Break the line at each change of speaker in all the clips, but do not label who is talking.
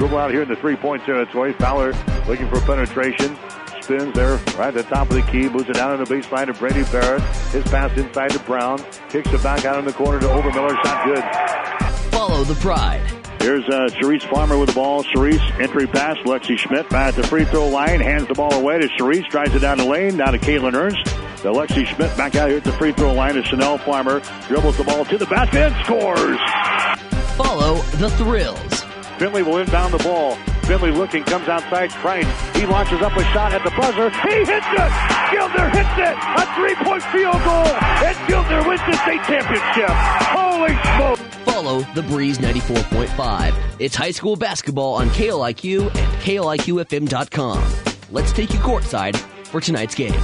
dribble out here in the three-point territory. Fowler looking for penetration. Spins there right at the top of the key. Moves it down on the baseline to Brady Barrett. His pass inside to Brown. Kicks it back out in the corner to Overmiller. Shot good.
Follow the Pride.
Here's Sharice Farmer with the ball. Sharice, entry pass. Lexi Schmidt back at the free throw line. Hands the ball away to Sharice. Drives it down the lane. Now to Caitlin Ernst. To Lexi Schmidt back out here at the free throw line to Chanel Farmer. Dribbles the ball to the basket and scores.
Follow the Thrills.
Finley will inbound the ball. Finley looking, comes outside. Price. He launches up a shot at the buzzer. He hits it! Gildner hits it! A three-point field goal! And Gildner wins the state championship! Holy smoke!
Follow the Breeze 94.5. It's high school basketball on KLIQ and KLIQFM.com. Let's take you courtside for tonight's game.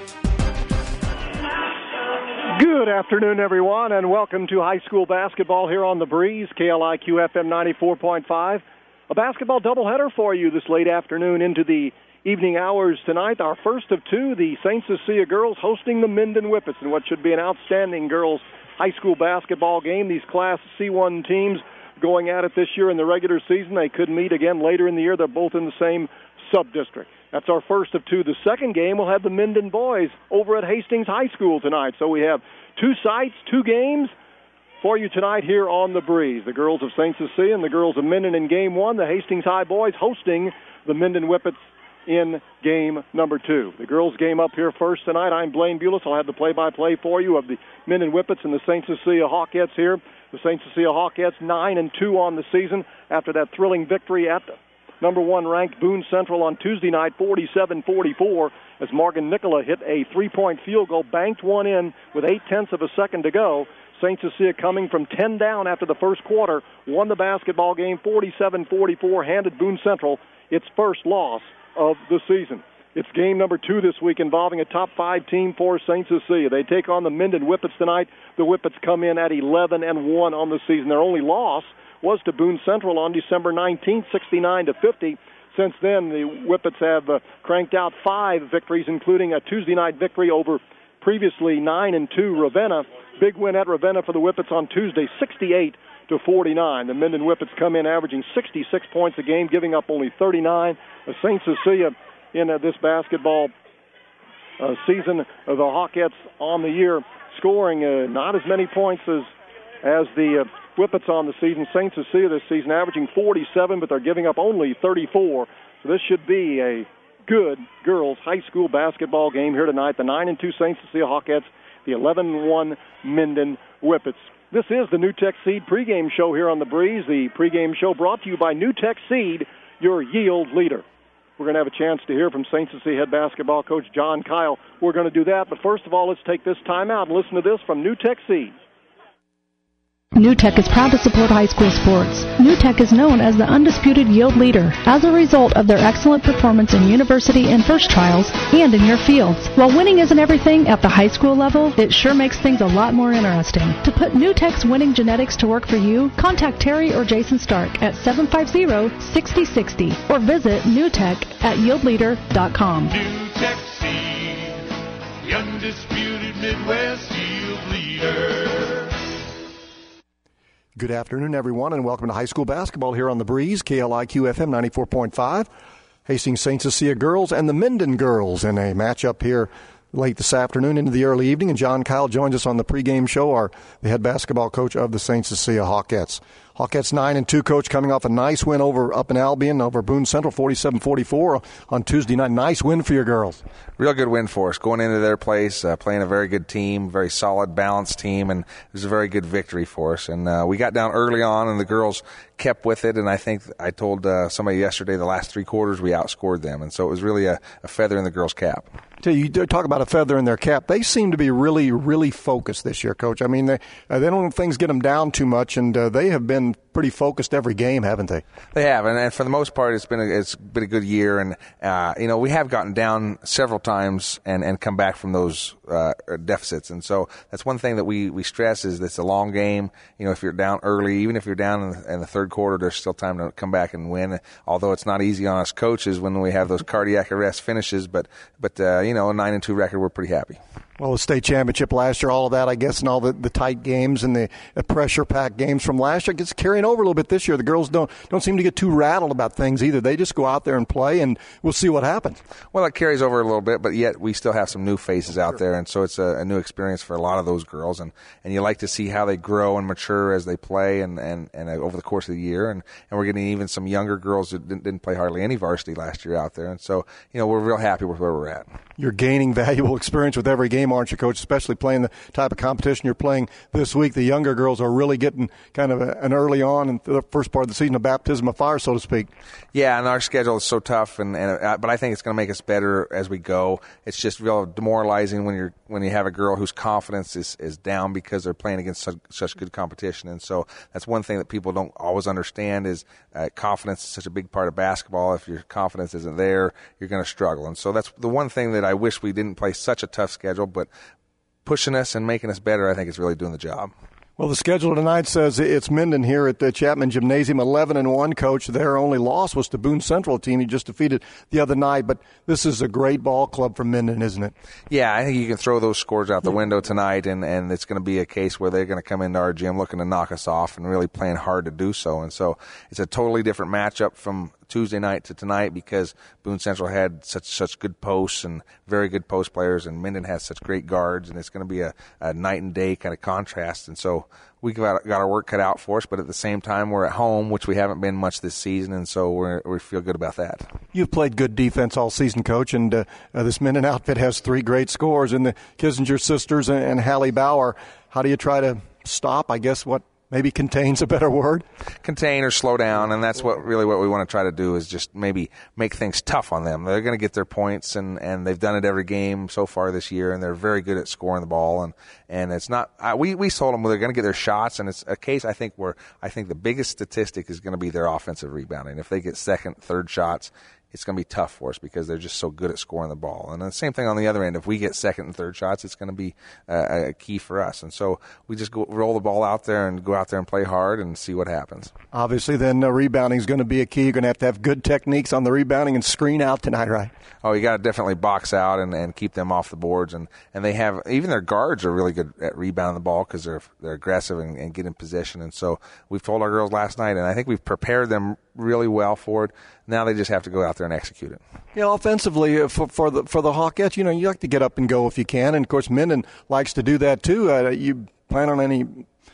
Good afternoon, everyone, and welcome to high school basketball here on the Breeze, KLIQ FM 94.5. A basketball doubleheader for you this late afternoon into the evening hours tonight. Our first of two, the St. Cecilia girls hosting the Minden Whippets in what should be an outstanding girls high school basketball game. These Class C1 teams going at it this year in the regular season. They could meet again later in the year. They're both in the same sub-district. That's our first of two. The second game will have the Minden boys over at Hastings High School tonight. So we have two sites, two games for you tonight here on the Breeze. The girls of St. Cecilia and the girls of Minden in game one. The Hastings High boys hosting the Minden Whippets in game number two. The girls game up here first tonight. I'm Blaine Bulis. I'll have the play-by-play for you of the Minden Whippets and the St. Cecilia Hawkettes here. The St. Cecilia Hawkettes 9-2 on the season after that thrilling victory at number one ranked Boone Central on Tuesday night, 47-44, as Morgan Nicola hit a three-point field goal, banked one in with 0.8 of a second to go. St. Cecilia coming from 10 down after the first quarter, won the basketball game 47-44, handed Boone Central its first loss of the season. It's game number two this week involving a top-5 team for St. Cecilia. They take on the Minden Whippets tonight. The Whippets come in at 11-1 on the season. Their only loss was to Boone Central on December 19th, 69-50. Since then, the Whippets have cranked out 5 victories, including a Tuesday night victory over previously 9-2 Ravenna. Big win at Ravenna for the Whippets on Tuesday, 68-49. The Minden Whippets come in averaging 66 points a game, giving up only 39. St. Cecilia in this basketball season, the Hawkettes on the year scoring not as many points as the Whippets on the season. St. Cecilia this season averaging 47, but they're giving up only 34. So this should be a good girls high school basketball game here tonight. The 9-2 St. Cecilia Hawkettes, the 11-1 Minden Whippets. This is the NewTek Seed pregame show here on the Breeze. The pregame show brought to you by NewTek Seed, your yield leader. We're going to have a chance to hear from St. Cecilia head basketball coach John Kyle. We're going to do that, but first of all, let's take this time out and listen to this from NewTek Seed.
NewTek is proud to support high school sports. NewTek is known as the undisputed yield leader as a result of their excellent performance in university and first trials and in your fields. While winning isn't everything at the high school level, it sure makes things a lot more interesting. To put NewTek's winning genetics to work for you, contact Terry or Jason Stark at 750-6060 or visit NewTek at yieldleader.com.
NewTek Seed, the undisputed Midwest yield leader.
Good afternoon, everyone, and welcome to high school basketball here on the Breeze, KLIQ FM 94.5. Hastings St. Cecilia girls and the Minden girls in a matchup here late this afternoon into the early evening. And John Kyle joins us on the pregame show, the head basketball coach of the St. Cecilia Hawkettes. Hawkettes 9-2, coach, coming off a nice win up in Albion over Boone Central, 47-44 on Tuesday night. Nice win for your girls.
Real good win for us. Going into their place, playing a very good team, very solid, balanced team, and it was a very good victory for us. And we got down early on, and the girls kept with it, and I think I told somebody yesterday the last 3 quarters we outscored them. And so it was really a feather in the girls' cap.
You talk about a feather in their cap. They seem to be really, really focused this year, Coach. I mean, they don't let things get them down too much, and they have been pretty focused every game, haven't they?
They have, and for the most part, it's been a good year. And we have gotten down several times and come back from those deficits. And so that's one thing that we stress is that it's a long game. If you're down early, even if you're down in the third quarter, there's still time to come back and win. Although it's not easy on us coaches when we have those cardiac arrest finishes, but a 9-2 record, we're pretty happy.
Well, the state championship last year, all of that, I guess, and all the tight games and the pressure-packed games from last year, gets carrying over a little bit this year. The girls don't seem to get too rattled about things either. They just go out there and play, and we'll see what happens.
Well, it carries over a little bit, but yet we still have some new faces out there, and so it's a new experience for a lot of those girls, and you like to see how they grow and mature as they play and over the course of the year, and we're getting even some younger girls that didn't play hardly any varsity last year out there, and so we're real happy with where we're at.
You're gaining valuable experience with every game, aren't you, Coach? Especially playing the type of competition you're playing this week. The younger girls are really getting kind of an early on in the first part of the season, a baptism of fire, so to speak.
Yeah, and our schedule is so tough, but I think it's going to make us better as we go. It's just real demoralizing when you have a girl whose confidence is down because they're playing against such good competition, and so that's one thing that people don't always understand is confidence is such a big part of basketball. If your confidence isn't there, you're going to struggle, and so that's the one thing that I wish we didn't play such a tough schedule, but pushing us and making us better, I think is really doing the job.
Well, the schedule tonight says it's Minden here at the Chapman Gymnasium, 11-1, Coach. Their only loss was to Boone Central, a team he just defeated the other night. But this is a great ball club for Minden, isn't it?
Yeah, I think you can throw those scores out the window tonight, and it's going to be a case where they're going to come into our gym looking to knock us off and really playing hard to do so. And so it's a totally different matchup from Tuesday night to tonight because Boone Central had such good posts and very good post players, and Minden has such great guards, and it's going to be a night and day kind of contrast. And so we got our work cut out for us, but at the same time we're at home, which we haven't been much this season, and so we feel good about that.
You've played good defense all season, Coach, and this Minden outfit has 3 great scores in the Kissinger sisters and Hallie Bauer. How do you try to stop, I guess, what maybe contain's a better word?
Contain or slow down, and that's what we want to try to do is just maybe make things tough on them. They're going to get their points, and they've done it every game so far this year, and they're very good at scoring the ball. And it's not we told them they're going to get their shots, and it's a case I think the biggest statistic is going to be their offensive rebounding. If they get second, third shots, it's going to be tough for us because they're just so good at scoring the ball. And the same thing on the other end. If we get second and third shots, it's going to be a key for us. And so we just roll the ball out there and go out there and play hard and see what happens.
Obviously, then rebounding is going to be a key. You're going to have good techniques on the rebounding and screen out tonight, right?
Oh, you got to definitely box out and keep them off the boards. And they have, even their guards are really good at rebounding the ball because they're aggressive and get in position. And so we've told our girls last night, and I think we've prepared them really well for it. Now they just have to go out there and execute it.
Yeah, offensively for the Hawkettes, you like to get up and go if you can, and of course Minden likes to do that too. You plan on any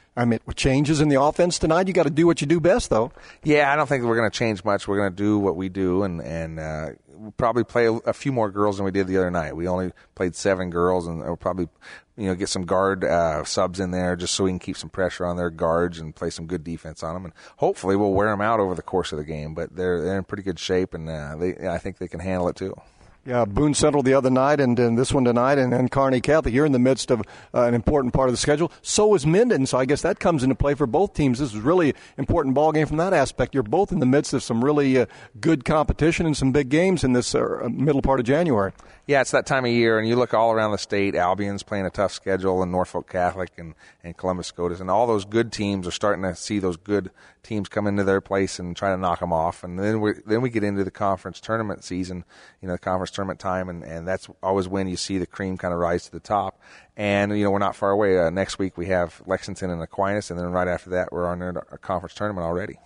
changes in the offense tonight? You got to do what you do best, though.
Yeah, I don't think we're going to change much. We're going to do what we do, and we'll probably play a few more girls than we did the other night. We only played 7 girls, and we'll probably get some guard subs in there just so we can keep some pressure on their guards and play some good defense on them. And hopefully we'll wear them out over the course of the game. But they're in pretty good shape, and I think they can handle it too.
Yeah, Boone Central the other night and this one tonight, and Kearney Catholic. You're in the midst of an important part of the schedule. So is Minden, so I guess that comes into play for both teams. This is really an important ball game from that aspect. You're both in the midst of some really good competition and some big games in this middle part of January.
Yeah, it's that time of year, and you look all around the state. Albion's playing a tough schedule, and Norfolk Catholic and Columbus Scotus, and all those good teams are starting to see those good teams come into their place and try to knock them off. And then we get into the conference tournament season, the conference tournament time, and that's always when you see the cream kind of rise to the top. And, we're not far away. Next week we have Lexington and Aquinas, and then right after that we're on a conference tournament already.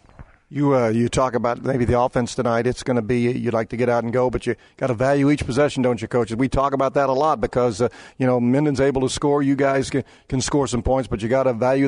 You talk about maybe the offense tonight. It's going to be you'd like to get out and go, but you got to value each possession, don't you, coaches? We talk about that a lot because Minden's able to score. You guys can score some points, but you got to value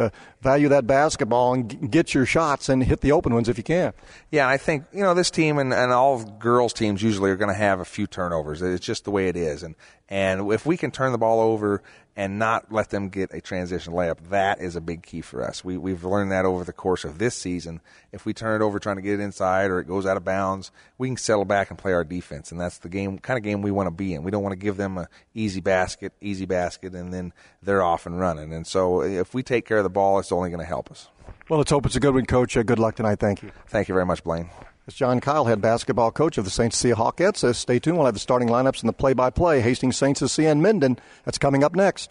that basketball and get your shots and hit the open ones if you can.
Yeah, I think this team and all girls teams usually are going to have a few turnovers. It's just the way it is, and if we can turn the ball over and not let them get a transition layup, that is a big key for us. We've learned that over the course of this season. If we turn it over trying to get it inside or it goes out of bounds, we can settle back and play our defense, and that's the kind of game we want to be in. We don't want to give them an easy basket, and then they're off and running. And so if we take care of the ball, it's only going to help us.
Well, let's hope it's a good one, Coach. Good luck tonight. Thank you.
Thank you very much, Blaine.
It's John Kyle, head basketball coach of the St. Cecilia Hawkettes. Stay tuned. We'll have the starting lineups and the play-by-play. Hastings, St. Cecilia, and Minden. That's coming up next.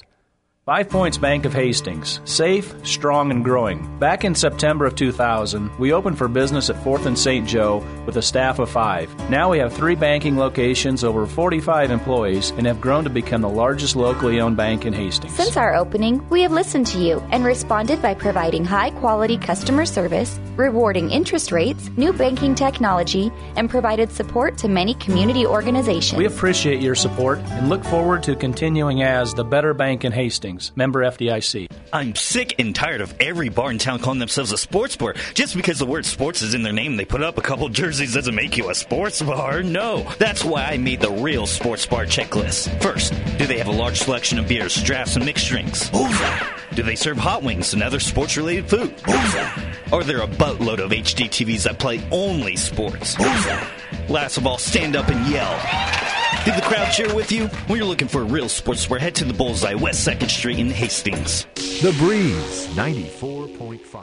5 Points Bank of Hastings. Safe, strong, and growing. Back in September of 2000, we opened for business at 4th and St. Joe with a staff of 5. Now we have 3 banking locations, over 45 employees, and have grown to become the largest locally owned bank in Hastings.
Since our opening, we have listened to you and responded by providing high-quality customer service, rewarding interest rates, new banking technology, and provided support to many community organizations.
We appreciate your support and look forward to continuing as the better bank in Hastings. Member FDIC.
I'm sick and tired of every bar in town calling themselves a sports bar. Just because the word sports is in their name, they put up a couple jerseys doesn't make you a sports bar. No. That's why I made the real sports bar checklist. First, do they have a large selection of beers, drafts, and mixed drinks? Bullseye. Do they serve hot wings and other sports-related food? Bullseye. Are there a boatload of HD TVs that play only sports? Bullseye. Last of all, stand up and yell. Did the crowd cheer with you? When you're looking for a real sports bar, head to the Bullseye, West 2nd Street in Hastings.
The Breeze, 94.5.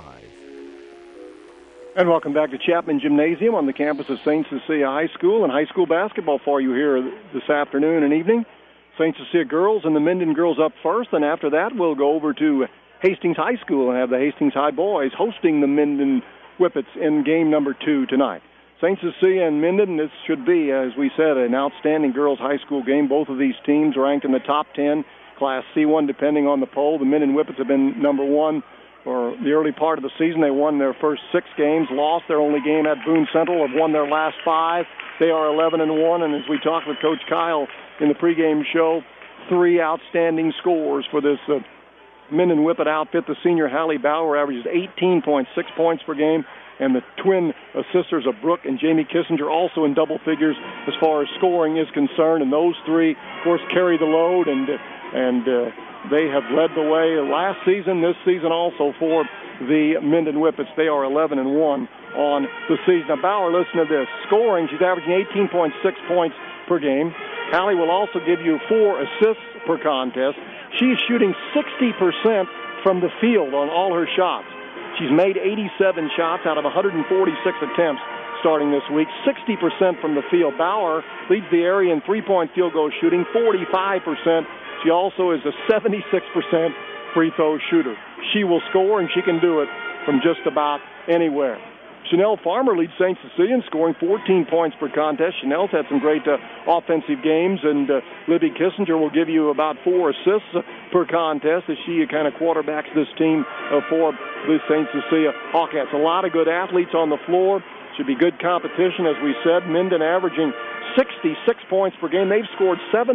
And welcome back to Chapman Gymnasium on the campus of St. Cecilia High School, and high school basketball for you here this afternoon and evening. St. Cecilia girls and the Minden girls up first, and after that we'll go over to Hastings High School and have the Hastings High boys hosting the Minden Whippets in game number 2 tonight. St. Cecilia and Minden, this should be, as we said, an outstanding girls high school game. Both of these teams ranked in the top 10, Class C1, depending on the poll. The Minden Whippets have been number 1 for the early part of the season. They won their first 6 games, lost their only game at Boone Central, have won their last 5. They are 11-1, and as we talked with Coach Kyle in the pregame show, 3 outstanding scores for this Minden Whippet outfit. The senior Hallie Bauer averages 18.6 points per game, and the twin sisters of Brooke and Jamie Kissinger also in double figures as far as scoring is concerned. And those 3, of course, carry the load, and they have led the way last season, this season also for the Minden Whippets. They are 11-1 on the season. Now, Bauer, listen to this. Scoring, she's averaging 18.6 points per game. Hallie will also give you 4 assists per contest. She's shooting 60% from the field on all her shots. She's made 87 shots out of 146 attempts starting this week, 60% from the field. Bauer leads the area in three-point field goal shooting, 45%. She also is a 76% free throw shooter. She will score, and she can do it from just about anywhere. Chanel Farmer leads St. Cecilia in scoring 14 points per contest. Chanel's had some great offensive games, and Libby Kissinger will give you about 4 assists per contest as she kind of quarterbacks this team for the St. Cecilia Hawkettes. A lot of good athletes on the floor. Should be good competition, as we said. Minden averaging 66 points per game. They've scored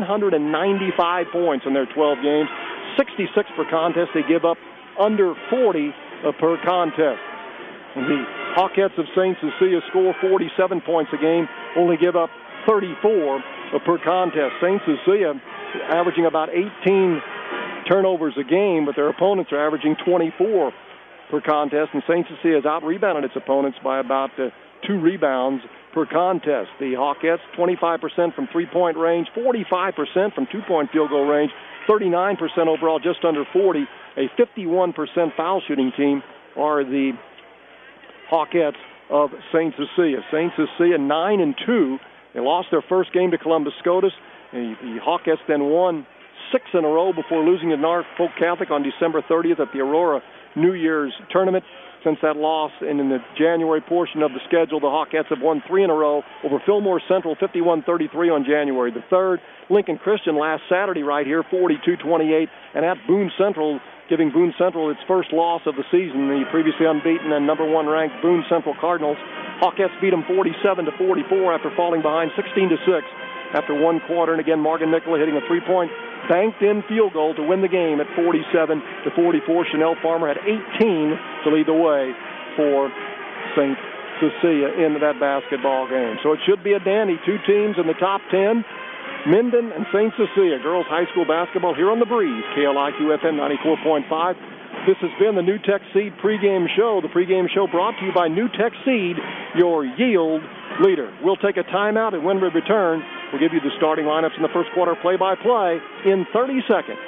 795 points in their 12 games. 66 per contest. They give up under 40 per contest. The Hawkettes of St. Cecilia score 47 points a game, only give up 34 per contest. St. Cecilia averaging about 18 turnovers a game, but their opponents are averaging 24 per contest, and St. Cecilia has out-rebounded its opponents by about 2 rebounds per contest. The Hawkettes, 25% from three-point range, 45% from two-point field goal range, 39% overall, just under 40. A 51% foul shooting team are the Hawkettes of St. Cecilia. St. Cecilia 9-2. They lost their first game to Columbus SCOTUS. The Hawkettes then won 6 in a row before losing to Norfolk Catholic on December 30th at the Aurora New Year's tournament. Since that loss and in the January portion of the schedule, the Hawkettes have won 3 in a row over Fillmore Central, 51-33 on January the 3rd. Lincoln Christian last Saturday right here, 42-28. And at Boone Central, giving Boone Central its first loss of the season, the previously unbeaten and number 1 ranked Boone Central Cardinals. Hawkettes beat them 47-44 after falling behind 16-6 after 1 quarter. And again, Morgan Nicola hitting a 3-point banked-in field goal to win the game at 47-44. Chanel Farmer had 18 to lead the way for St. Cecilia in that basketball game. So it should be a dandy. 2 teams in the top 10. Minden and St. Cecilia girls high school basketball here on the Breeze, KLIQ FM 94.5. This has been the New Tech Seed pregame show. The pregame show brought to you by New Tech Seed, your yield leader. We'll take a timeout, and when we return, we'll give you the starting lineups in the first quarter play-by-play in 30 seconds.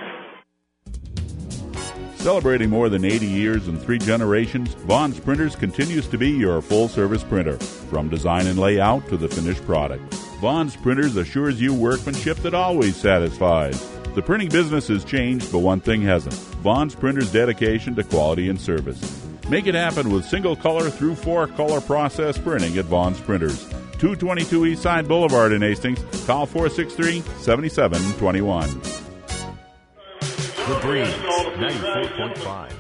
Celebrating more than 80 years and 3 generations, Vaughn's Printers continues to be your full-service printer, from design and layout to the finished product. Vaughn's Printers assures you workmanship that always satisfies. The printing business has changed, but one thing hasn't: Vaughn's Printers' dedication to quality and service. Make it happen with single color through 4-color process printing at Vaughn's Printers. 222 Eastside Boulevard in Hastings. Call 463-7721.
The Breeze, 94.5.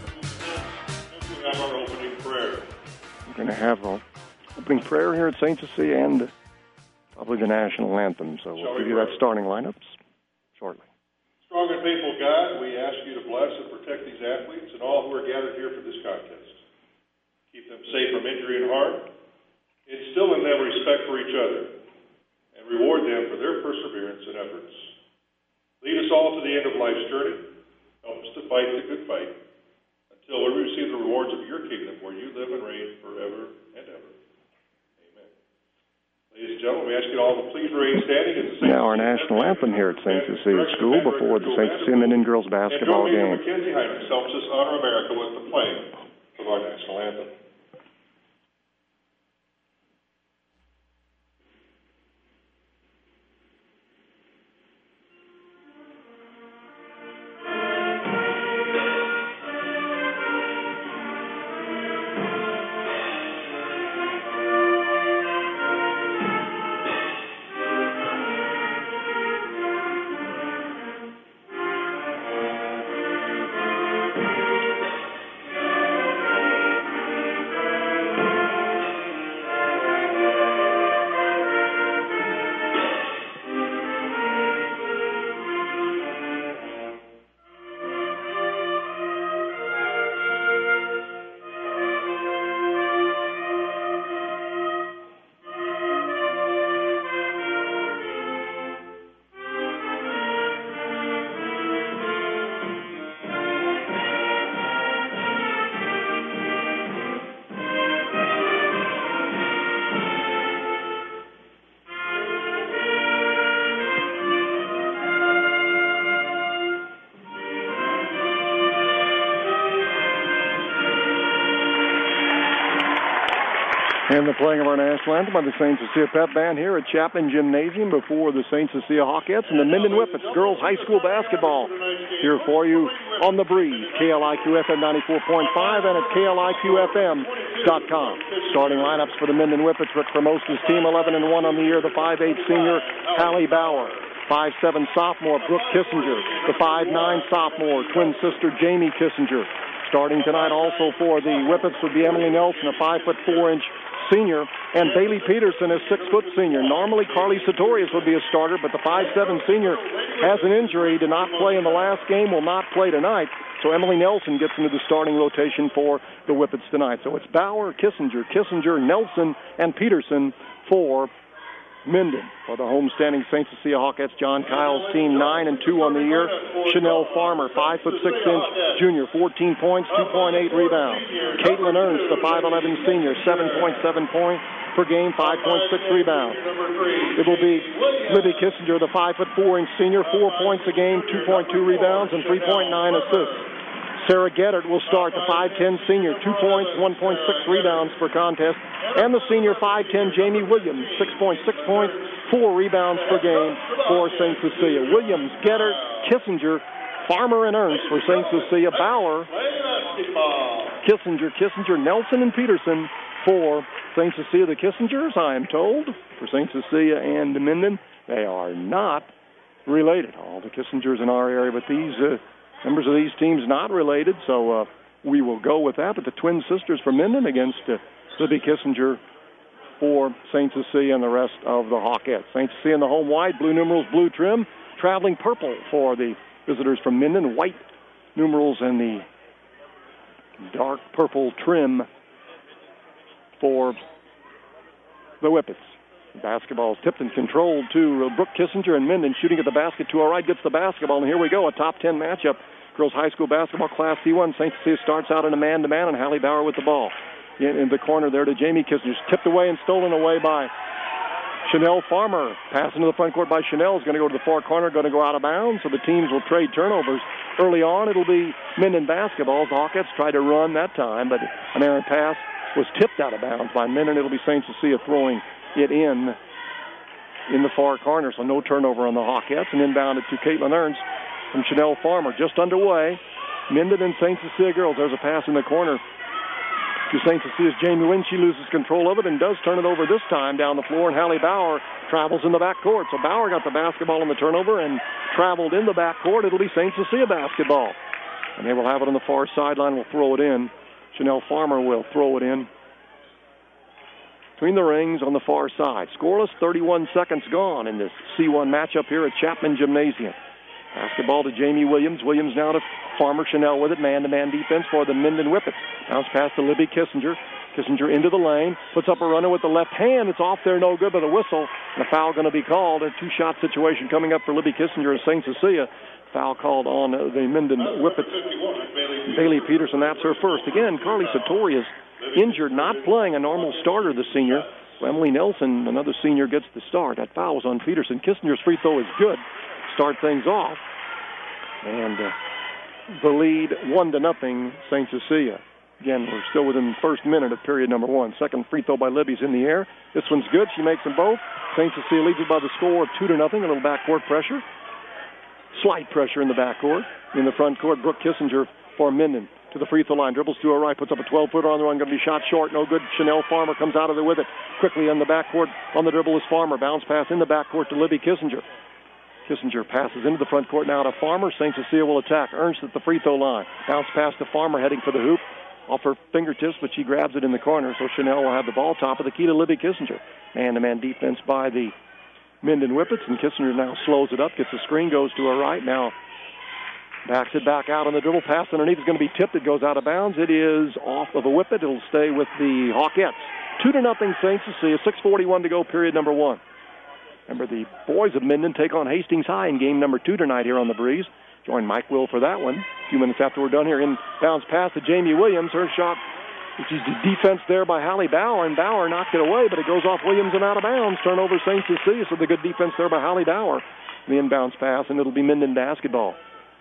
We're going to have an opening prayer here at St. Cecilia and probably the national anthem. So we'll give you that starting lineups shortly.
Strong and faithful God, we ask you to bless and protect these athletes and all who are gathered here for this contest. Keep them safe from injury and harm. Instill in them respect for each other and reward them for their perseverance and efforts. Lead us all to the end of life's journey. Help us to fight the good fight until we receive the rewards of your kingdom where you live and reign forever and ever. Amen. Ladies and gentlemen, we ask you all to please remain standing as the
now our national anthem here at St. Cecilia School before the St. Cecilia men and girls basketball game.
Mackenzie Heinrich helps us honor America with the playing of our national anthem.
And the playing of our national anthem by the St. Cecilia Pep Band here at Chapman Gymnasium before the St. Cecilia Hawkettes and the Minden Whippets girls high school basketball here for you on the Breeze, KLIQ FM 94.5 and at KLIQFM.com. Starting lineups for the Minden Whippets: Rick Formosa's team, 11-1 on the year, the 5'8 senior Hallie Bauer, 5'7 sophomore Brooke Kissinger, the 5'9 sophomore twin sister Jamie Kissinger. Starting tonight also for the Whippets would be Emily Nelson, a 5'4" senior, and Bailey Peterson, a 6' senior. Normally Carly Sartorius would be a starter, but the 5'7 senior has an injury, did not play in the last game, will not play tonight. So Emily Nelson gets into the starting rotation for the Whippets tonight. So it's Bauer, Kissinger, Nelson, and Peterson for Minden. For the homestanding St. Cecilia Hawkettes, John Kyle's team, 9-2 on the year. Chanel Farmer, 5'6" junior, 14 points, 2.8 rebounds. Caitlin Ernst, the 5'11 senior, 7.7 points per game, 5.6 rebounds. It will be Libby Kissinger, the 5'4" senior, 4 points a game, 2.2 rebounds, and 3.9 assists. Sarah Geddard will start, the 5'10 senior, 2 points, 1.6 rebounds per contest. And the senior 5'10 Jamie Williams, 6.6 points, 4 rebounds per game for St. Cecilia. Williams, Geddard, Kissinger, Farmer, and Ernst for St. Cecilia. Bauer, Kissinger, Nelson, and Peterson for St. Cecilia. The Kissingers, I am told, for St. Cecilia and Minden, they are not related. All the Kissingers in our area, but these members of these teams not related, so we will go with that. But the twin sisters from Minden against Libby Kissinger for St. Cecilia and the rest of the Hawkettes. St. Cecilia in the home white, blue numerals, blue trim, traveling purple for the visitors from Minden, white numerals and the dark purple trim for the Whippets. Basketball is tipped and controlled to Brooke Kissinger, and Minden shooting at the basket to our right gets the basketball, and here we go, a top 10 matchup. Girls high school basketball class C1. St. Cecilia starts out in a man-to-man, and Hallie Bauer with the ball. In the corner there to Jamie Kissinger. Tipped away and stolen away by Chanel Farmer. Pass into the front court by Chanel. Is going to go to the far corner, going to go out of bounds, so the teams will trade turnovers. Early on, it'll be Minden basketball. The Hawkettes tried to run that time, but an errant pass was tipped out of bounds by Minden. It'll be St. Cecilia throwing it in the far corner, so no turnover on the Hawkettes. And inbounded to Caitlin Ernst from Chanel Farmer. Just underway. Minden and St. Cecilia girls. There's a pass in the corner to St. Cecilia's Jamie Williams. She loses control of it and does turn it over this time down the floor, and Hallie Bauer travels in the backcourt. So Bauer got the basketball on the turnover and traveled in the backcourt. It'll be St. Cecilia basketball. And they will have it on the far sideline. Will throw it in. Chanel Farmer will throw it in between the rings on the far side. Scoreless, 31 seconds gone in this C1 matchup here at Chapman Gymnasium. Basketball to Jamie Williams. Williams now to Farmer. Chanel with it. Man-to-man defense for the Minden Whippets. Bounce pass to Libby Kissinger. Kissinger into the lane. Puts up a runner with the left hand. It's off there, no good, but a whistle. And a foul going to be called. A two-shot situation coming up for Libby Kissinger and St. Cecilia. Foul called on the Minden Whippets. Bailey Peterson, that's her first. Again, Carly Sartori is injured, not playing, a normal starter, the senior. Emily Nelson, another senior, gets the start. That foul was on Peterson. Kissinger's free throw is good. Start things off. And the lead 1-0, St. Cecilia. Again, we're still within the first minute of period number 1. Second free throw by Libby's in the air. This one's good. She makes them both. St. Cecilia leads it by the score of 2-0. A little backcourt pressure. Slight pressure in the backcourt. In the front court, Brooke Kissinger for Minden. To the free throw line, dribbles to her right, puts up a 12-footer on the run, going to be shot short, no good. Chanel Farmer comes out of there with it. Quickly in the backcourt, on the dribble is Farmer. Bounce pass in the backcourt to Libby Kissinger. Kissinger passes into the front court now to Farmer. St. Cecilia will attack. Ernst at the free throw line. Bounce pass to Farmer heading for the hoop. Off her fingertips, but she grabs it in the corner, so Chanel will have the ball top of the key to Libby Kissinger. Man-to-man defense by the Minden Whippets, and Kissinger now slows it up, gets the screen, goes to her right. Now backs it back out on the dribble. Pass underneath is going to be tipped. It goes out of bounds. It is off of a Whippet. It'll stay with the Hawkettes. 2-0 St. Cecilia. 6:41 to go, period number 1. Remember, the boys of Minden take on Hastings High in game number 2 tonight here on the Breeze. Join Mike Will for that one. A few minutes after we're done here. Inbounds pass to Jamie Williams. Her shot, which is the defense there by Hallie Bauer, and Bauer knocked it away, but it goes off Williams and out of bounds. Turnover St. Cecilia, so the good defense there by Hallie Bauer. The inbounds pass, and it'll be Minden basketball.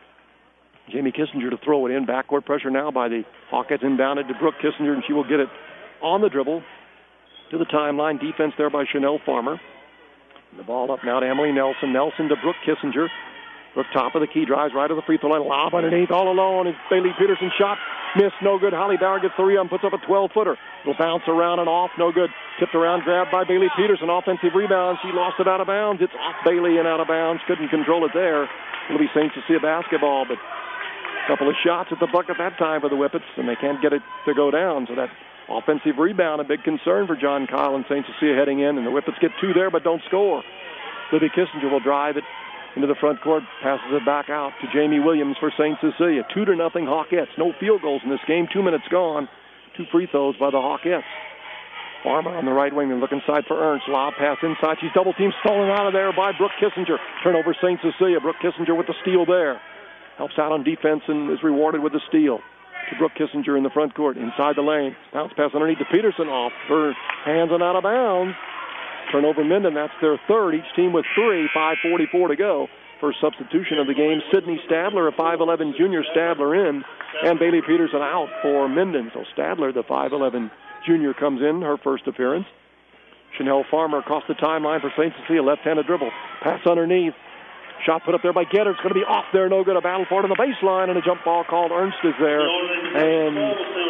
Jamie Kissinger to throw it in. Backcourt pressure now by the Hawkettes, inbounded to Brooke Kissinger, and she will get it on the dribble to the timeline. Defense there by Chanel Farmer. The ball up now to Emily Nelson. Nelson to Brooke Kissinger. Brooke top of the key, drives right to the free throw line. Lob underneath, all alone. It's Bailey Peterson shot. Missed, no good. Holly Bauer gets the rebound, puts up a 12-footer. It'll bounce around and off, no good. Tipped around, grabbed by Bailey Peterson. Offensive rebound. She lost it out of bounds. It's off Bailey and out of bounds. Couldn't control it there. It'll be St. Cecilia basketball, but a couple of shots at the bucket that time for the Whippets, and they can't get it to go down. So that offensive rebound, a big concern for John Kyle and St. Cecilia heading in, and the Whippets get 2 there but don't score. Libby Kissinger will drive it into the front court, passes it back out to Jamie Williams for St. Cecilia. 2-0 Hawkettes. No field goals in this game. 2 minutes gone. 2 free throws by the Hawkettes. Farmer on the right wing and look inside for Ernst. Lob pass inside. She's double teamed, stolen out of there by Brooke Kissinger. Turnover St. Cecilia. Brooke Kissinger with the steal there. Helps out on defense and is rewarded with the steal. To Brooke Kissinger in the front court, inside the lane. Bounce pass underneath to Peterson, off her hands and out of bounds. Turnover Minden, that's their third. Each team with 3, 5:44 to go. First substitution of the game, Sydney Stadler, a 5'11 junior. Stadler in, and Bailey Peterson out for Minden. So Stadler, the 5'11 junior, comes in, her first appearance. Chanel Farmer across the timeline for St. Cecilia, left-handed dribble. Pass underneath. Shot put up there by Getter. It's going to be off there, no good. A battle for it on the baseline, and a jump ball called. Ernst is there. And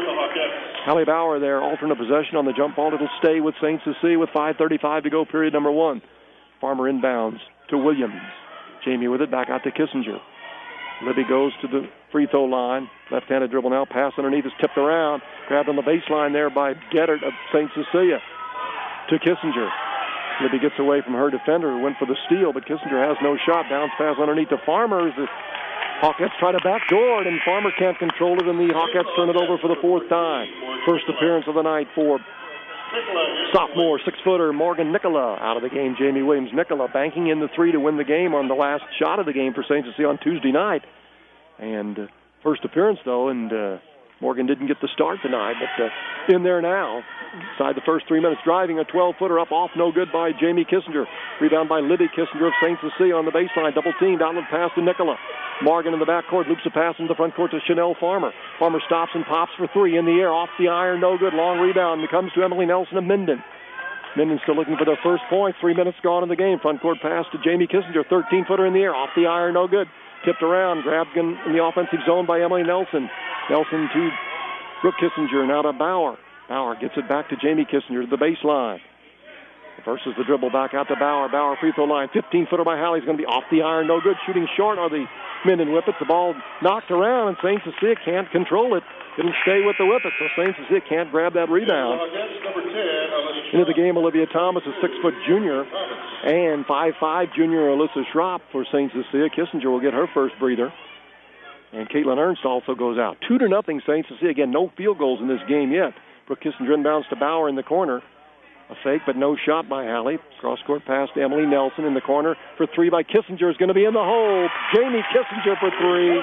Hallie Bauer there, alternate possession on the jump ball. It'll stay with St. Cecilia with 5:35 to go, period number 1. Farmer inbounds to Williams. Jamie with it, back out to Kissinger. Libby goes to the free throw line. Left-handed dribble now. Pass underneath is tipped around. Grabbed on the baseline there by Gettert of St. Cecilia to Kissinger. Libby gets away from her defender who went for the steal, but Kissinger has no shot. Bounce pass underneath to Farmer. The Hawkettes try to backdoor it, and Farmer can't control it, and the Hawkettes turn it over for the 4th time. First appearance of the night for sophomore 6-footer Morgan Nicola out of the game. Jamie Williams. Nicola banking in the 3 to win the game on the last shot of the game for St. Cecilia on Tuesday night. And first appearance, though, and Morgan didn't get the start tonight, but in there now. Inside the first 3 minutes, driving a 12-footer up off, no good by Jamie Kissinger. Rebound by Libby Kissinger of St. Cecilia on the baseline. Double teamed, outlet pass to Nicola. Morgan in the backcourt, loops a pass into the front court to Chanel Farmer. Farmer stops and pops for 3 in the air, off the iron, no good. Long rebound, it comes to Emily Nelson of Minden. Minden still looking for their first point. 3 minutes gone in the game. Front court pass to Jamie Kissinger, 13-footer in the air, off the iron, no good. Tipped around, grabbed in the offensive zone by Emily Nelson. Nelson to Brooke Kissinger, now to Bauer. Bauer gets it back to Jamie Kissinger to the baseline. Versus the dribble back out to Bauer. Bauer free throw line. 15-footer by Halley is going to be off the iron. No good. Shooting short are the Minden Whippets. The ball knocked around, and St. Cecilia can't control it. It'll stay with the Whippets, so St. Cecilia can't grab that rebound. Into the game, Olivia Thomas, a 6-foot junior, and 5'5" junior Alyssa Schropp for St. Cecilia. Kissinger will get her first breather. And Caitlin Ernst also goes out. 2-0 St. Cecilia. Again, no field goals in this game yet. Brooke Kissinger inbounds to Bauer in the corner. A fake, but no shot by Halley. Cross-court pass to Emily Nelson in the corner for three by Kissinger. Is going to be in the hole. Jamie Kissinger for three.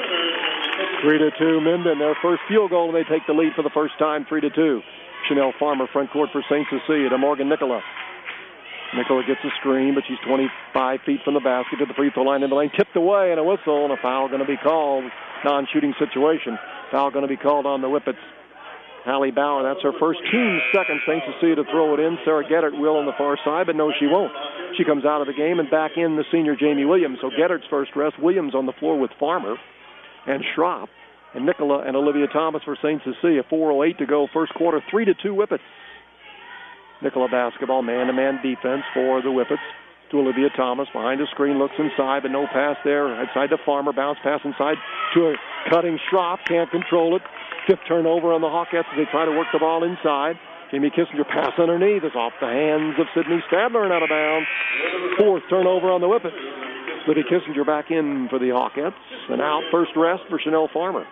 3-2 Minden. Their first field goal, and they take the lead for the first time, 3-2. Chanel Farmer front court for St. Cecilia to Morgan Nicola. Nicola gets a screen, but she's 25 feet from the basket to the free throw line in the lane. Tipped away, and a whistle, and a foul going to be called. Non-shooting situation. Foul going to be called on the Whippets. Hallie Bauer, that's her first team second. St. Cecilia to throw it in. Sarah Geddert will on the far side, but no, she won't. She comes out of the game and back in the senior Jamie Williams. So Geddert's first rest. Williams on the floor with Farmer and Schropp and Nicola and Olivia Thomas for St. Cecilia. 4:08 to go, first quarter. 3-2 Whippets. Nicola basketball, man-to-man defense for the Whippets. To Olivia Thomas behind the screen, looks inside, but no pass there. Outside to Farmer, bounce pass inside to a cutting Schropp. Can't control it. Fifth turnover on the Hawkettes as they try to work the ball inside. Jamie Kissinger pass underneath is off the hands of Sydney Stadler and out of bounds. Fourth turnover on the Whippets. Libby Kissinger back in for the Hawkettes. And out first rest for Chanel Farmer.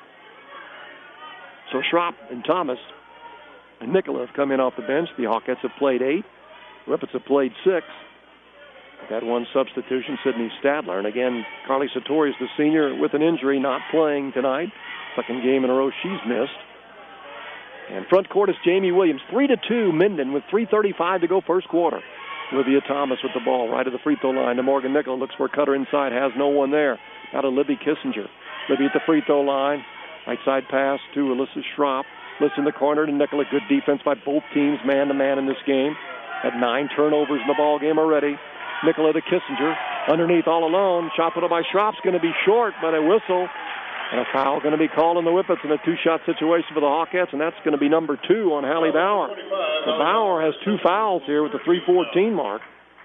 So Schropp and Thomas and Nicola have come in off the bench. The Hawkettes have played 8. The Whippets have played 6. That one substitution, Sydney Stadler. And again, Carly Sartorius, the senior, with an injury, not playing tonight. Second game in a row she's missed. And front court is Jamie Williams. 3-2 Minden with 3:35 to go first quarter. Olivia Thomas with the ball right at the free throw line to Morgan Nicola. Looks for a cutter inside. Has no one there. Now to Libby Kissinger. Libby at the free throw line. Right side pass to Alyssa Schropp. Alyssa in the corner to Nicola. Good defense by both teams, man-to-man in this game. Had 9 turnovers in the ball game already. Nicola to Kissinger. Underneath all alone. Shot put up by Schropp's going to be short, but a whistle. And a foul going to be called on the Whippets in a 2-shot situation for the Hawkettes, and that's going to be number 2 on Hallie Bauer. So Bauer has 2 fouls here with the 3:14 mark.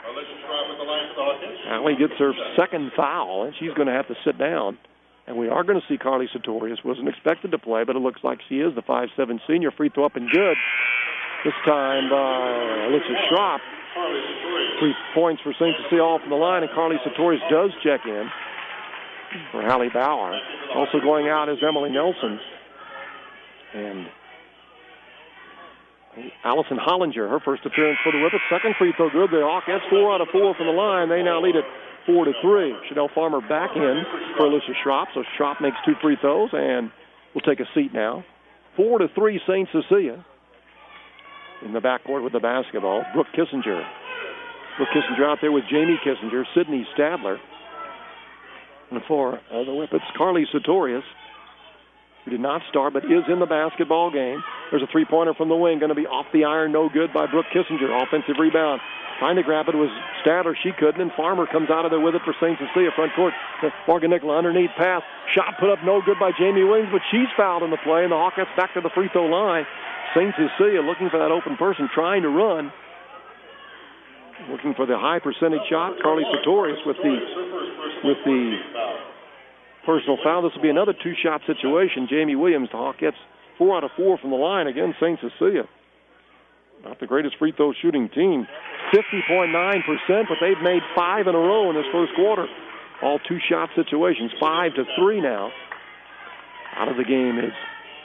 Hallie gets her second foul, and she's going to have to sit down. And we are going to see Carly Sartorius. Wasn't expected to play, but it looks like she is, the 5'7" senior. Free throw up and good. This time by Alyssa Schropp. 3 points for St. Cecilia off from the line, and Carly Sartorius does check in for Hallie Bauer. Also going out is Emily Nelson. And Allison Hollinger, her first appearance for the Whippets. Second free throw good. The Hawkettes 4 out of 4 from the line. They now lead it 4-3. Chanel Farmer back in for Alyssa Schropp. So Schropp makes 2 free throws and will take a seat now. 4-3 St. Cecilia. In the backcourt with the basketball, Brooke Kissinger. Brooke Kissinger out there with Jamie Kissinger, Sydney Stadler. And for the Whippets, Carly Sartorius, who did not start but is in the basketball game. There's a 3-pointer from the wing, going to be off the iron, no good by Brooke Kissinger. Offensive rebound. Trying to grab it was Stadler. She couldn't, and Farmer comes out of there with it for St. Cecilia. Front court, Morgan Nicola underneath pass. Shot put up no good by Jamie Williams, but she's fouled in the play, and the Hawkettes back to the free throw line. St. Cecilia looking for that open person, trying to run. Looking for the high percentage shot. Carly Sartorius with the personal foul. This will be another 2-shot situation. Jamie Williams, the Hawkettes, 4 out of 4 from the line. Again, St. Cecilia, not the greatest free throw shooting team. 50.9%, but they've made 5 in a row in this first quarter. All 2-shot situations. 5-3 now. Out of the game is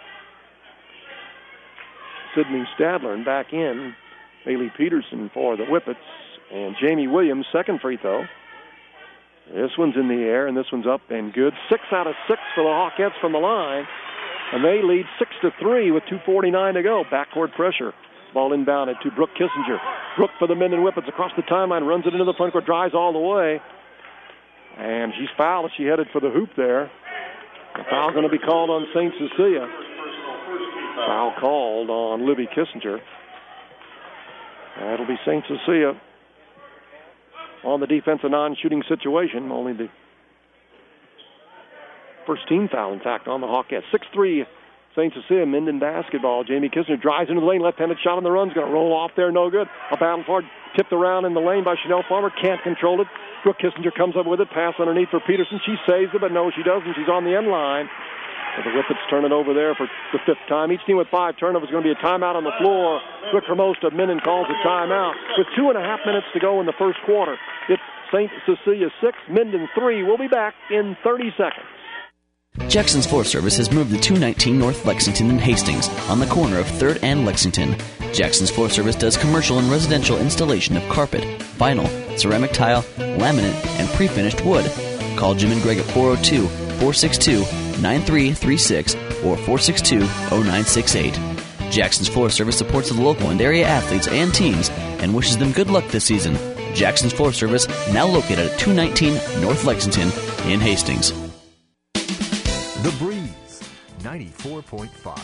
Sydney Stadler, and back in Bailey Peterson for the Whippets. And Jamie Williams, second free throw. This one's in the air, and this one's up and good. 6 out of 6 for the Hawkettes from the line. And they lead 6-3 with 2:49 to go. Backcourt pressure. Ball inbounded to Brooke Kissinger. Brooke for the Minden Whippets across the timeline, runs it into the front court, drives all the way. And she's fouled. She headed for the hoop there. A foul going to be called on St. Cecilia. Foul called on Libby Kissinger. That'll be St. Cecilia on the defense, a non-shooting situation. Only the first team foul, in fact, on the Hawkettes. 6-3 St. Cecilia, Minden basketball. Jamie Kissinger drives into the lane. Left-handed shot on the run. Is going to roll off there. No good. A battle for it. Tipped around in the lane by Chanel Farmer. Can't control it. Brooke Kissinger comes up with it. Pass underneath for Peterson. She saves it, but no, she doesn't. She's on the end line. So the Whippets turn it over there for the 5th time. Each team with 5 turnovers. Going to be a timeout on the floor. Rick Hermosa of Minden calls a timeout. With 2.5 minutes to go in the first quarter. It's St. Cecilia 6, Minden 3. We'll be back in 30 seconds.
Jackson's Floor Service has moved to 219 North Lexington in Hastings, on the corner of 3rd and Lexington. Jackson's Floor Service does commercial and residential installation of carpet, vinyl, ceramic tile, laminate, and pre-finished wood. Call Jim and Greg at 402-462-9336 or 462-0968. Jackson's Floor Service supports the local and area athletes and teams and wishes them good luck this season. Jackson's Floor Service, now located at 219 North Lexington in Hastings.
The Breeze, 94.5.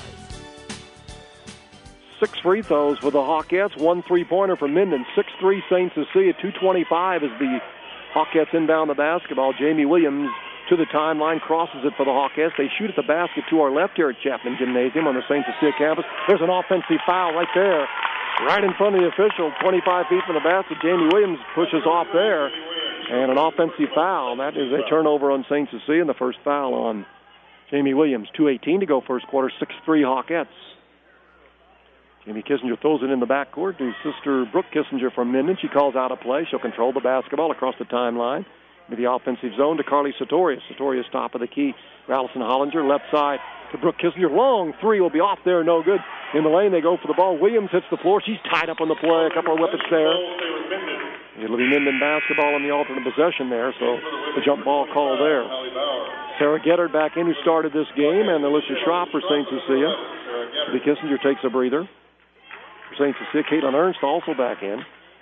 6 free throws for the Hawkettes, 1 3-pointer for Minden. 6-3 St. Cecilia, 2:25 as the Hawkettes inbound the basketball. Jamie Williams to the timeline, crosses it for the Hawkettes. They shoot at the basket to our left here at Chapman Gymnasium on the St. Cecilia campus. There's an offensive foul right there, right in front of the official, 25 feet from the basket. Jamie Williams pushes off there, and an offensive foul. That is a turnover on St. Cecilia, and the first foul on Jamie Williams. 2:18 to go first quarter, 6-3 Hawkettes. Jamie Kissinger throws it in the backcourt to sister Brooke Kissinger from Minden. She calls out a play. She'll control the basketball across the timeline to the offensive zone to Carly Sartorius. Sartorius top of the key for Allison Hollinger. Left side to Brooke Kissinger. Long three will be off there. No good. In the lane they go for the ball. Williams hits the floor. She's tied up on the play. A couple of Whippets there. It'll be Minden basketball in the alternate possession there, so the jump ball call there. Sarah Geddard back in, who started this game, and Alicia Schropp for St. Cecilia. The Kissinger takes a breather. For St. Cecilia, Caitlin Ernst also back in.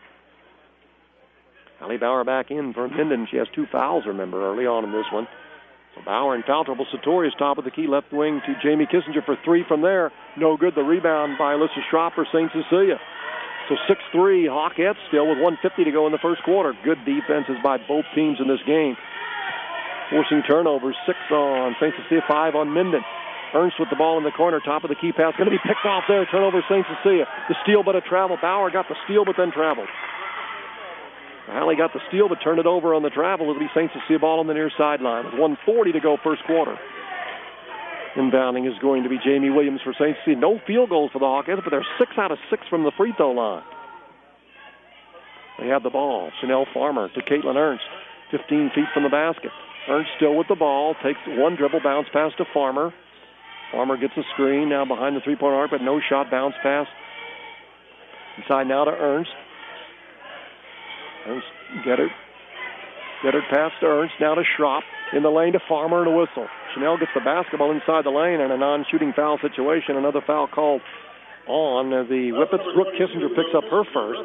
Allie Bauer back in for Minden. She has 2 fouls, remember, early on in this one. So Bauer in foul trouble. Sartorius top of the key, left wing to Jamie Kissinger for 3 from there. No good. The rebound by Alyssa Schropp for St. Cecilia. So 6-3 Hawkettes still with 1:50 to go in the first quarter. Good defenses by both teams in this game. Forcing turnovers, 6 on St. Cecilia, 5 on Minden. Ernst with the ball in the corner, top of the key pass. Going to be picked off there. Turnover St. Cecilia. The steal but a travel. Bauer got the steal but then traveled. Allie got the steal but turned it over on the travel. It'll be St. Cecilia ball on the near sideline with 1:40 to go first quarter. Inbounding is going to be Jamie Williams for St. Cecilia. No field goals for the Hawkettes, but they're 6 out of 6 from the free throw line. They have the ball. Chanel Farmer to Caitlin Ernst, 15 feet from the basket. Ernst still with the ball, takes one dribble, bounce pass to Farmer. Farmer gets a screen now behind the three-point arc, but no shot, bounce pass. Inside now to Ernst. Ernst, Geddard pass to Ernst, now to Schropp. In the lane to Farmer and a whistle. Chanel gets the basketball inside the lane and a non-shooting foul situation. Another foul called on the Whippets. Brooke Kissinger picks up her first.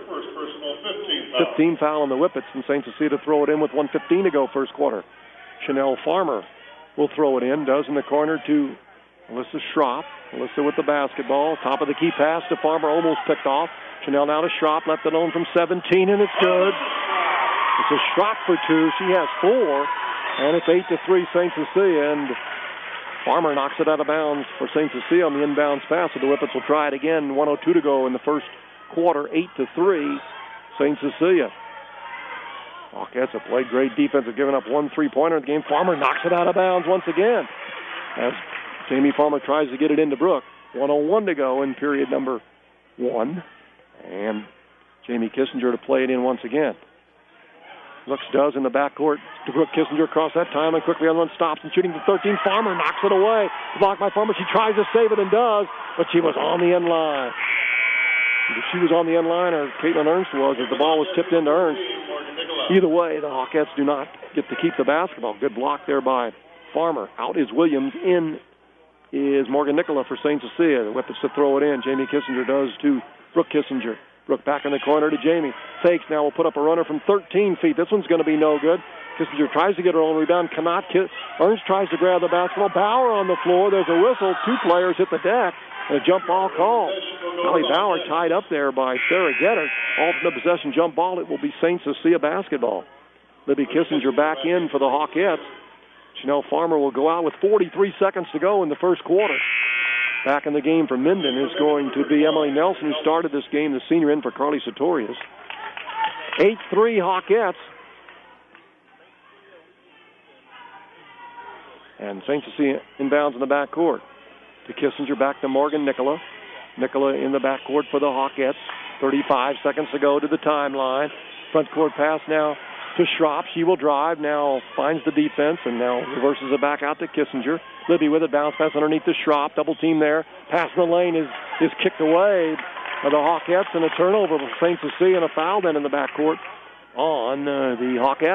15 foul on the Whippets, and St. Cecilia to throw it in with 1:15 to go first quarter. Chanel Farmer will throw it in, does in the corner to Alyssa Schropp. Alyssa with the basketball. Top of the key pass to Farmer, almost picked off. Chanel now to Schropp, left it alone from 17, and it's good. It's a Schropp for 2. She has 4. And it's 8-3 St. Cecilia, and Farmer knocks it out of bounds for St. Cecilia on the inbounds pass, so the Whippets will try it again. 1:02 to go in the first quarter, 8-3 St. Cecilia. Hawkettes have played great defense, have given up 1 3-pointer in the game. Farmer knocks it out of bounds once again as Jamie Farmer tries to get it into Brooke. 1:01 to go in period number 1, and Jamie Kissinger to play it in once again. Looks does in the backcourt to Brooke Kissinger across that time and quickly on one stops and shooting for 13. Farmer knocks it away. Blocked by Farmer. She tries to save it and does, but she was on the end line. If she was on the end line or Caitlin Ernst was, as the ball was tipped into Ernst. Either way, the Hawkettes do not get to keep the basketball. Good block there by Farmer. Out is Williams. In is Morgan Nicola for St. Cecilia. The Whippets to throw it in. Jamie Kissinger does to Brooke Kissinger. Brooke back in the corner to Jamie. Fakes now will put up a runner from 13 feet. This one's going to be no good. Kissinger tries to get her own rebound. Cannot. Ernst tries to grab the basketball. Bauer on the floor. There's a whistle. 2 players hit the deck. And a jump ball call. Allie Bauer tied up there by Sarah Geddard. Alternate possession jump ball. It will be St. Cecilia basketball. Libby Kissinger back in for the Hawkettes. Chanel Farmer will go out with 43 seconds to go in the first quarter. Back in the game for Minden is going to be Emily Nelson, who started this game, the senior in for Carly Sartorius. 8-3 Hawkettes. And St. Cecilia inbounds in the backcourt. To Kissinger, back to Morgan Nicola. Nicola in the backcourt for the Hawkettes. 35 seconds to go to the timeline. Front court pass now to Schropp. She will drive, now finds the defense, and now reverses it back out to Kissinger. Libby with it, bounce pass underneath to Schropp. Double team there. Pass in the lane is kicked away by the Hawkettes, and a turnover for St. Cecilia, and a foul then in the backcourt on the Hawkettes.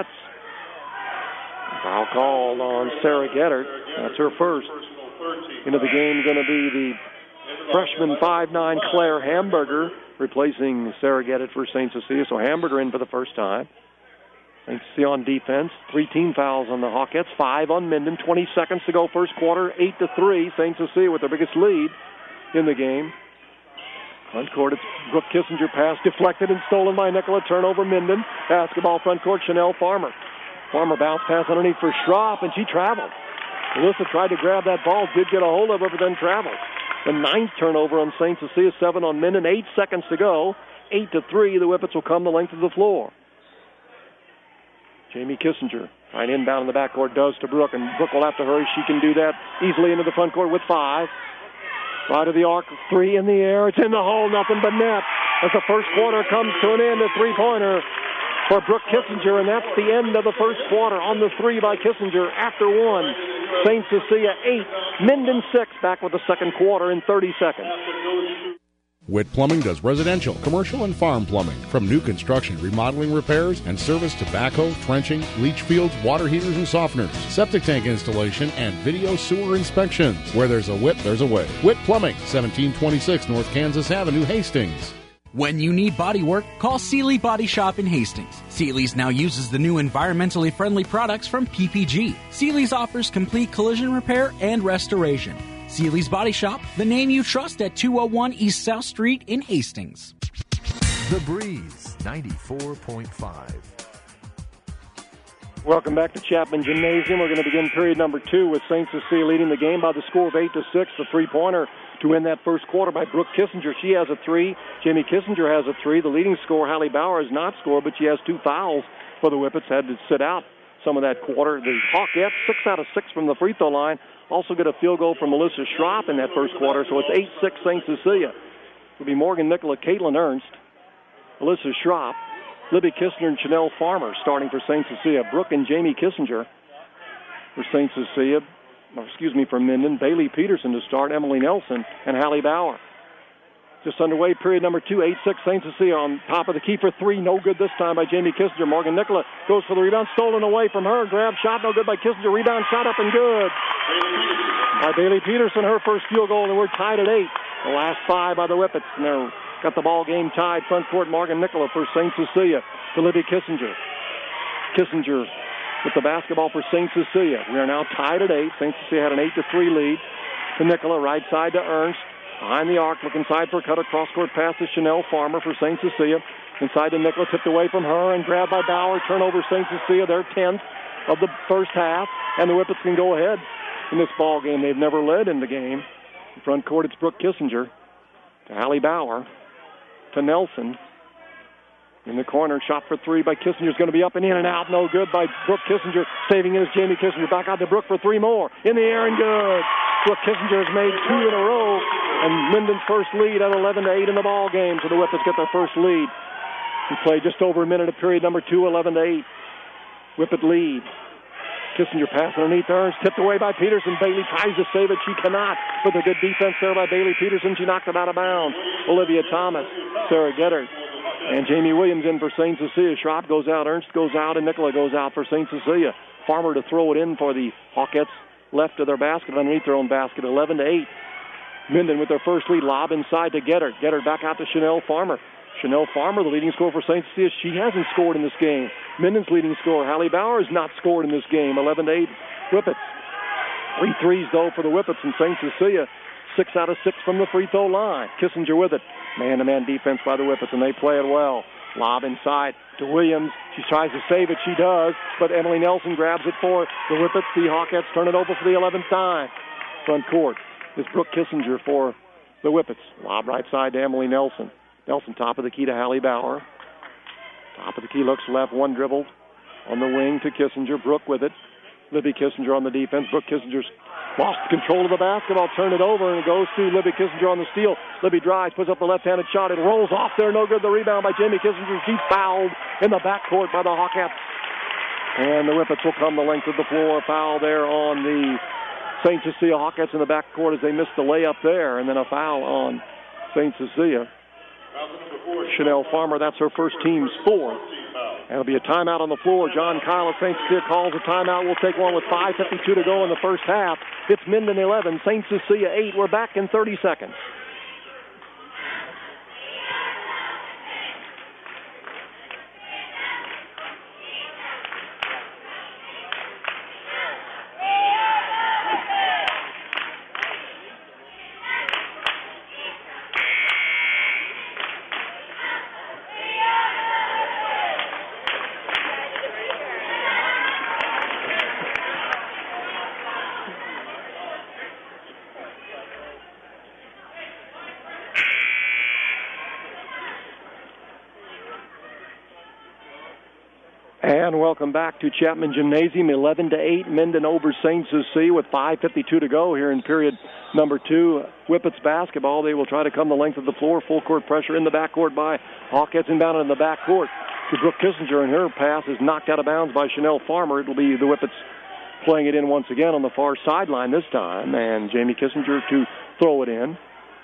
Foul called on Sarah Geddard. That's her first. Into the game going to be the freshman 5'9" Claire Hamburger, replacing Sarah Geddard for St. Cecilia. So Hamburger in for the first time. St. Cecilia on defense. 3 team fouls on the Hawkettes, 5 on Minden. 20 seconds to go first quarter, 8-3. St. Cecilia with their biggest lead in the game. Front court, it's Brooke Kissinger. Pass deflected and stolen by Nicola. Turnover Minden. Basketball front court, Chanel Farmer. Farmer bounce pass underneath for Schropp, and she traveled. Alyssa tried to grab that ball, did get a hold of it, but then traveled. The 9th turnover on St. Cecilia, 7 on Minden. 8 seconds to go. 8-3. The Whippets will come the length of the floor. Jamie Kissinger, right inbound in the backcourt, does to Brooke, and Brooke will have to hurry. She can do that easily into the front court with 5. Right of the arc, 3 in the air. It's in the hole, nothing but net. As the first quarter comes to an end, a three-pointer for Brooke Kissinger, and that's the end of the first quarter on the 3 by Kissinger. After 1, St. Cecilia 8, Minden 6, back with the second quarter in 30 seconds.
Witt Plumbing does residential, commercial, and farm plumbing. From new construction, remodeling, repairs, and service to backhoe, trenching, leach fields, water heaters and softeners, septic tank installation, and video sewer inspections. Where there's a Witt, there's a way. Witt Plumbing, 1726 North Kansas Avenue, Hastings.
When you need body work, call Seeley Body Shop in Hastings. Seeley's now uses the new environmentally friendly products from PPG. Seeley's offers complete collision repair and restoration. Seeley's Body Shop, the name you trust at 201 East South Street in Hastings.
The Breeze, 94.5.
Welcome back to Chapman Gymnasium. We're going to begin period number 2 with St. Cecilia leading the game by the score of 8-6. The three-pointer to win that first quarter by Brooke Kissinger. She has a 3. Jamie Kissinger has a 3. The leading scorer, Hallie Bauer, has not scored, but she has 2 fouls for the Whippets. Had to sit out some of that quarter. The Hawkettes, 6 out of 6 from the free throw line. Also get a field goal from Melissa Schropp in that first quarter, so it's 8-6 St. Cecilia. It'll be Morgan Nicola, Caitlin Ernst, Melissa Schropp, Libby Kissinger, and Chanel Farmer starting for St. Cecilia. Brooke and Jamie Kissinger for St. Cecilia. For Minden. Bailey Peterson to start, Emily Nelson, and Hallie Bauer. Just underway, period number 2, 8-6 St. Cecilia on top of the key for 3. No good this time by Jamie Kissinger. Morgan Nicola goes for the rebound, stolen away from her. Grab shot, no good by Kissinger. Rebound shot up and good by Bailey Peterson, her first field goal, and we're tied at 8. The last 5 by the Whippets, and they're got the ball game tied. Front court, Morgan Nicola for St. Cecilia to Libby Kissinger. Kissinger with the basketball for St. Cecilia. We are now tied at 8. St. Cecilia had an 8-3 lead. To Nicola, right side to Ernst. Behind the arc, looking side for a cut, across court pass to Chanel Farmer for St. Cecilia. Inside to Nicola, tipped away from her and grabbed by Bauer. Turnover St. Cecilia, their 10th of the first half. And the Whippets can go ahead in this ball game. They've never led in the game. In front court, it's Brooke Kissinger to Hallie Bauer to Nelson. In the corner, shot for 3 by Kissinger is going to be up and in and out. No good by Brooke Kissinger. Saving it is Jamie Kissinger. Back out to Brooke for 3 more. In the air and good. Brooke Kissinger has made 2 in a row. And Minden's first lead at 11-8 in the ball game. So the Whippets get their first lead. We play just over a minute of period number 2, 11-8. Whippet lead. Kissinger pass underneath Ernst, tipped away by Peterson. Bailey tries to save it. She cannot. But the good defense there by Bailey Peterson. She knocked it out of bounds. Olivia Thomas, Sarah Geddard, and Jamie Williams in for St. Cecilia. Schropp goes out, Ernst goes out, and Nicola goes out for St. Cecilia. Farmer to throw it in for the Hawkettes left of their basket, underneath their own basket, 11-8. Minden with their first lead. Lob inside to Geddard. Geddard back out to Chanel Farmer. Chanel Farmer, the leading scorer for St. Cecilia. She hasn't scored in this game. Minden's leading scorer, Hallie Bauer, has not scored in this game. 11-8 Whippets. 3 threes, though, for the Whippets in St. Cecilia. 6 out of 6 from the free throw line. Kissinger with it. Man-to-man defense by the Whippets, and they play it well. Lob inside to Williams. She tries to save it. She does. But Emily Nelson grabs it for the Whippets. The Hawkettes turn it over for the 11th time. Front court. is Brooke Kissinger for the Whippets. Lob right side to Emily Nelson. Nelson top of the key to Hallie Bauer. Top of the key, looks left, one dribble on the wing to Kissinger. Brooke with it. Libby Kissinger on the defense. Brooke Kissinger's lost control of the basketball, turned it over, and it goes to Libby Kissinger on the steal. Libby drives, puts up the left-handed shot. It rolls off there, no good. The rebound by Jamie Kissinger. She's fouled in the backcourt by the Hawkettes. And the Whippets will come the length of the floor. Foul there on the St. Cecilia Hawkettes in the backcourt as they missed the layup there, and then a foul on St. Cecilia. Chanel Farmer, that's her first team's fourth. And it'll be a timeout on the floor. John Kyle of St. Cecilia calls a timeout. We'll take one with 5:52 to go in the first half. It's Minden 11, St. Cecilia 8. We're back in 30 seconds. And welcome back to Chapman Gymnasium, 11-8, Minden over St. Cecilia with 5:52 to go here in period number 2. Whippets basketball. They will try to come the length of the floor. Full court pressure in the backcourt by Hawkettes, inbound in the backcourt to Brooke Kissinger, and her pass is knocked out of bounds by Chanel Farmer. It will be the Whippets playing it in once again on the far sideline this time, and Jamie Kissinger to throw it in.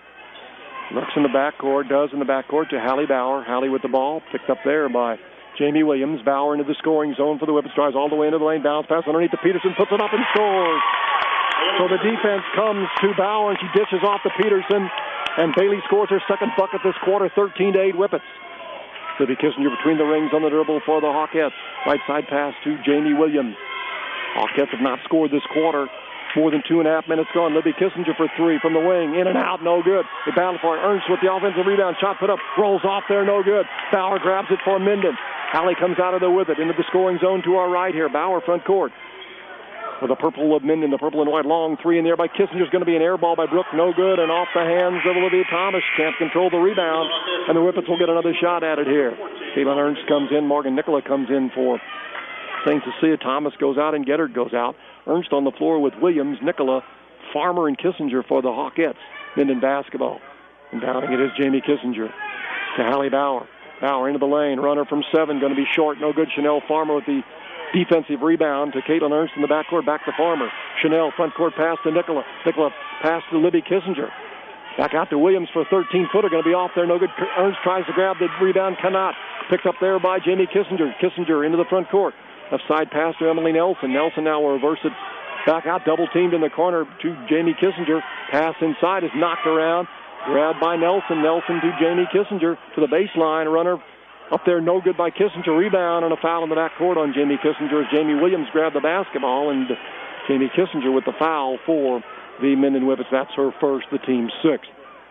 Looks in the backcourt, does in the backcourt to Hallie Bauer. Hallie with the ball, picked up there by Jamie Williams. Bauer into the scoring zone for the Whippets, drives all the way into the lane, bounce pass underneath to Peterson, puts it up and scores. So the defense comes to Bauer, and she dishes off to Peterson, and Bailey scores her second bucket this quarter, 13-8 Whippets. Libby Kissinger between the rings on the dribble for the Hawkettes. Right side pass to Jamie Williams. Hawkettes have not scored this quarter. More than 2.5 minutes gone. Libby Kissinger for three from the wing. In and out, no good. They battle for it. Ernst with the offensive rebound. Shot put up. Rolls off there, no good. Bauer grabs it for Minden. Hallie comes out of there with it into the scoring zone to our right here. Bauer front court. With the purple of Minden, the purple and white long three in there by Kissinger's going to be an air ball by Brooke. No good, and off the hands of Olivia Thomas. Can't control the rebound, and the Whippets will get another shot at it here. Caitlin Ernst comes in. Morgan Nicola comes in for St. Cecilia. Thomas goes out, and Gettard goes out. Ernst on the floor with Williams, Nicola, Farmer, and Kissinger for the Hawkettes. Minden basketball. And downing it is Jamie Kissinger to Hallie Bauer. Bauer into the lane. Runner from 7. Going to be short. No good. Chanel Farmer with the defensive rebound to Caitlin Ernst in the backcourt. Back to Farmer. Chanel front court pass to Nicola. Nicola pass to Libby Kissinger. Back out to Williams for a 13-footer. Going to be off there. No good. Ernst tries to grab the rebound. Cannot. Picked up there by Jamie Kissinger. Kissinger into the front court. Left side pass to Emily Nelson. Nelson now will reverse it back out. Double teamed in the corner to Jamie Kissinger. Pass inside is knocked around. Grabbed by Nelson. Nelson to Jamie Kissinger to the baseline. Runner up there, no good by Kissinger. Rebound and a foul in the backcourt on Jamie Kissinger as Jamie Williams grabbed the basketball, and Jamie Kissinger with the foul for the Minden Whippets. That's her first, the team's sixth.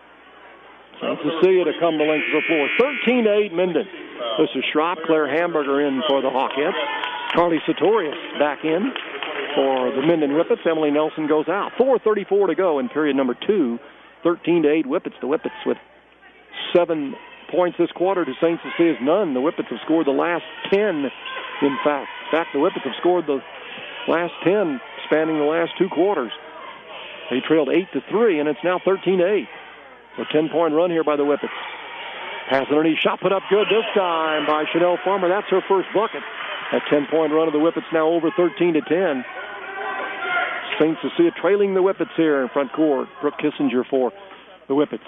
St. Cecilia to come the length of the floor. 13-8 Minden. This is Schropp, Claire Hamburger in for the Hawkettes. Carly Sartorius back in for the Minden Whippets. Emily Nelson goes out. 4:34 to go in period number 2. 13-8 Whippets. The Whippets with 7 points this quarter to St. Cecilia's none. The Whippets have scored the last 10, in fact. The Whippets have scored the last 10 spanning the last 2 quarters. They trailed 8-3, and it's now 13-8. So 10-point run here by the Whippets. Pass underneath. Shot put up good this time by Chanel Farmer. That's her first bucket. That 10-point run of the Whippets now over 13-10. St. Cecilia trailing the Whippets here in front court. Brooke Kissinger for the Whippets.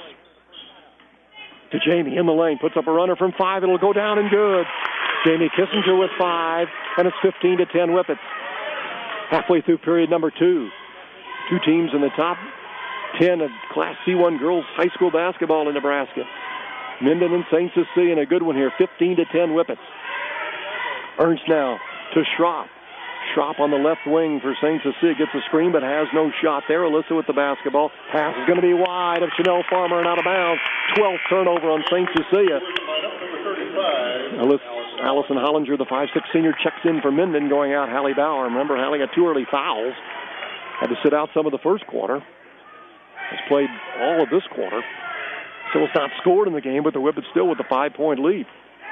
To Jamie in the lane. Puts up a runner from 5. It'll go down and good. Jamie Kissinger with 5. And it's 15-10 Whippets. Halfway through period number 2. 2 teams in the top 10 of Class C1 girls high school basketball in Nebraska. Minden and St. Cecilia in a good one here. 15-10 Whippets. Ernst now to Schropp. Schropp on the left wing for St. Cecilia. Gets a screen but has no shot there. Alyssa with the basketball. Pass is going to be wide of Chanel Farmer and out of bounds. 12th turnover on St. Cecilia. Allison Hollinger, the 5'6" senior, checks in for Minden, going out Hallie Bauer. Remember, Hallie got 2 early fouls. Had to sit out some of the first quarter. has played all of this quarter. Still has not scored in the game, but the Whippets still with a 5-point lead.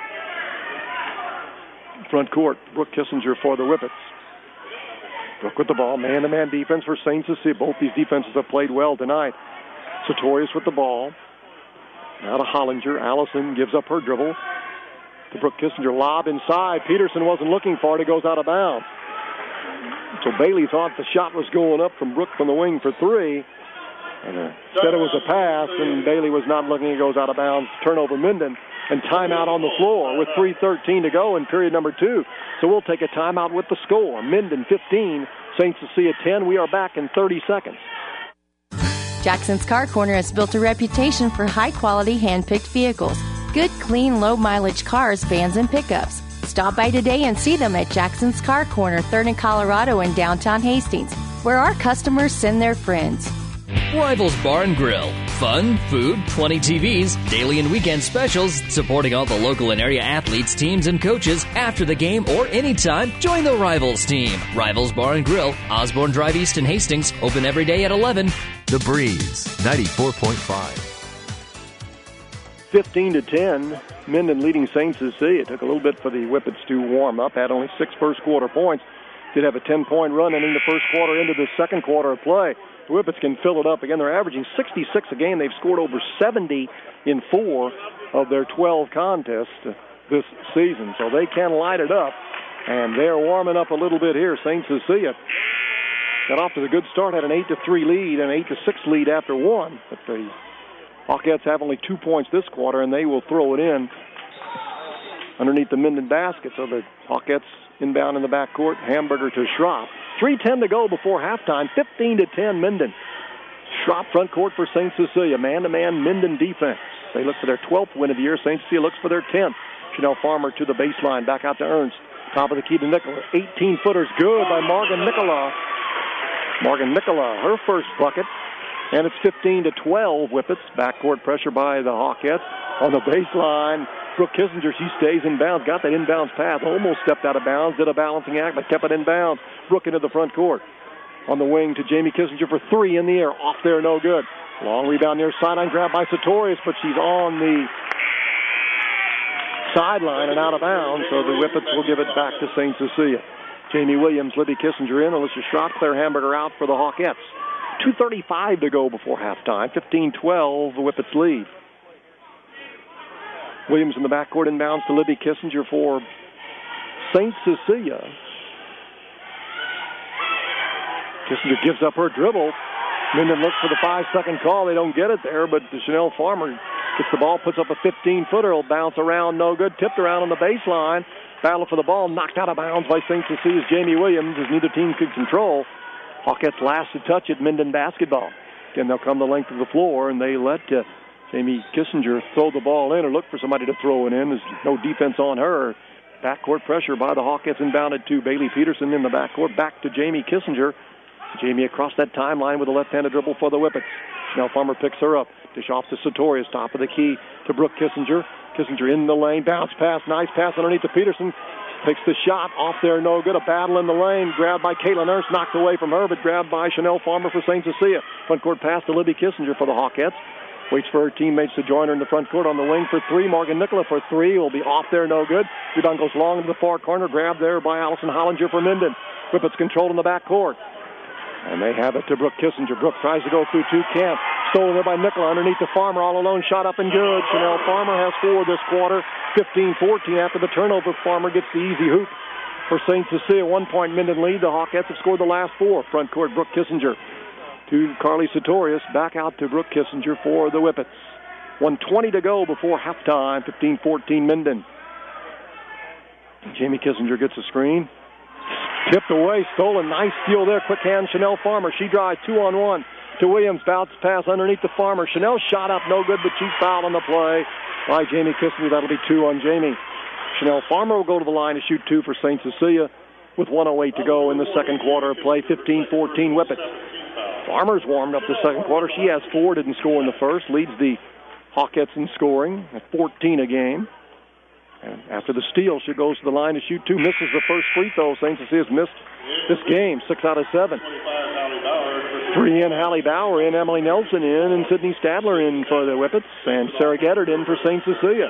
Front court, Brooke Kissinger for the Whippets. Brooke with the ball, man-to-man defense for St. Cecilia. Both these defenses have played well tonight. Sartorius with the ball. Now to Hollinger. Allison gives up her dribble to Brooke Kissinger. Lob inside. Peterson wasn't looking for it. It goes out of bounds. So Bailey thought the shot was going up from Brooke from the wing for three. And instead it was a pass, and Bailey was not looking. It goes out of bounds. Turnover Minden. And timeout on the floor with 3:13 to go in period number 2. So we'll take a timeout with the score. Minden 15, St. Cecilia 10. We are back in 30 seconds.
Jackson's Car Corner has built a reputation for high-quality hand-picked vehicles. Good, clean, low-mileage cars, vans, and pickups. Stop by today and see them at Jackson's Car Corner, 3rd and Colorado in downtown Hastings, where our customers send their friends.
Rivals Bar and Grill. Fun, food, 20 TVs, daily and weekend specials, supporting all the local and area athletes, teams, and coaches. After the game or anytime, join the Rivals team. Rivals Bar and Grill, Osborne Drive East in Hastings, open every day at 11.
The Breeze, 94.5.
15-10, Minden leading St. Cecilia. It took a little bit for the Whippets to warm up. Had only 6 first-quarter points. Did have a 10-point run ending the first quarter into the second quarter of play. The Whippets can fill it up. Again, they're averaging 66 a game. They've scored over 70 in 4 of their 12 contests this season. So they can light it up, and they're warming up a little bit here. St. Cecilia got off to a good start, had an 8-3 lead and an 8-6 lead after one. But the Hawkettes have only 2 points this quarter, and they will throw it in underneath the Minden basket. So the Hawkettes inbound in the backcourt. Hamburger to Schropp. 3:10 to go before halftime. 15-10 Minden. Schropp front court for St. Cecilia. Man-to-man Minden defense. They look for their 12th win of the year. St. Cecilia looks for their 10th. Chanel Farmer to the baseline. Back out to Ernst. Top of the key to Nicola. 18-footers good by Morgan Nicola. Morgan Nicola, her first bucket. And it's 15-12 Whippets. Backcourt pressure by the Hawkettes. On the baseline, Brooke Kissinger, she stays in bounds. Got that inbounds pass. Almost stepped out of bounds. Did a balancing act, but kept it in bounds. Brooke into the front court. On the wing to Jamie Kissinger for 3 in the air. Off there, no good. Long rebound near sideline. Grabbed by Sartorius, but she's on the sideline and out of bounds. So the Whippets will give it back to St. Cecilia. Jamie Williams, Libby Kissinger in. Alyssa Schropp, Claire Hamburger out for the Hawkettes. 2:35 to go before halftime. 15-12, the Whippets lead. Williams in the backcourt inbounds to Libby Kissinger for St. Cecilia. Kissinger gives up her dribble. Minden looks for the 5-second call. They don't get it there, but Chanel Farmer gets the ball, puts up a 15-footer. It'll bounce around, no good. Tipped around on the baseline. Battle for the ball, knocked out of bounds by St. Cecilia's Jamie Williams as neither team could control. Hawkettes last to touch it, Minden basketball. Again, they'll come the length of the floor, and they let Jamie Kissinger throw the ball in or look for somebody to throw it in. There's no defense on her. Backcourt pressure by the Hawkettes inbounded to Bailey Peterson in the backcourt. Back to Jamie Kissinger. Jamie across that timeline with a left-handed dribble for the Whippets. Chanel Farmer picks her up. Dish off to Sartorius, top of the key to Brooke Kissinger. Kissinger in the lane, bounce pass, nice pass underneath to Peterson. Takes the shot, off there, no good. A battle in the lane, grabbed by Caitlin Ernst, knocked away from her, but grabbed by Chanel Farmer for St. Cecilia. Front court pass to Libby Kissinger for the Hawkettes. Waits for her teammates to join her in the front court on the wing for 3. Morgan Nicola for 3. Will be off there, no good. Rebound goes long into the far corner, grabbed there by Allison Hollinger for Minden. Whippets controlled in the back court. And they have it to Brooke Kissinger. Brooke tries to go through 2 camp. Stolen there by Nicola underneath the Farmer. All alone, shot up and good. Chanel Farmer has 4 this quarter. 15-14 after the turnover. Farmer gets the easy hoop for St. Cecilia. 1-point Minden lead. The Hawkettes have scored the last 4. Front court, Brooke Kissinger to Carly Sartorius. Back out to Brooke Kissinger for the Whippets. 1:20 to go before halftime. 15-14 Minden. Jamie Kissinger gets a screen. Tipped away, stolen, nice steal there. Quick hand, Chanel Farmer. She drives 2-on-1 to Williams. Bounce pass underneath the Farmer. Chanel shot up, no good, but she's fouled on the play by Jamie Kissinger. That'll be 2 on Jamie. Chanel Farmer will go to the line to shoot 2 for St. Cecilia with 1:08 to go in the second quarter of play. 15-14 Whippets. Farmer's warmed up the second quarter. She has 4, didn't score in the first. Leads the Hawkettes in scoring at 14 a game. And after the steal, she goes to the line to shoot 2. Misses the first free throw. St. Cecilia's missed this game, 6 out of 7. Three in, Hallie Bauer in, Emily Nelson in, and Sydney Stadler in for the Whippets, and Sarah Geddard in for St. Cecilia.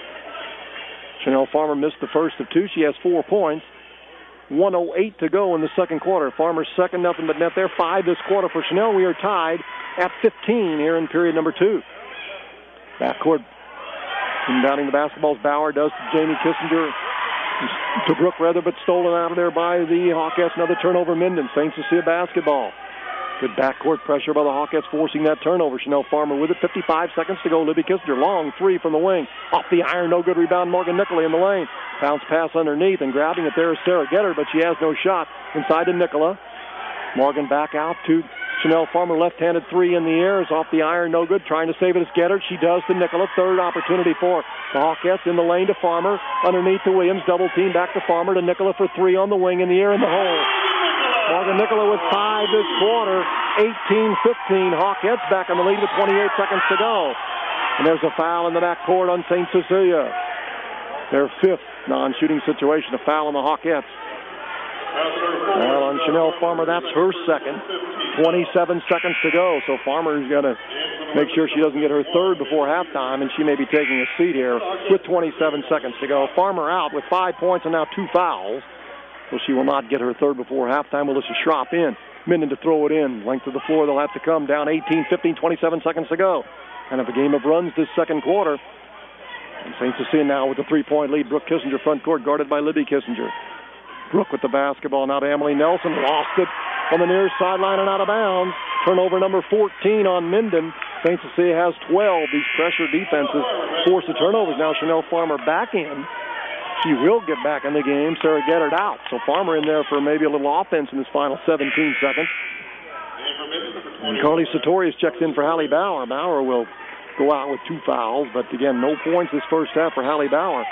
Chanel Farmer missed the first of two. She has 4 points. 1:08 to go in the second quarter. Farmer's second, nothing but net there. 5 this quarter for Chanel. We are tied at 15 here in period number 2. Backcourt inbounding the basketball as Bauer does to Jamie Kissinger. To Brooke Rather, but stolen out of there by the Hawkettes. Another turnover, Minden. St. Cecilia basketball. Good backcourt pressure by the Hawkettes, forcing that turnover. Chanel Farmer with it. 55 seconds to go. Libby Kissinger, long three from the wing. Off the iron, no good rebound. Morgan Nicola in the lane. Bounce pass underneath, and grabbing it there is Sarah Geddard, but she has no shot. Inside to Nicola. Morgan back out to Chanel Farmer. Left-handed three in the air. Is off the iron, no good. Trying to save it is Geddard. She does to Nicola. Third opportunity for the Hawkettes in the lane to Farmer. Underneath to Williams. Double team back to Farmer to Nicola for three on the wing in the air in the hole. Morgan Nicola with 5 this quarter. 18-15. Hawkettes back in the lead with 28 seconds to go. And there's a foul in the backcourt on St. Cecilia. Their 5th non-shooting situation. A foul on the Hawkettes. Well, on Chanel Farmer, that's her second. 27 seconds to go. So Farmer's going to make sure she doesn't get her third before halftime, and she may be taking a seat here with 27 seconds to go. Farmer out with 5 points and now 2 fouls. So she will not get her third before halftime. Melissa Schropp in. Minden to throw it in. Length of the floor, they'll have to come down 18-15, 27 seconds to go. Kind of a game of runs this second quarter. And St. Cecilia now with a 3-point lead. Brooke Kissinger front court, guarded by Libby Kissinger. Brooke with the basketball now to Emily Nelson. Lost it on the near sideline and out of bounds. Turnover number 14 on Minden. St. Cecilia has 12. These pressure defenses force the turnovers. Now Chanel Farmer back in. She will get back in the game. Sarah Geddard out. So Farmer in there for maybe a little offense in this final 17 seconds. And Carly Sartorius checks in for Hallie Bauer. Bauer will go out with 2 fouls, but again, no points this first half for Hallie Bauer.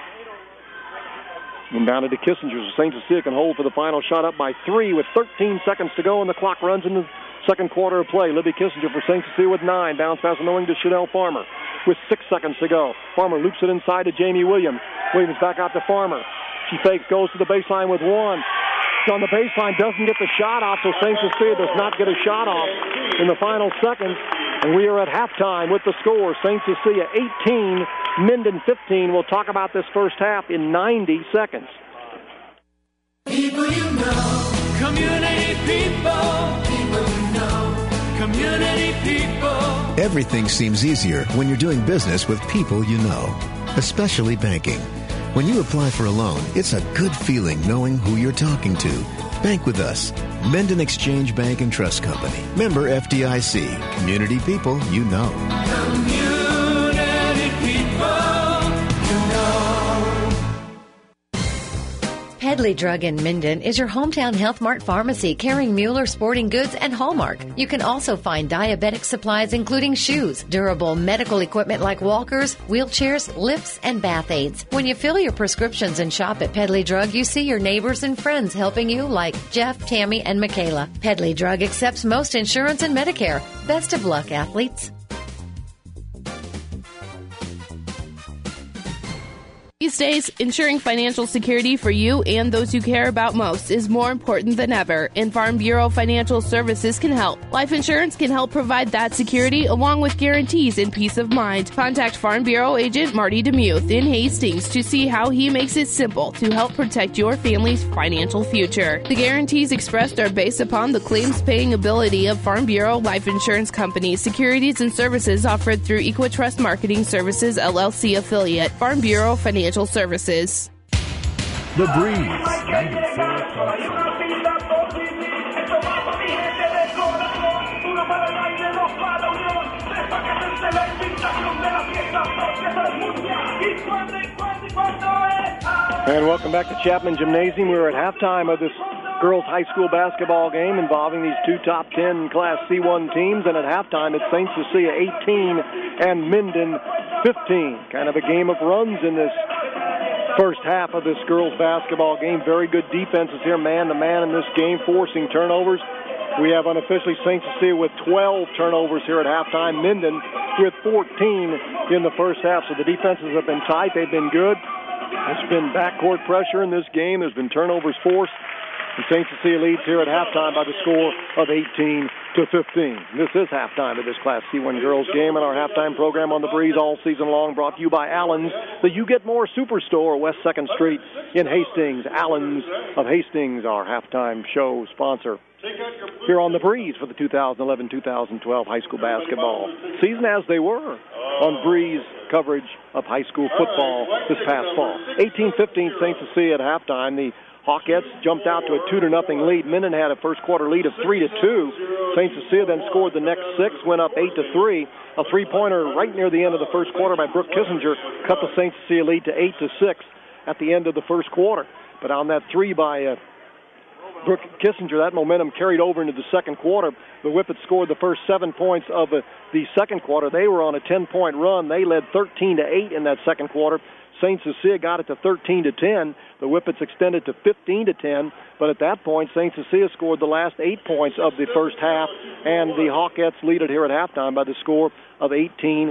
Inbounded to Kissinger, so St. Cecilia can hold for the final shot, up by 3 with 13 seconds to go, and the clock runs in the second quarter of play. Libby Kissinger for St. Cecilia with 9. Bounce pass on the wing to Chanel Farmer with 6 seconds to go. Farmer loops it inside to Jamie Williams. Williams back out to Farmer. She fakes, goes to the baseline with 1. She's on the baseline, doesn't get the shot off, so St. Cecilia does not get a shot off in the final seconds. And we are at halftime with the score. St. Cecilia 18, Minden 15. We'll talk about this first half in 90 seconds.
People you know, community people. People you know, community people.
Everything seems easier when you're doing business with people you know, especially banking. When you apply for a loan, it's a good feeling knowing who you're talking to. Bank with us. Minden Exchange Bank and Trust Company. Member FDIC. Community people you know.
Community people you know.
Pedley Drug in Minden is your hometown Health Mart pharmacy carrying Mueller sporting goods and Hallmark. You can also find diabetic supplies including shoes, durable medical equipment like walkers, wheelchairs, lifts, and bath aids. When you fill your prescriptions and shop at Pedley Drug, you see your neighbors and friends helping you like Jeff, Tammy, and Michaela. Pedley Drug accepts most insurance and Medicare. Best of luck, athletes.
These days, ensuring financial security for you and those you care about most is more important than ever, and Farm Bureau Financial Services can help. Life insurance can help provide that security along with guarantees and peace of mind. Contact Farm Bureau agent Marty DeMuth in Hastings to see how he makes it simple to help protect your family's financial future. The guarantees expressed are based upon the claims-paying ability of Farm Bureau Life Insurance Company. Securities and services offered through Equitrust Marketing Services, LLC affiliate. Farm Bureau Financial Services.
The Breeze 94.5.
And welcome back to Chapman Gymnasium. We're at halftime of this girls high school basketball game involving these 2 top 10 Class C1 teams. And at halftime, it's St. Cecilia 18 and Minden 15. Kind of a game of runs in this first half of this girls basketball game. Very good defenses here, man-to-man in this game, forcing turnovers. We have unofficially St. Cecilia with 12 turnovers here at halftime. Minden with 14 in the first half. So the defenses have been tight. They've been good. There's been backcourt pressure in this game. There's been turnovers forced. And St. Cecilia leads here at halftime by the score of to 15. This is halftime of this Class C1 girls game, and our halftime program on the Breeze all season long brought to you by Allen's, the You Get More Superstore, West 2nd Street in Hastings. Allen's of Hastings, our halftime show sponsor here on the Breeze for the 2011-2012 high school basketball season, as they were on Breeze coverage of high school football this past fall. 18-15 St. Cecilia at halftime. The Hawkettes jumped out to a 2-0 lead. Minden had a first quarter lead of 3-2. St. Cecilia then scored the next 6, went up 8-3. A three-pointer right near the end of the first quarter by Brooke Kissinger cut the St. Cecilia lead to 8-6 at the end of the first quarter. But on that three by Brooke Kissinger, that momentum carried over into the second quarter. The Whippets scored the first 7 points of the second quarter. They were on a 10-point run. They led 13-8 in that second quarter. St. Cecilia got it to 13-10. The Whippets extended to 15-10, but at that point, St. Cecilia scored the last 8 points of the first half, and the Hawkettes lead it here at halftime by the score of 18-15.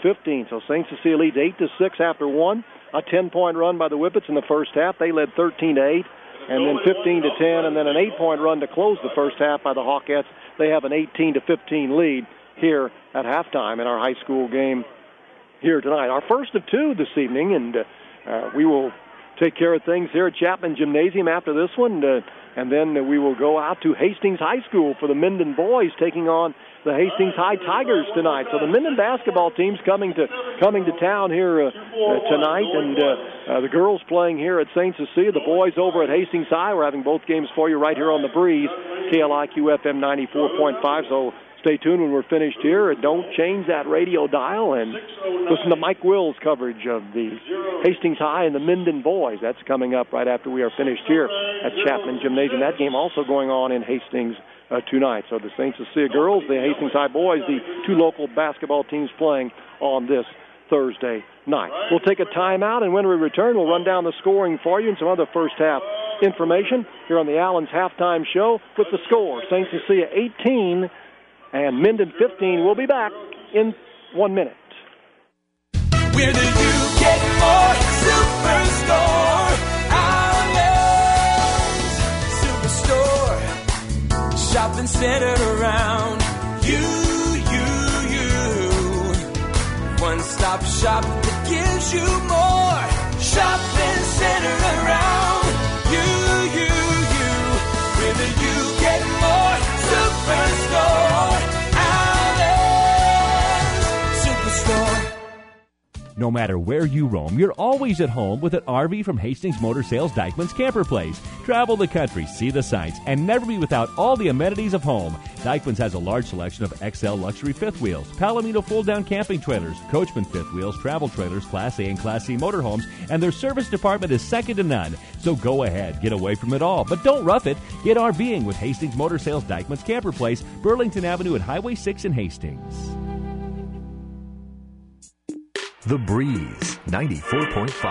So St. Cecilia leads 8-6 after one. A 10-point run by the Whippets in the first half. They led 13-8, and then 15-10, and then an 8-point run to close the first half by the Hawkettes. They have an 18-15 lead here at halftime in our high school game here tonight. Our first of two this evening, and we will take care of things here at Chapman Gymnasium after this one, and then we will go out to Hastings High School for the Minden boys taking on the Hastings High Tigers tonight. So the Minden basketball team's coming to town here tonight, and the girls playing here at St. Cecilia, the boys over at Hastings High. We're having both games for you right here on the Breeze, KLIQ FM 94.5. So stay tuned when we're finished here, and don't change that radio dial, and listen to Mike Will's coverage of the Hastings High and the Minden boys. That's coming up right after we are finished here at Chapman Gymnasium. That game also going on in Hastings tonight. So the St. Cecilia girls, the Hastings High boys, the two local basketball teams playing on this Thursday night. We'll take a timeout, and when we return, we'll run down the scoring for you and some other first half information here on the Allen's halftime show with the score. St. Cecilia 18 and Minden 15. We'll be back in 1 minute.
Where do you get more? Superstore. Allen's Superstore. Shopping centered around you. One-stop shop that gives you more. Shopping centered around you. Where do you get more? Superstore.
No matter where you roam, you're always at home with an RV from Hastings Motor Sales Dykeman's Camper Place. Travel the country, see the sights, and never be without all the amenities of home. Dykeman's has a large selection of XL luxury fifth wheels, Palomino fold-down camping trailers, Coachman fifth wheels, travel trailers, Class A and Class C motorhomes, and their service department is second to none. So go ahead, get away from it all, but don't rough it. Get RVing with Hastings Motor Sales Dykeman's Camper Place, Burlington Avenue at Highway 6 in Hastings.
The Breeze 94.5.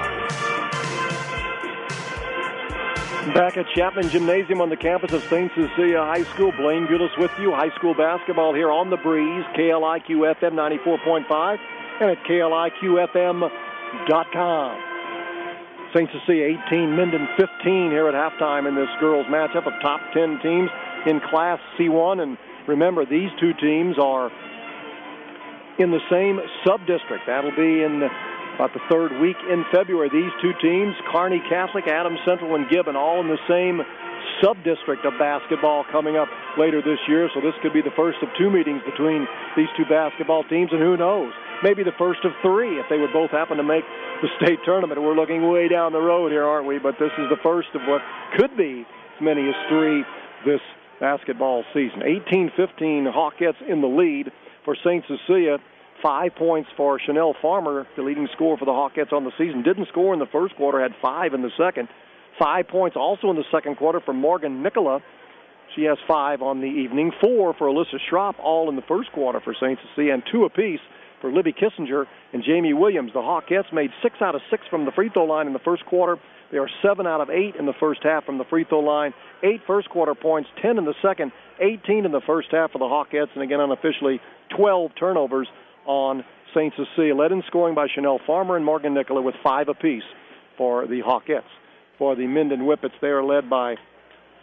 Back at Chapman Gymnasium on the campus of St. Cecilia High School. Blaine Gillis with you. High school basketball here on the Breeze, KLIQ FM 94.5 and at KLIQFM.com. St. Cecilia 18, Minden 15 here at halftime in this girls matchup of top 10 teams in Class C1. And remember, these two teams are in the same sub-district. That'll be in about the third week in February. These two teams, Kearney Catholic, Adams Central, and Gibbon, all in the same sub-district of basketball coming up later this year. So this could be the first of two meetings between these two basketball teams, and who knows, maybe the first of three if they would both happen to make the state tournament. We're looking way down the road here, aren't we? But this is the first of what could be as many as three this basketball season. 18-15 Hawkettes in the lead. For St. Cecilia, 5 points for Chanel Farmer, the leading scorer for the Hawkettes on the season. Didn't score in the first quarter, had 5 in the second. 5 points also in the second quarter for Morgan Nicola. She has 5 on the evening. 4 for Alyssa Schropp, all in the first quarter for St. Cecilia, and 2 apiece for Libby Kissinger and Jamie Williams. The Hawkettes made 6 out of 6 from the free throw line in the first quarter. They are 7 out of 8 in the first half from the free throw line. 8 first quarter points, 10 in the second, 18 in the first half for the Hawkettes, and again unofficially 12 turnovers on St. Cecilia. Led in scoring by Chanel Farmer and Morgan Nicola with 5 apiece for the Hawkettes. For the Minden Whippets, they are led by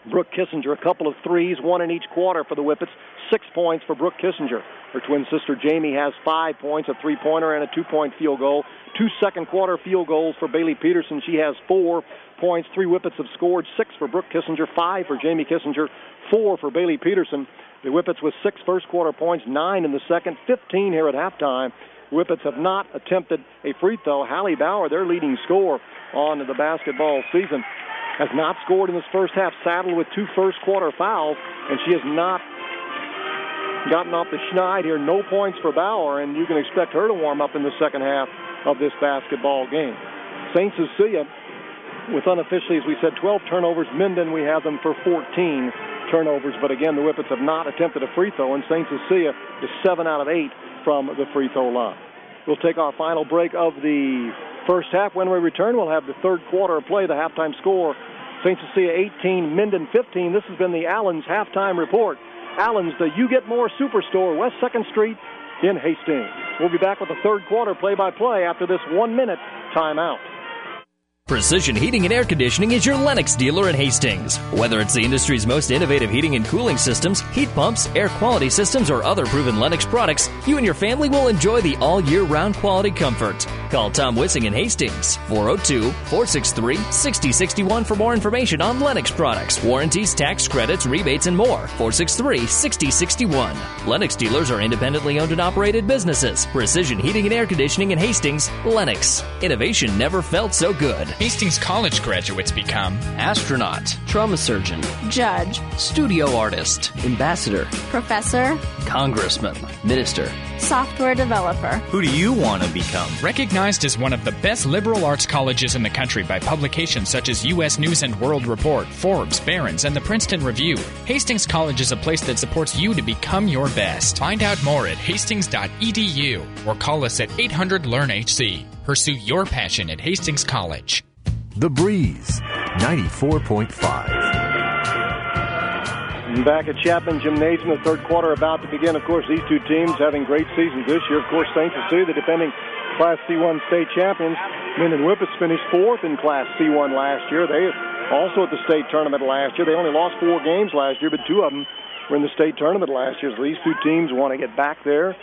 Brooke Kissinger, a couple of threes, one in each quarter for the Whippets. 6 points for Brooke Kissinger. Her twin sister Jamie has 5 points, a three-pointer and a 2-point field goal. 2 second-quarter field goals for Bailey Peterson. She has 4 points. 3 Whippets have scored, 6 for Brooke Kissinger, 5 for Jamie Kissinger, 4 for Bailey Peterson. The Whippets with 6 first-quarter points, 9 in the second, 15 here at halftime. Whippets have not attempted a free throw. Hallie Bauer, their leading scorer on the basketball season, has not scored in this first half, saddled with 2 first-quarter fouls, and she has not gotten off the schneid here. No points for Bauer, and you can expect her to warm up in the second half of this basketball game. St. Cecilia, with unofficially, as we said, 12 turnovers. Minden, we have them for 14 turnovers, but again, the Whippets have not attempted a free throw, and St. Cecilia is 7 out of 8 from the free throw line. We'll take our final break of the first half. When we return, we'll have the third quarter of play, the halftime score. St. Cecilia 18, Minden 15. This has been the Allen's halftime report. Allen's, the You Get More Superstore, West 2nd Street in Hastings. We'll be back with the third quarter play-by-play after this 1-minute timeout.
Precision Heating and Air Conditioning is your Lennox dealer in Hastings. Whether it's the industry's most innovative heating and cooling systems, heat pumps, air quality systems, or other proven Lennox products, you and your family will enjoy the all-year-round quality comfort. Call Tom Wissing in Hastings, 402-463-6061 for more information on Lennox products, warranties, tax credits, rebates, and more. 463-6061. Lennox dealers are independently owned and operated businesses. Precision Heating and Air Conditioning in Hastings, Lennox. Innovation never felt so good.
Hastings College graduates become
astronaut, trauma surgeon,
judge,
studio artist, ambassador,
professor,
congressman, minister,
software developer.
Who do you want to become? Recognized as one of the best liberal arts colleges in the country by publications such as U.S. News and World Report, Forbes, Barron's, and the Princeton Review, Hastings College is a place that supports you to become your best. Find out more at hastings.edu or call us at 800-LEARN-HC. Pursue your passion at Hastings College.
The Breeze, 94.5.
Back at Chapman Gymnasium, the third quarter about to begin. Of course, these two teams having great seasons this year. Of course, St. Cecilia, the defending Class C1 state champions. Minden Whippets finished 4th in Class C1 last year. They also at the state tournament last year. They only lost 4 games last year, but 2 of them were in the state tournament last year. So these two teams want to get back there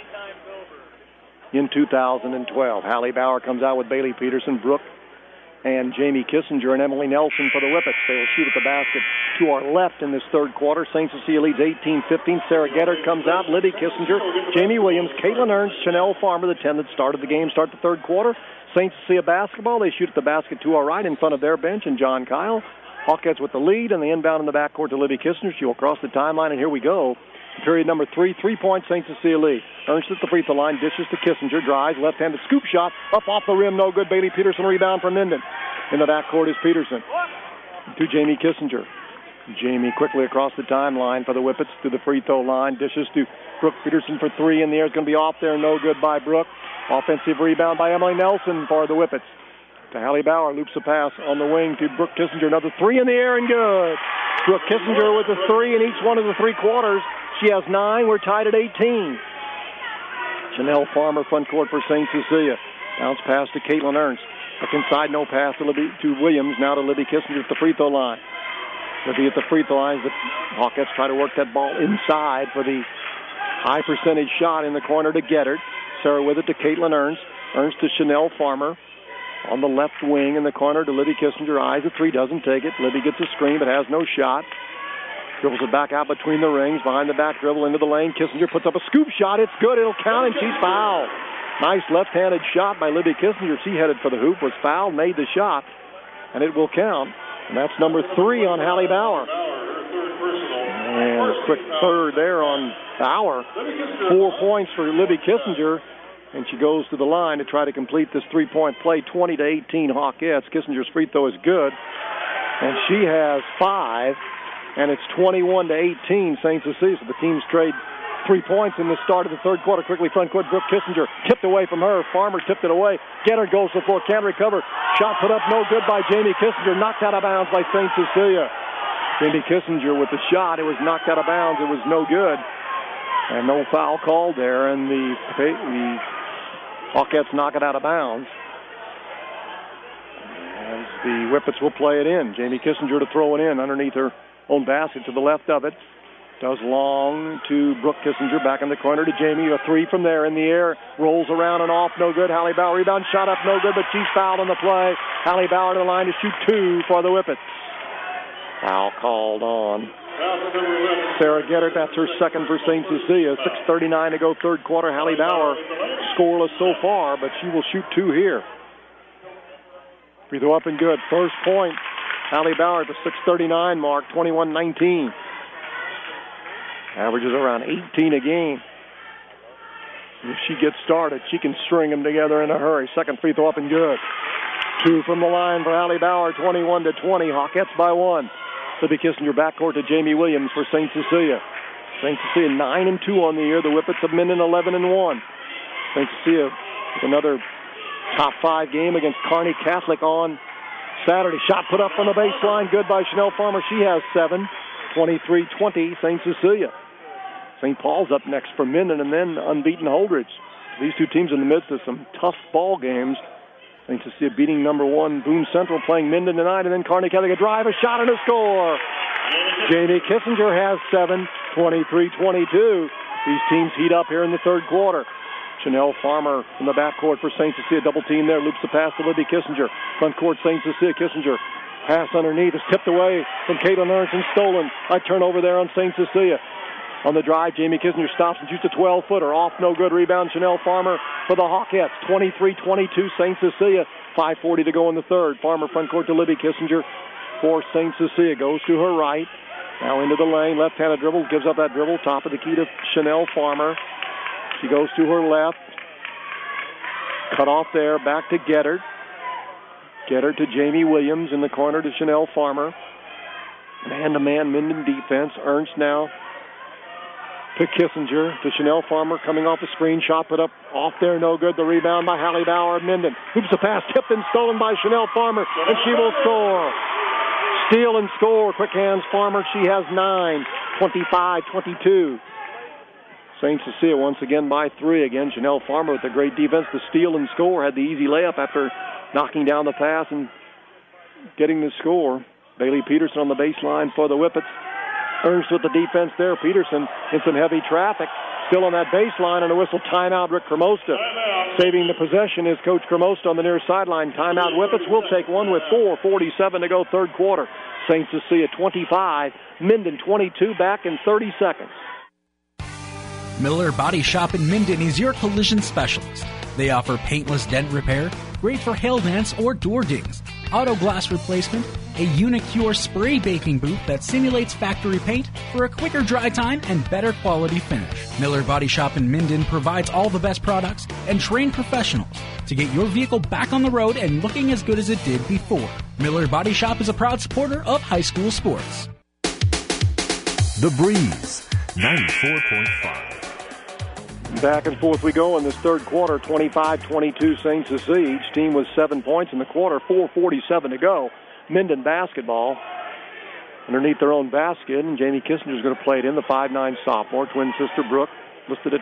in 2012. Hallie Bauer comes out with Bailey Peterson, Brooke and Jamie Kissinger, and Emily Nelson for the Whippets. They will shoot at the basket to our left in this third quarter. St. Cecilia leads 18-15. Sarah Geddard comes out, Libby Kissinger, Jamie Williams, Caitlin Ernst, Chanel Farmer, the 10 that started the game, start the third quarter. St. Cecilia basketball, they shoot at the basket to our right in front of their bench, and John Kyle. Hawkettes with the lead, and the inbound in the backcourt to Libby Kissinger. She will cross the timeline, and here we go. Period number 3, 3-point St. Cecilia lead. Ernst at the free throw line, dishes to Kissinger, drives, left-handed scoop shot, up off the rim, no good. Bailey Peterson rebound from Minden. In the backcourt is Peterson to Jamie Kissinger. Jamie quickly across the timeline for the Whippets to the free throw line, dishes to Brooke Peterson for 3 in the air. It's going to be off there, no good by Brooke. Offensive rebound by Emily Nelson for the Whippets. To Hallie Bauer, loops a pass on the wing to Brooke Kissinger. Another 3 in the air and good. Brooke Kissinger with a 3 in each one of the 3 quarters. She has 9. We're tied at 18. Chanel Farmer, front court for St. Cecilia. Bounce pass to Caitlin Ernst. Back inside, no pass to Williams. Now to Libby Kissinger at the free throw line. Libby at the free throw line. The Hawkettes try to work that ball inside for the high percentage shot in the corner to Geddard. Sarah with it to Caitlin Ernst. Ernst to Chanel Farmer. On the left wing in the corner to Libby Kissinger. Eyes a 3, doesn't take it. Libby gets a screen but has no shot. Dribbles it back out between the rings, behind the back dribble into the lane. Kissinger puts up a scoop shot. It's good. It'll count, and she's fouled. Nice left-handed shot by Libby Kissinger. She headed for the hoop, was fouled, made the shot, and it will count. And that's number 3 on Hallie Bauer. And a quick third there on Bauer. 4 points for Libby Kissinger. And she goes to the line to try to complete this 3-point play, 20-18 Hawkettes. Kissinger's free throw is good. And she has 5, and it's 21-18 St. Cecilia. So the teams trade 3 points in the start of the third quarter. Quickly front court, Brooke Kissinger tipped away from her. Farmer tipped it away. Geddard goes to the floor, can't recover. Shot put up, no good by Jamie Kissinger. Knocked out of bounds by St. Cecilia. Jamie Kissinger with the shot. It was knocked out of bounds. It was no good. And no foul called there, and the Hawkettes knock it out of bounds. As the Whippets will play it in. Jamie Kissinger to throw it in underneath her own basket to the left of it. Does long to Brooke Kissinger. Back in the corner to Jamie. A three from there in the air. Rolls around and off. No good. Hallie Bauer rebound. Shot up. No good, but she's fouled on the play. Hallie Bauer to the line to shoot 2 for the Whippets. Foul called on Sarah Geddert. That's her second for St. Cecilia. 6:39 to go third quarter. Hallie Bauer scoreless so far, but she will shoot 2 here. Free throw up and good. First point. Hallie Bauer at the 6:39 mark. 21-19. Averages around 18 a game. If she gets started, she can string them together in a hurry. Second free throw up and good. 2 from the line for Hallie Bauer, 21-20. Hawkettes by 1. Libby Kissinger backcourt to Jamie Williams for St. Cecilia. St. Cecilia 9-2 on the year. The Whippets have been in 11-1. St. Cecilia with another top 5 game against Kearney Catholic on Saturday. Shot put up on the baseline. Good by Chanel Farmer. She has 7. 23-20, St. Cecilia. St. Paul's up next for Minden, and then unbeaten Holdridge. These two teams in the midst of some tough ball games. St. Cecilia beating number 1 Boone Central, playing Minden tonight, and then Kearney Catholic a drive, a shot, and a score. Jamie Kissinger has 7, 23-22. These teams heat up here in the third quarter. Chanel Farmer in the backcourt for St. Cecilia, double team there, loops the pass to Libby Kissinger. Front court, St. Cecilia, Kissinger. Pass underneath is tipped away from Caitlin Ernst and stolen. A turnover there on St. Cecilia. On the drive, Jamie Kissinger stops and shoots a 12-footer. Off, no good. Rebound, Chanel Farmer for the Hawkettes. 23-22, St. Cecilia. 5:40 to go in the third. Farmer front court to Libby Kissinger for St. Cecilia. Goes to her right. Now into the lane. Left-handed dribble. Gives up that dribble. Top of the key to Chanel Farmer. She goes to her left. Cut off there. Back to Geddert. Geddert to Jamie Williams in the corner to Chanel Farmer. Man-to-man Minden defense. Ernst now to Kissinger, to Chanel Farmer coming off the screen. Shot put up off there, no good. The rebound by Hallie Bauer of Minden. Hoops the pass, tipped and stolen by Chanel Farmer, and she will score. Steal and score. Quick hands Farmer. She has 9, 25-22. St. Cecilia once again by 3. Again, Chanel Farmer with a great defense. The steal and score. Had the easy layup after knocking down the pass and getting the score. Bailey Peterson on the baseline for the Whippets. Ernst with the defense there. Peterson in some heavy traffic. Still on that baseline, and a whistle. Timeout, Rick Cremosta. Saving the possession is Coach Cremosta on the near sideline. Timeout, Whippets will take one with 4:47 to go third quarter. St. Cecilia 25, Minden 22, back in 30 seconds.
Miller Body Shop in Minden is your collision specialist. They offer paintless dent repair, great for hail dents or door dings, auto glass replacement, a Unicure spray baking booth that simulates factory paint for a quicker dry time and better quality finish. Miller Body Shop in Minden provides all the best products and trained professionals to get your vehicle back on the road and looking as good as it did before. Miller Body Shop is a proud supporter of high school sports.
The Breeze, 94.5.
Back and forth we go in this third quarter, 25-22 St. Cecilia. Each team with 7 points in the quarter, 4:47 to go. Minden basketball underneath their own basket, and Jamie Kissinger is going to play it in, the 5'9 sophomore. Twin sister Brooke listed at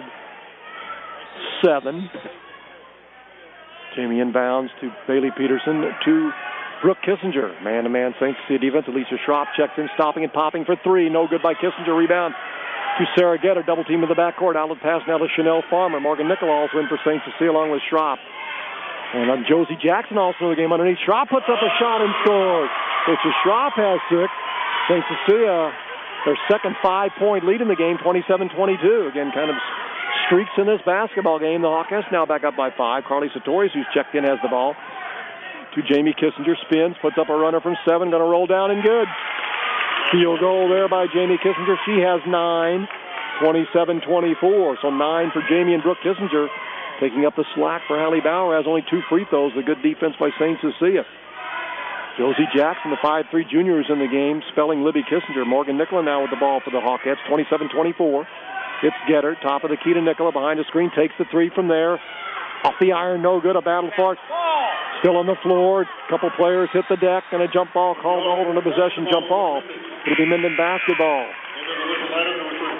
5'7. Jamie inbounds to Bailey Peterson to Brooke Kissinger. Man-to-man St. Cecilia defense. Alicia Schropp checks in, stopping and popping for 3. No good by Kissinger. Rebound to Sarah Getter. Double team in the backcourt. Outlet pass now to Chanel Farmer. Morgan Nicola also in for St. Cecilia along with Schropp. And Josie Jackson also in the game underneath. Schropp puts up a shot and scores. Alicia Schropp has 6. St. Cecilia, their second 5-point lead in the game, 27-22. Again, kind of streaks in this basketball game. The Hawkettes now back up by 5. Carly Sartorius, who's checked in, has the ball. To Jamie Kissinger, spins, puts up a runner from 7, going to roll down and good. Field goal there by Jamie Kissinger. She has 9, 27-24. So 9 for Jamie and Brooke Kissinger. Taking up the slack for Hallie Bauer. Has only 2 free throws. A good defense by St. Cecilia. Josie Jackson, the 5'3 junior, is in the game, spelling Libby Kissinger. Morgan Nicola now with the ball for the Hawkettes, 27-24. It's Getter, top of the key to Nicola, behind the screen, takes the 3 from there. Off the iron, no good, a battle for it. Still on the floor, a couple players hit the deck, and a jump ball called on a possession jump ball. It'll be Minden basketball.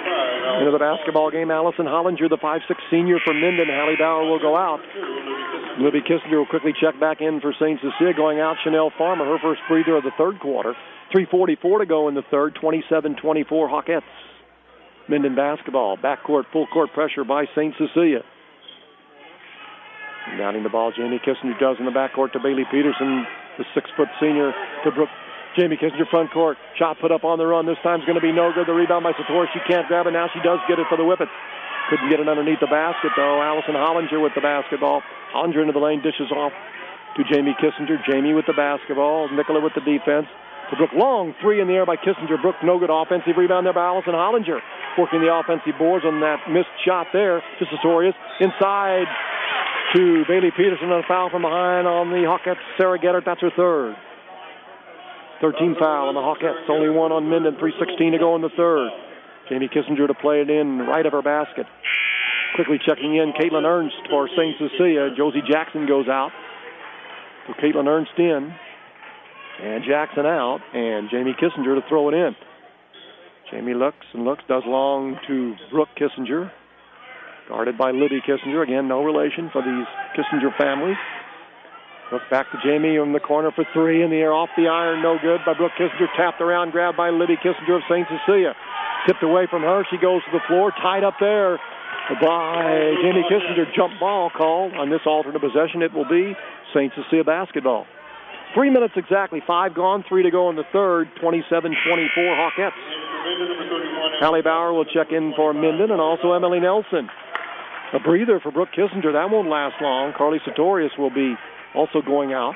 Into the basketball game, Allison Hollinger, the 5'6 senior from Minden. Hallie Bauer will go out. Libby Kissinger will quickly check back in for St. Cecilia. Going out, Chanel Farmer, her first breather of the third quarter. 3:44 to go in the third, 27-24 Hawkettes. Minden basketball. Backcourt, full court pressure by St. Cecilia. Downing the ball, Jamie Kissinger does in the backcourt to Bailey Peterson, the 6-foot senior to Brooke. Jamie Kissinger front court. Shot put up on the run. This time's going to be no good. The rebound by Satori. She can't grab it. Now she does get it for the Whippets. Couldn't get it underneath the basket, though. Allison Hollinger with the basketball. Hollinger into the lane, dishes off to Jamie Kissinger. Jamie with the basketball. Nicola with the defense. To Brooke, long three in the air by Kissinger. Brooke, no good. Offensive rebound there by Allison Hollinger. Working the offensive boards on that missed shot there to Sartorius. Inside to Bailey Peterson on a foul from behind on the Hawkettes. Sarah Gettert, that's her third. 13 foul on the Hawkettes. Only one on Minden. 3:16 to go in the third. Jamie Kissinger to play it in right of her basket. Quickly checking in, Caitlin Ernst for St. Cecilia. Josie Jackson goes out. So Caitlin Ernst in. And Jackson out. And Jamie Kissinger to throw it in. Jamie looks and looks. Does long to Brooke Kissinger. Guarded by Libby Kissinger. Again, no relation for these Kissinger families. Look back to Jamie in the corner for three. In the air, off the iron, no good by Brooke Kissinger. Tapped around, grabbed by Libby Kissinger of St. Cecilia. Tipped away from her. She goes to the floor. Tied up there by Jamie Kissinger. Jump ball called on this alternate possession. It will be St. Cecilia basketball. 3 minutes exactly. 5 gone, 3 to go in the third. 27-24 Hawkettes. Hallie Bauer will check in for Minden, and also Emily Nelson. A breather for Brooke Kissinger. That won't last long. Carly Sartorius will be also going out.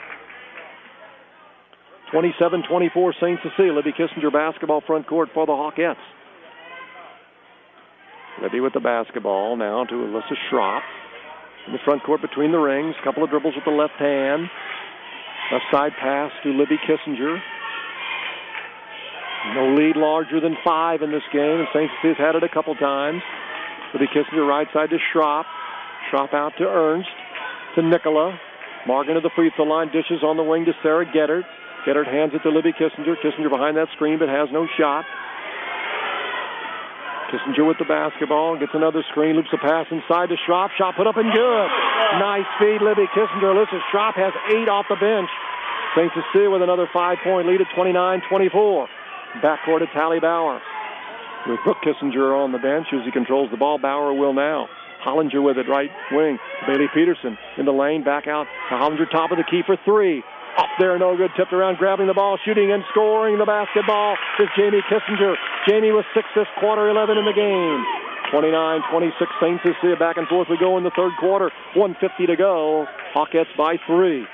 27-24 St. Cecilia. Libby Kissinger basketball front court for the Hawkettes. Libby with the basketball now to Alyssa Schropp. In the front court between the rings. Couple of dribbles with the left hand. Left side pass to Libby Kissinger. No lead larger than 5 in this game. And St. Cecilia's had it a couple times. Libby Kissinger right side to Schropp. Schropp out to Ernst. To Nicola. Morgan to the free throw line. Dishes on the wing to Sarah Gettert. Gettert hands it to Libby Kissinger. Kissinger behind that screen but has no shot. Kissinger with the basketball. Gets another screen. Loops a pass inside to Schropp. Shot put up and good. Nice feed, Libby Kissinger. Alyssa Schropp has 8 off the bench. St. Cecilia with another 5-point lead at 29-24. Backcourt it's Hallie Bauer. With Brooke Kissinger on the bench as he controls the ball. Bauer will now. Hollinger with it, right wing. Bailey Peterson in the lane. Back out to Hollinger, top of the key for 3. Up there, no good. Tipped around, grabbing the ball, shooting and scoring the basketball is Jamie Kissinger. Jamie with 6 this quarter, 11 in the game. 29-26 St. Cecilia. Back and forth we go in the third quarter. 1:50 to go. Hawkettes by 3.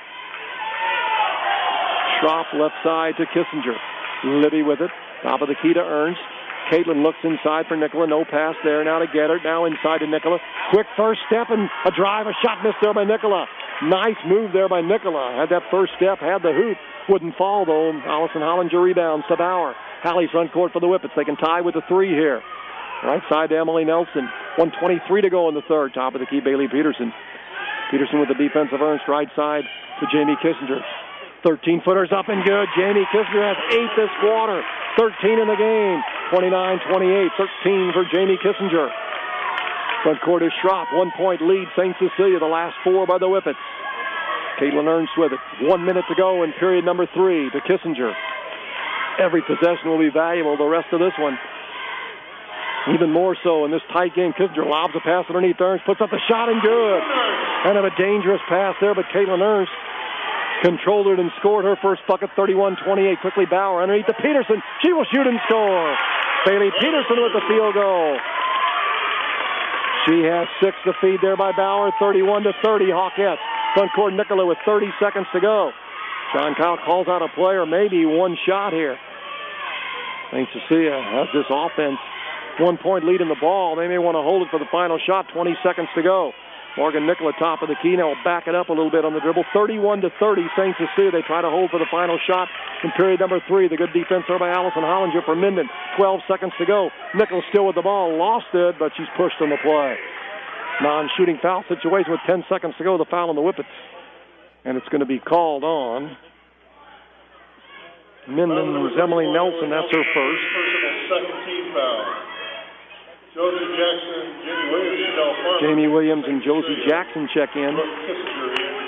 Schropp left side to Kissinger. Libby with it. Top of the key to Ernst. Caitlin looks inside for Nicola. No pass there. Now to Gettert. Now inside to Nicola. Quick first step and a drive. A shot missed there by Nicola. Nice move there by Nicola. Had that first step. Had the hoop. Wouldn't fall, though. Allison Hollinger rebounds to Bauer. Hallie front court for the Whippets. They can tie with a 3 here. Right side to Emily Nelson. 1:23 to go in the third. Top of the key, Bailey Peterson. Peterson with the defensive Ernst. Right side to Jamie Kissinger. 13-footers up and good. Jamie Kissinger has 8 this quarter. 13 in the game. 29-28. 13 for Jamie Kissinger. Front court is Schropp. 1-point lead, St. Cecilia. The last 4 by the Whippets. Caitlin Ernst with it. 1 minute to go in period number 3 to Kissinger. Every possession will be valuable. The rest of this one, even more so in this tight game. Kissinger lobs a pass underneath Ernst. Puts up the shot and good. Kind of a dangerous pass there, but Caitlin Ernst controlled it and scored her first bucket, 31-28. Quickly Bauer underneath to Peterson. She will shoot and score. Bailey Peterson with the field goal. She has 6 to feed there by Bauer, 31-30 Hawkettes. Front court Nicola with 30 seconds to go. John Kyle calls out a player, maybe one shot here. St. Cecilia has this offense. 1-point lead in the ball. They may want to hold it for the final shot, 20 seconds to go. Morgan Nicola, top of the key. Now will back it up a little bit on the dribble. 31-30, St. Cecilia. They try to hold for the final shot in period number 3. The good defense there by Allison Hollinger for Minden. 12 seconds to go. Nicola still with the ball. Lost it, but she's pushed on the play. Non-shooting foul situation with 10 seconds to go. The foul on the Whippets. And it's going to be called on Minden's Emily Nelson. That's her first.
Second team foul. Josie Jackson, Jamie Williams,
Jamie Williams and Josie Jackson check in.
Kissinger in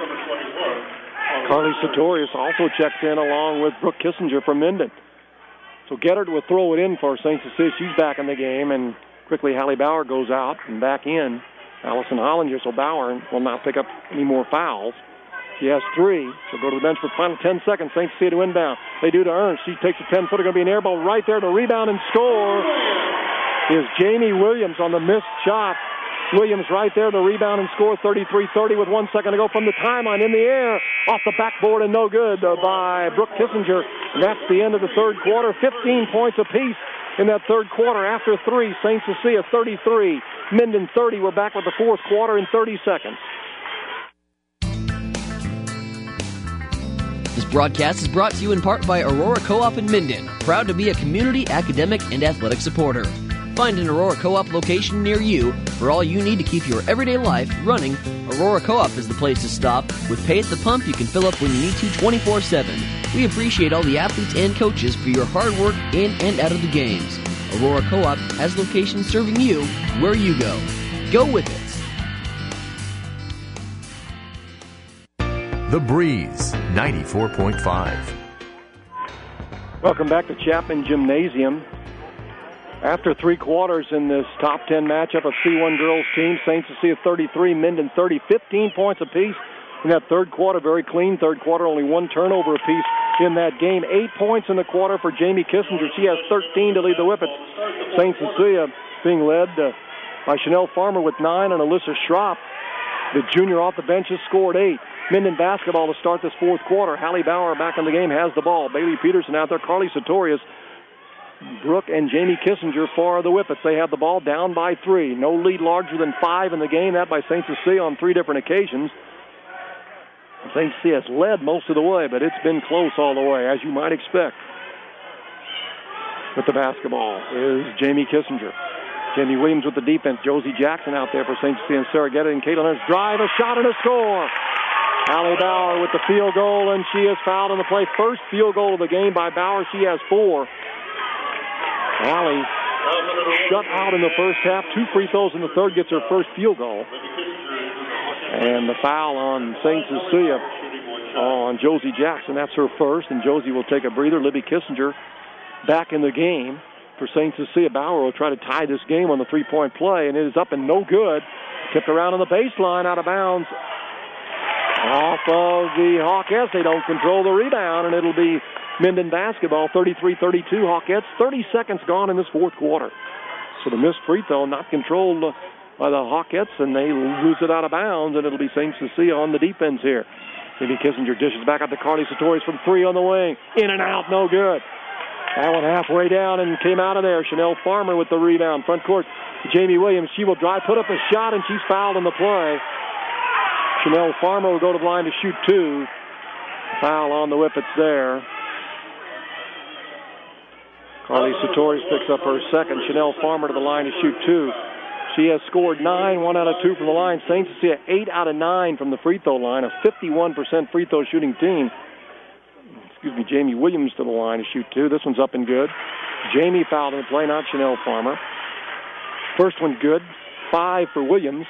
number 21.
Carly Sartorius also checks in along with Brooke Kissinger from Minden. So Gettert will throw it in for St. Cecilia. She's back in the game, and quickly Hallie Bauer goes out and back in. Allison Hollinger, so Bauer will not pick up any more fouls. She has 3. She'll go to the bench for the final 10 seconds. St. Cecilia to inbound. They do to Ernst. She takes a 10-footer. Going to be an air ball right there to rebound and score is Jamie Williams on the missed shot. Williams right there to rebound and score 33-30 with 1 second to go from the timeline in the air. Off the backboard and no good by Brooke Kissinger. And that's the end of the third quarter. 15 points apiece in that third quarter. After 3, St. Cecilia 33, Minden 30. We're back with the fourth quarter in 30 seconds.
This broadcast is brought to you in part by Aurora Co-op in Minden, proud to be a community, academic, and athletic supporter. Find an Aurora Co-op location near you for all you need to keep your everyday life running. Aurora Co-op is the place to stop. With Pay at the Pump, you can fill up when you need to 24/7. We appreciate all the athletes and coaches for your hard work in and out of the games. Aurora Co-op has locations serving you where you go. Go with it.
The Breeze, 94.5.
Welcome back to Chapman Gymnasium. After 3 quarters in this top 10 matchup of C1 girls team, St. Cecilia 33, Minden 30, 15 points apiece in that third quarter. Very clean third quarter, only 1 turnover apiece in that game. 8 points in the quarter for Jamie Kissinger. She has 13 to lead the Whippets. St. Cecilia being led by Chanel Farmer with 9 and Alyssa Schropp, the junior off the bench, has scored 8. Minden basketball to start this fourth quarter. Hallie Bauer back in the game, has the ball. Bailey Peterson out there. Carly Sartorius, Brooke, and Jamie Kissinger for the Whippets. They have the ball down by 3. No lead larger than 5 in the game. That by St. Cecilia on 3 different occasions. St. Cecilia has led most of the way, but it's been close all the way, as you might expect. With the basketball is Jamie Kissinger. Jamie Williams with the defense. Josie Jackson out there for St. Cecilia, and Sarah Geddes and Caitlin Ernst drive, a shot, and a score. Hallie Bauer with the field goal, and she is fouled on the play. First field goal of the game by Bauer. She has 4. Hallie shut out in the first half. 2 free throws in the third, gets her first field goal. And the foul on St. Cecilia on Josie Jackson. That's her first, and Josie will take a breather. Libby Kissinger back in the game for St. Cecilia. Bauer will try to tie this game on the 3-point play, and it is up and no good. Tipped around on the baseline, out of bounds. Off of the Hawkettes. They don't control the rebound, and it'll be Minden basketball, 33-32 Hawkettes. 30 seconds gone in this fourth quarter. So the missed free throw not controlled by the Hawkettes, and they lose it out of bounds, and it'll be St. Cecilia on the defense here. Maybe Kissinger dishes back out to Carly Sartorius from 3 on the wing. In and out, no good. That one halfway down and came out of there. Chanel Farmer with the rebound. Front court, Jamie Williams. She will drive, put up a shot, and she's fouled on the play. Chanel Farmer will go to the line to shoot 2. Foul on the Whippets there. Carly Sartorius picks up her second. Chanel Farmer to the line to shoot 2. She has scored 9, 1 out of 2 from the line. St. Cecilia 8 out of 9 from the free throw line, a 51% free throw shooting team. Jamie Williams to the line to shoot 2. This one's up and good. Jamie fouled in the play, not Chanel Farmer. First one good. 5 for Williams.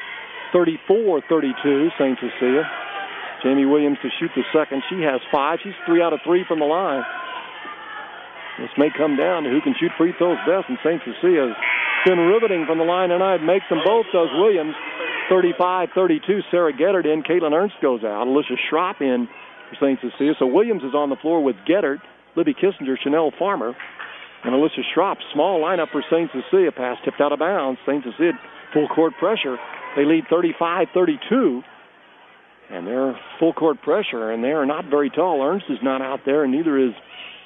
34-32, St. Cecilia. Jamie Williams to shoot the second. She has 5. She's 3 out of 3 from the line. This may come down to who can shoot free throws best, and St. Cecilia has been riveting from the line tonight. Makes them both, does Williams. 35-32, Sarah Gettert in. Caitlin Ernst goes out. Alicia Schropp in for St. Cecilia. So Williams is on the floor with Gettert, Libby Kissinger, Chanel Farmer, and Alicia Schropp. Small lineup for St. Cecilia. Pass tipped out of bounds. St. Cecilia full court pressure. They lead 35-32, and they're full court pressure, and they are not very tall. Ernst is not out there, and neither is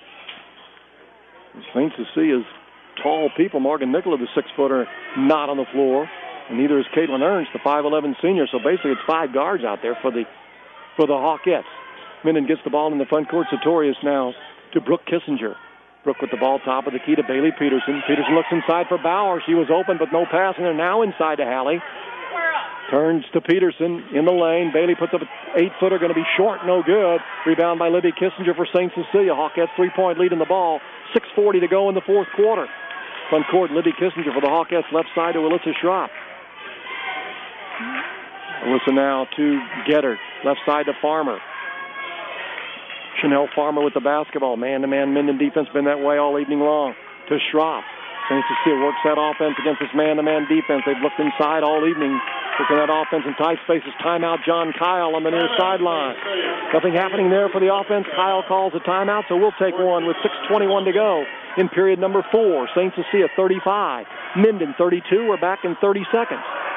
St. Cecilia's tall people. Morgan Nicola, the 6-footer, not on the floor, and neither is Caitlin Ernst, the 5'11 senior. So basically it's 5 guards out there for the Hawkettes. Minden gets the ball in the front court. Sartorius now to Brooke Kissinger. Brooke with the ball top of the key to Bailey Peterson. Peterson looks inside for Bauer. She was open, but no passing. They're now inside to Hallie. Turns to Peterson in the lane. Bailey puts up an 8-footer, going to be short, no good. Rebound by Libby Kissinger for St. Cecilia. Hawkettes 3-point lead in the ball. 6:40 to go in the fourth quarter. Front court, Libby Kissinger for the Hawkettes, left side to Alyssa Schropp. Listen now to Getter. Left side to Farmer. Chanel Farmer with the basketball. Man-to-man Minden defense, been that way all evening long. To Schropp. St. Cecilia works that offense against this man-to-man defense. They've looked inside all evening, looking at offense in tight spaces. Timeout, John Kyle on the near sideline. Nothing happening there for the offense. Kyle calls a timeout, so we'll take one with 6:21 to go in period number 4. St. Cecilia 35, Minden 32. We're back in 30 seconds.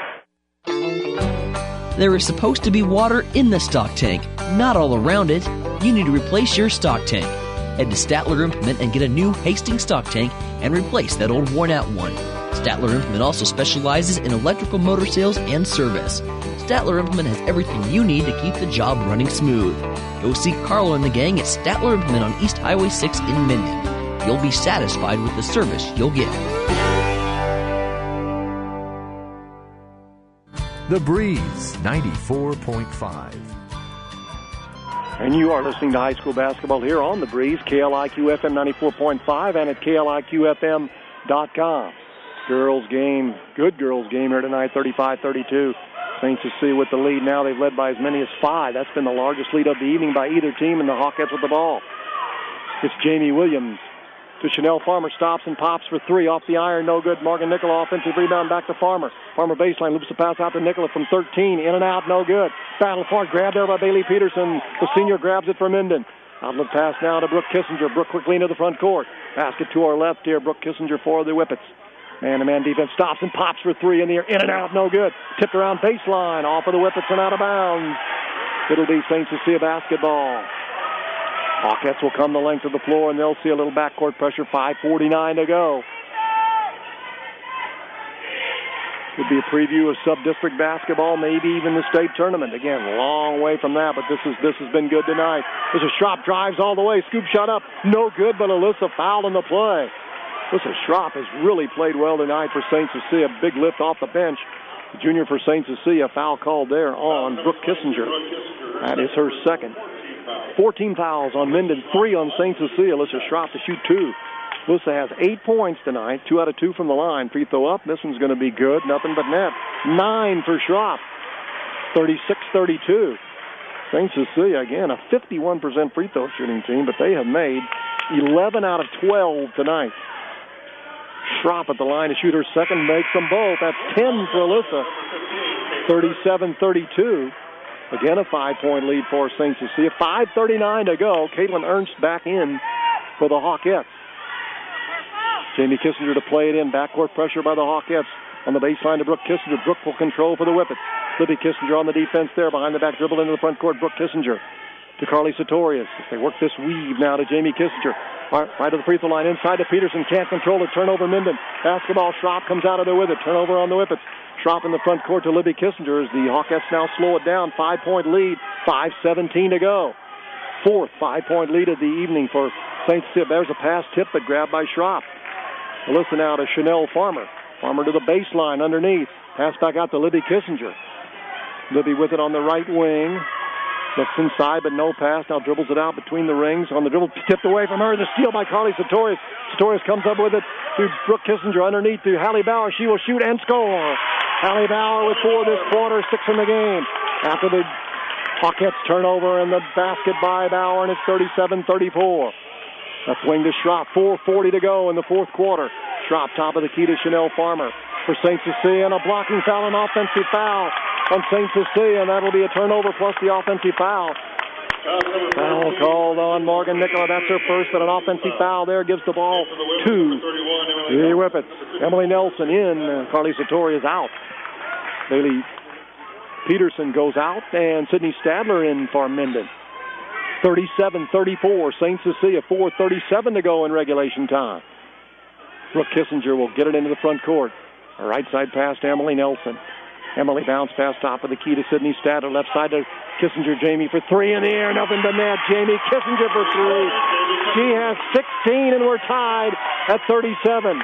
There is supposed to be water in the stock tank, not all around it. You need to replace your stock tank. Head to Statler Implement and get a new Hastings stock tank and replace that old worn-out one. Statler Implement also specializes in electrical motor sales and service. Statler Implement has everything you need to keep the job running smooth. Go see Carlo and the gang at Statler Implement on East Highway 6 in Minden. You'll be satisfied with the service you'll get.
The Breeze 94.5.
And you are listening to high school basketball here on The Breeze, KLIQ FM 94.5 and at KLIQFM.com. Girls game, good girls game here tonight, 35-32. St. Cecilia with the lead now. They've led by as many as 5. That's been the largest lead of the evening by either team, and the Hawkettes with the ball. It's Jamie Williams to Chanel Farmer, stops and pops for 3 off the iron, no good. Morgan Nicola offensive rebound back to Farmer. Farmer baseline, loops the pass out to Nicola from 13, in and out, no good. Battle apart, grabbed there by Bailey Peterson. The senior grabs it for Minden. Outlet pass now to Brooke Kissinger. Brooke quickly into the front court. Basket to our left here. Brooke Kissinger for the Whippets. Man-to-man defense, stops and pops for 3 in the air, in and out, no good. Tipped around baseline, off of the Whippets and out of bounds. It'll be St. Cecilia basketball. Hawkettes will come the length of the floor, and they'll see a little backcourt pressure. 5:49 to go. Could be a preview of sub-district basketball, maybe even the state tournament. Again, a long way from that, but this has been good tonight. There's a Schropp, drives all the way, scoop shot up, no good, but Alyssa fouled in the play. Alyssa Schropp has really played well tonight for St. Cecilia. Big lift off the bench. The junior for St. Cecilia, foul called there on Brooke Kissinger. That is her second. 14 fouls on Minden, 3 on St. Cecilia. Alyssa Schropp to shoot 2. Alyssa has 8 points tonight, 2 out of 2 from the line. Free throw up. This one's going to be good. Nothing but net. 9 for Schropp. 36-32. St. Cecilia, again, a 51% free throw shooting team, but they have made 11 out of 12 tonight. Schropp at the line to shoot her second, makes them both. That's 10 for Alyssa. 37-32. Again, a 5-point lead for St. Cecilia. 5:39 to go. Caitlin Ernst back in for the Hawkettes. Jamie Kissinger to play it in. Backcourt pressure by the Hawkettes. On the baseline to Brooke Kissinger. Brooke will control for the Whippets. Libby Kissinger on the defense there. Behind the back dribble into the front court. Brooke Kissinger to Carly Sartorius. They work this weave now to Jamie Kissinger. Right to the free throw line. Inside to Peterson. Can't control it. Turnover Minden. Basketball. Schropp comes out of there with it. Turnover on the Whippets. Schropp in the front court to Libby Kissinger as the Hawkettes now slow it down. 5-point lead. 5:17 to go. Fourth 5-point lead of the evening for St. Cecilia. There's a pass tip, but grabbed by Schropp. Listen now to Chanel Farmer. Farmer to the baseline underneath. Pass back out to Libby Kissinger. Libby with it on the right wing. Looks inside, but no pass. Now dribbles it out between the rings. On the dribble, tipped away from her. The steal by Carly Sartorius. Sartorius comes up with it to Brooke Kissinger underneath to Hallie Bauer. She will shoot and score. Hallie Bauer with 4 this quarter, 6 in the game. After the Hawkettes turnover and the basket by Bauer, and it's 37-34. That's wing to Schropp. 4:40 to go in the fourth quarter. Schropp top of the key to Chanel Farmer for St. Cecilia, and a blocking foul, an offensive foul on St. Cecilia, and that'll be a turnover plus the offensive foul. Foul called on Morgan Nicola. That's her first, but an offensive foul there gives the ball to the Whippets. Emily Nelson in. Carly Sartori is out. Bailey Peterson goes out, and Sydney Stadler in for Minden. 37-34. St. Cecilia, 4:37 to go in regulation time. Brooke Kissinger will get it into the front court. A right side pass to Emily Nelson. Emily bounce pass top of the key to Sydney Stadler. Left side to Kissinger. Jamie for 3 in the air. Nothing but net. Jamie Kissinger for 3. She has 16, and we're tied at 37.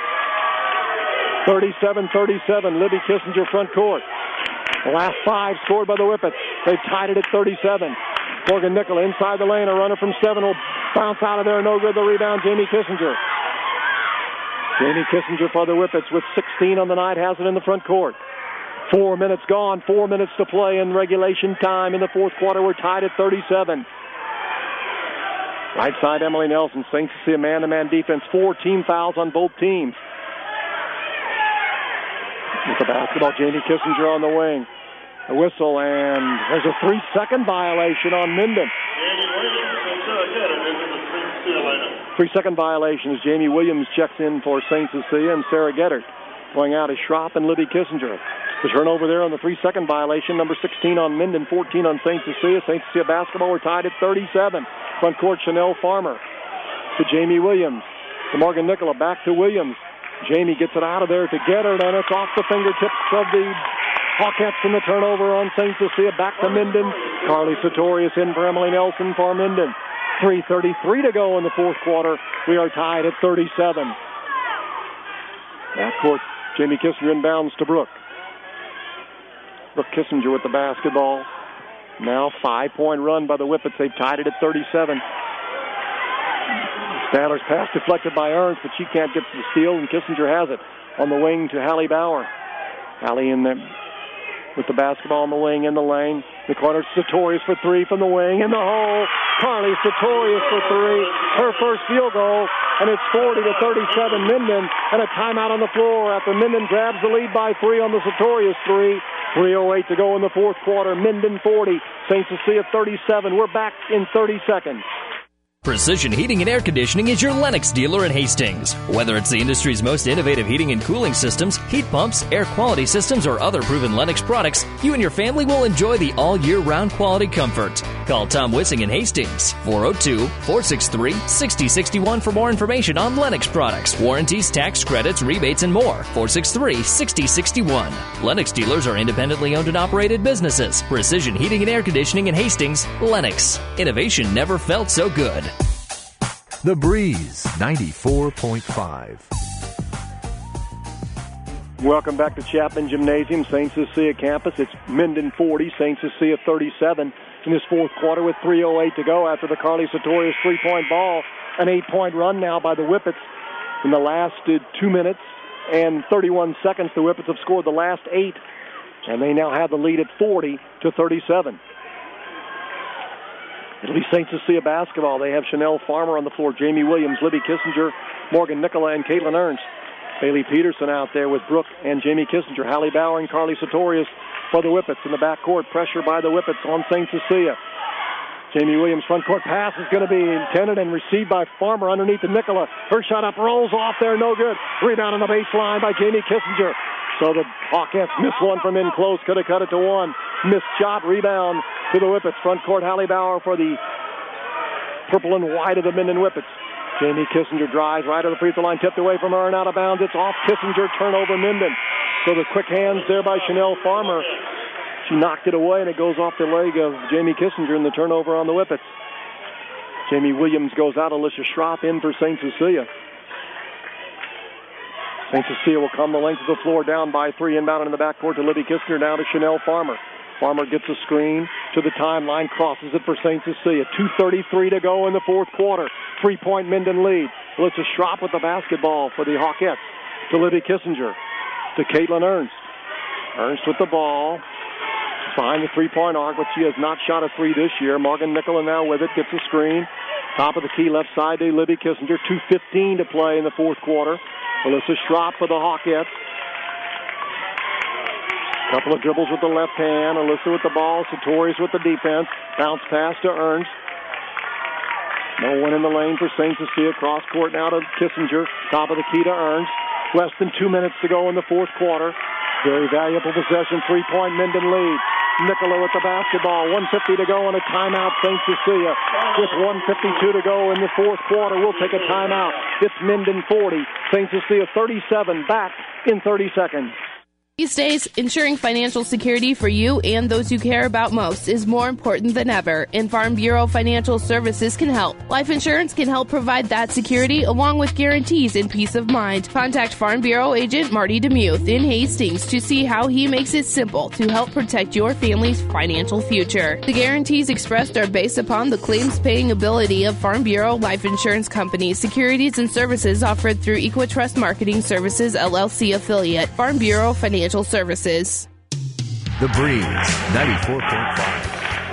37-37. Libby Kissinger front court. The last 5 scored by the Whippets. They've tied it at 37. Morgan Nicola inside the lane. A runner from 7 will bounce out of there. No good. The rebound, Jamie Kissinger. Jamie Kissinger for the Whippets with 16 on the night. Has it in the front court. 4 minutes gone, 4 minutes to play in regulation time in the fourth quarter. We're tied at 37. Right side, Emily Nelson. St. Cecilia man-to-man defense. 4 team fouls on both teams. With the basketball, Jamie Kissinger on the wing. A whistle, and there's a 3-second violation on Minden. 3-second violation as Jamie Williams checks in for St. Cecilia, and Sarah Geddert going out is Schropp and Libby Kissinger. The turnover there on the 3-second violation, number 16 on Minden, 14 on St. Cecilia. St. Cecilia basketball, we're tied at 37. Front court, Chanel Farmer to Jamie Williams. To Morgan Nicola, back to Williams. Jamie gets it out of there to Geddert, and it's off the fingertips of the Hawkettes in the turnover on St. Cecilia. Back to Minden. Carly Sartorius in for Emily Nelson for Minden. 3:33 to go in the fourth quarter. We are tied at 37. Backcourt, Jamie Kissinger inbounds to Brooke. Brooke Kissinger with the basketball. Now 5-point run by the Whippets. They've tied it at 37. Stadler's pass deflected by Ernst, but she can't get to the steal, and Kissinger has it on the wing to Hallie Bauer. Hallie in there with the basketball in the wing, in the lane. The corner, Sartorius for 3 from the wing, in the hole. Carly Sartorius for 3, her first field goal, and it's 40-37 Minden, and a timeout on the floor after Minden grabs the lead by 3 on the Sartorius 3. 3:08 to go in the fourth quarter. Minden 40, St. Cecilia 37. We're back in 30 seconds.
Precision Heating and Air Conditioning is your Lennox dealer in Hastings. Whether it's the industry's most innovative heating and cooling systems, heat pumps, air quality systems, or other proven Lennox products, you and your family will enjoy the all-year-round quality comfort. Call Tom Wissing in Hastings, 402-463-6061 for more information on Lennox products, warranties, tax credits, rebates, and more. 463-6061. Lennox dealers are independently owned and operated businesses. Precision Heating and Air Conditioning in Hastings, Lennox. Innovation never felt so good.
The Breeze 94.5.
Welcome back to Chapman Gymnasium, St. Cecilia campus. It's Minden 40, St. Cecilia 37 in this fourth quarter with 3:08 to go after the Carly Sartorius three-point ball. An 8-point run now by the Whippets. In the last 2 minutes and 31 seconds, the Whippets have scored the last 8, and they now have the lead at 40-37. It'll be St. Cecilia basketball. They have Chanel Farmer on the floor, Jamie Williams, Libby Kissinger, Morgan Nicola, and Caitlin Ernst. Bailey Peterson out there with Brooke and Jamie Kissinger. Hallie Bauer and Carly Sartorius for the Whippets in the backcourt. Pressure by the Whippets on St. Cecilia. Jamie Williams' front court pass is going to be intended and received by Farmer underneath to Nicola. Her shot up, rolls off there, no good. Rebound on the baseline by Jamie Kissinger. So the Hawkettes missed one from in close, could have cut it to 1. Missed shot, rebound to the Whippets. Front court, Hallie Bauer for the purple and white of the Minden Whippets. Jamie Kissinger drives right to the free throw line, tipped away from her and out of bounds. It's off Kissinger, turnover Minden. So the quick hands there by Chanel Farmer. She knocked it away, and it goes off the leg of Jamie Kissinger in the turnover on the Whippets. Jamie Williams goes out, Alicia Schropp in for St. Cecilia. St. Cecilia will come the length of the floor down by 3, inbound in the backcourt to Libby Kissinger, now to Chanel Farmer. Farmer gets a screen to the timeline, crosses it for St. Cecilia. 2:33 to go in the fourth quarter. 3-point Minden lead. Alyssa Schropp with the basketball for the Hawkettes to Libby Kissinger, to Caitlin Ernst. Ernst with the ball behind the three-point arc, but she has not shot a 3 this year. Morgan Nicola now with it, gets a screen. Top of the key left side to Libby Kissinger. 2:15 to play in the fourth quarter. Alyssa Schropp for the Hawkettes. Couple of dribbles with the left hand. Alyssa with the ball. Sartorius with the defense. Bounce pass to Ernst. No one in the lane for St. Cecilia. Cross court now to Kissinger. Top of the key to Ernst. Less than 2 minutes to go in the fourth quarter. Very valuable possession. 3-point Minden lead. Nicola with the basketball. 1:50 to go on a timeout. St. Cecilia with 1:52 to go in the fourth quarter. We'll take a timeout. It's Minden 40. St. Cecilia 37. Back in 30 seconds.
These days, ensuring financial security for you and those you care about most is more important than ever, and Farm Bureau Financial Services can help. Life insurance can help provide that security along with guarantees and peace of mind. Contact Farm Bureau agent Marty DeMuth in Hastings to see how he makes it simple to help protect your family's financial future. The guarantees expressed are based upon the claims-paying ability of Farm Bureau Life Insurance Company. Securities and services offered through Equitrust Marketing Services, LLC affiliate. Farm Bureau Financial Services.
The Breeze, 94.5.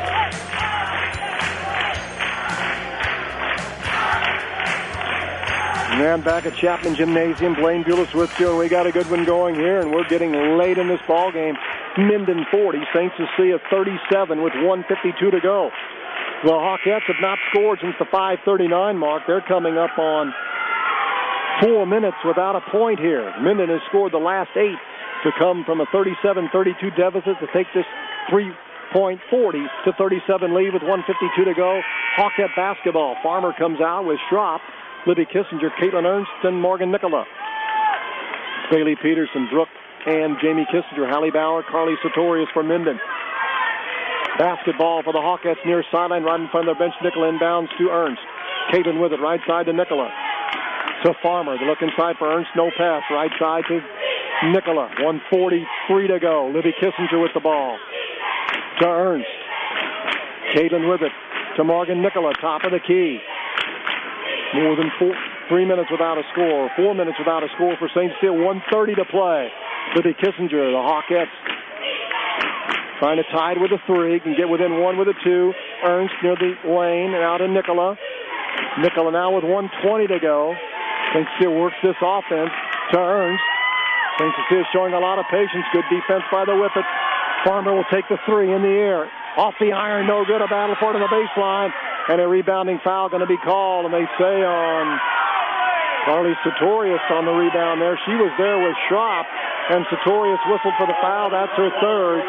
And back at Chapman Gymnasium, Blaine Bulis with you, and we got a good one going here, and we're getting late in this ball game. Minden 40, St. Cecilia 37 with 1:52 to go. The Hawkettes have not scored since the 5:39 mark. They're coming up on 4 minutes without a point here. Minden has scored the last 8 to come from a 37-32 deficit to take this 3.40 to 37 lead with 1:52 to go. Hawkette basketball. Farmer comes out with Schropp, Libby Kissinger, Caitlin Ernst, and Morgan Nicola. Bailey Peterson, Brooke, and Jamie Kissinger. Hallie Bauer, Carly Sartorius for Minden. Basketball for the Hawkettes near sideline, right in front of their bench. Nicola inbounds to Ernst. Caitlin with it, right side to Nicola. To Farmer. They look inside for Ernst. No pass. Right side to Nicola. 1:43 to go. Libby Kissinger with the ball. To Ernst. Caitlin with it. To Morgan Nicola. Top of the key. More than 3 minutes without a score. 4 minutes without a score for St. Cecilia. 1:30 to play. Libby Kissinger, the Hawkettes, trying to tie it with a 3. Can get within 1 with a 2. Ernst near the lane and out to Nicola. Nicola now with 1:20 to go. St. Cecilia works this offense to Ernst. St. Cecilia showing a lot of patience. Good defense by the Whippets. Farmer will take the 3 in the air. Off the iron, no good. A battle for it on the baseline. And a rebounding foul going to be called. And they say on Carly Sartorius on the rebound there. She was there with Schropp. And Sartorius whistled for the foul. That's her third.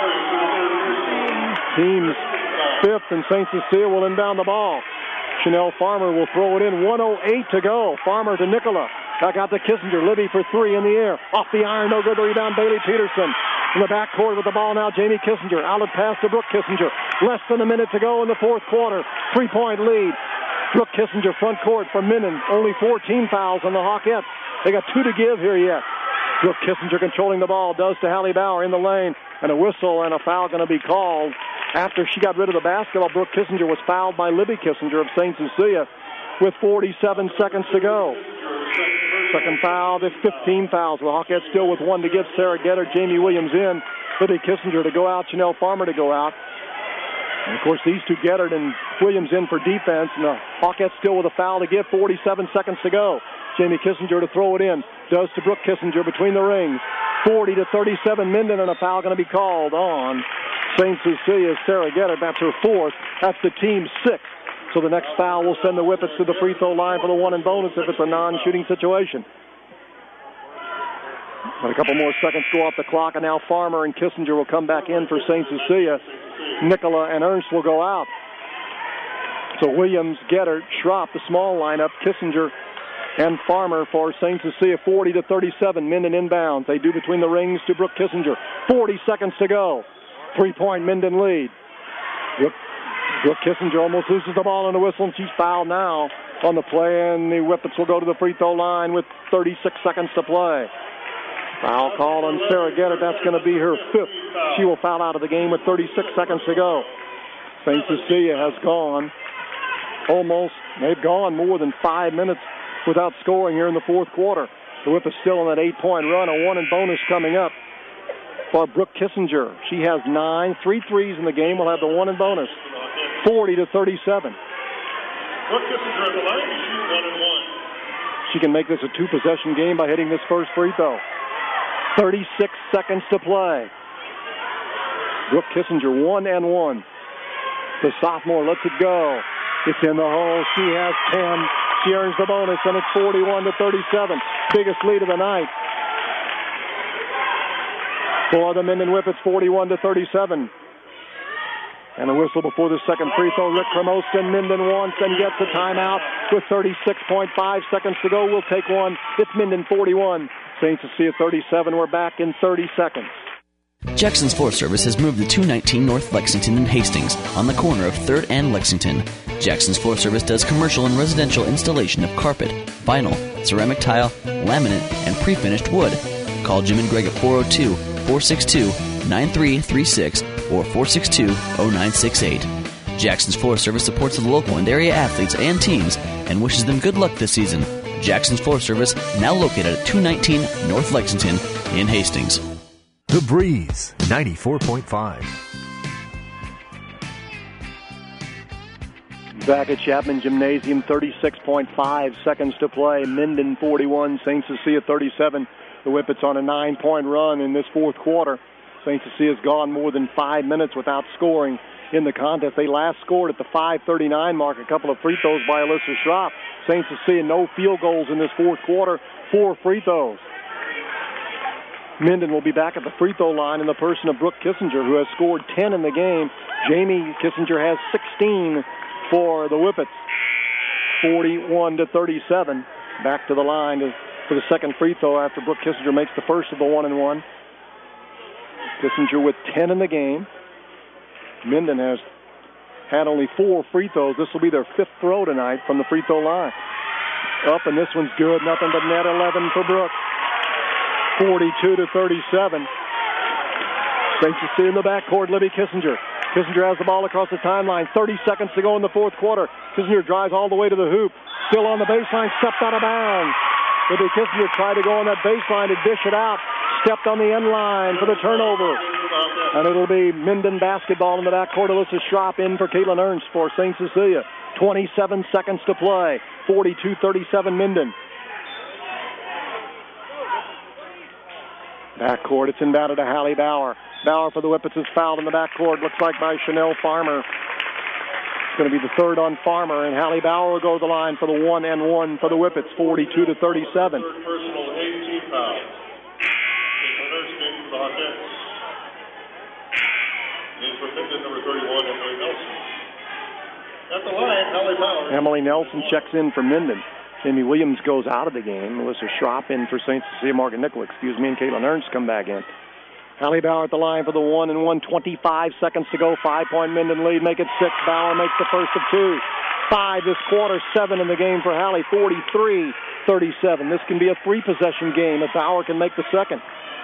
Team's 5th, and St. Cecilia will inbound the ball. Chanel Farmer will throw it in. 1:08 to go. Farmer to Nicola. Back out to Kissinger. Libby for 3 in the air. Off the iron, no good. The rebound, Bailey Peterson. In the backcourt with the ball now, Jamie Kissinger. Outlet pass to Brooke Kissinger. Less than a minute to go in the fourth quarter. 3-point lead. Brooke Kissinger front court for Minden. Only 14 fouls on the Hawkettes. They got 2 to give here yet. Brooke Kissinger controlling the ball. Does to Hallie Bauer in the lane. And a whistle and a foul going to be called. After she got rid of the basketball, Brooke Kissinger was fouled by Libby Kissinger of St. Cecilia with 47 seconds to go. Second foul, there's 15 fouls. The Hawkettes still with 1 to give. Sarah Getter, Jamie Williams in. Libby Kissinger to go out, Chanel Farmer to go out. And, of course, these two, Getter and Williams, in for defense. And the Hawkettes still with a foul to give. 47 seconds to go. Jamie Kissinger to throw it in. Does to Brooke Kissinger between the rings. 40 to 37 Minden, and a foul going to be called on St. Cecilia's Sarah Getter. That's her 4th. That's the team's 6th. So the next foul will send the Whippets to the free throw line for the 1 and bonus if it's a non-shooting situation. But a couple more seconds go off the clock, and now Farmer and Kissinger will come back in for St. Cecilia. Nicola and Ernst will go out. So Williams, Getter, Schropp, the small lineup, Kissinger and Farmer for St. Cecilia. 40 to 37, Minden inbounds. They do between the rings to Brooke Kissinger. 40 seconds to go. 3-point Minden lead. Brooke Kissinger almost loses the ball on the whistle, and she's fouled now on the play, and the Whippets will go to the free throw line with 36 seconds to play. Foul call on Sarah Getter. That's going to be her 5th. She will foul out of the game with 36 seconds to go. St. Cecilia has gone they've gone more than 5 minutes without scoring here in the fourth quarter. The Whippets still on that 8-point run. A 1 and bonus coming up for Brooke Kissinger. She has 9, 3 threes in the game. We'll have the 1 and bonus. 40 to 37.
Brooke Kissinger at the line to shoot 1 and 1.
She can make this a 2-possession game by hitting this first free throw. 36 seconds to play. Brooke Kissinger, 1 and 1. The sophomore lets it go. It's in the hole. She has 10. She earns the bonus, and it's 41 to 37. Biggest lead of the night. For the Minden Whippets, 41 to 37. And a whistle before the second free throw. Rick Kremoskin, Minden wants and gets a timeout with 36.5 seconds to go. We'll take one. It's Minden 41. St. Cecilia 37. We're back in 30 seconds.
Jackson's Forest Service has moved to 219 North Lexington in Hastings on the corner of 3rd and Lexington. Jackson's Forest Service does commercial and residential installation of carpet, vinyl, ceramic tile, laminate, and pre-finished wood. Call Jim and Greg at 402-462-9336 or 462-0968. Jackson's Forest Service supports the local and area athletes and teams and wishes them good luck this season. Jackson's Forest Service, now located at 219 North Lexington in Hastings.
The Breeze 94.5.
Back at Chapman Gymnasium, 36.5 seconds to play. Minden 41, St. Cecilia 37. The Whippets on a 9-point run in this fourth quarter. St. Cecilia's gone more than 5 minutes without scoring in the contest. They last scored at the 5:39 mark. A couple of free throws by Alyssa Schropp. St. Cecilia no field goals in this fourth quarter. 4 free throws. Minden will be back at the free throw line in the person of Brooke Kissinger, who has scored 10 in the game. Jamie Kissinger has 16 for the Whippets. 41-37. Back to the line for the second free throw after Brooke Kissinger makes the first of the 1-and-1. Kissinger with 10 in the game. Minden has had only 4 free throws. This will be their 5th throw tonight from the free throw line. Up, and this one's good. Nothing but net 11 for Brooke. 42-37. St. Cecilia in the backcourt, Libby Kissinger. Kissinger has the ball across the timeline. 30 seconds to go in the fourth quarter. Kissinger drives all the way to the hoop. Still on the baseline, stepped out of bounds. Libby Kissinger tried to go on that baseline to dish it out. Stepped on the end line for the turnover. And it'll be Minden basketball in the backcourt. Alyssa Schropp in for Caitlin Ernst for St. Cecilia. 27 seconds to play. 42-37 Minden. Backcourt, it's inbounded to Hallie Bauer. Bauer for the Whippets is fouled in the backcourt. Looks like by Chanel Farmer. It's going to be the third on Farmer, and Hallie Bauer will go to the line for the 1-and-1 for the Whippets. 42-37.
Third personal, 18 fouls. The Hawkettes. In for Minden, number 31, Emily Nelson. At the line, Hallie Bauer.
Emily Nelson checks in for Minden. Amy Williams goes out of the game. Melissa Schropp in for St. Cecilia. Margaret Nicola, and Caitlin Ernst come back in. Hallie Bauer at the line for the 1-and-1. 25 seconds to go. 5-point Minden lead. Make it 6. Bauer makes the first of 2. 5 this quarter. 7 in the game for Hallie. 43-37. This can be a 3-possession game if Bauer can make the second.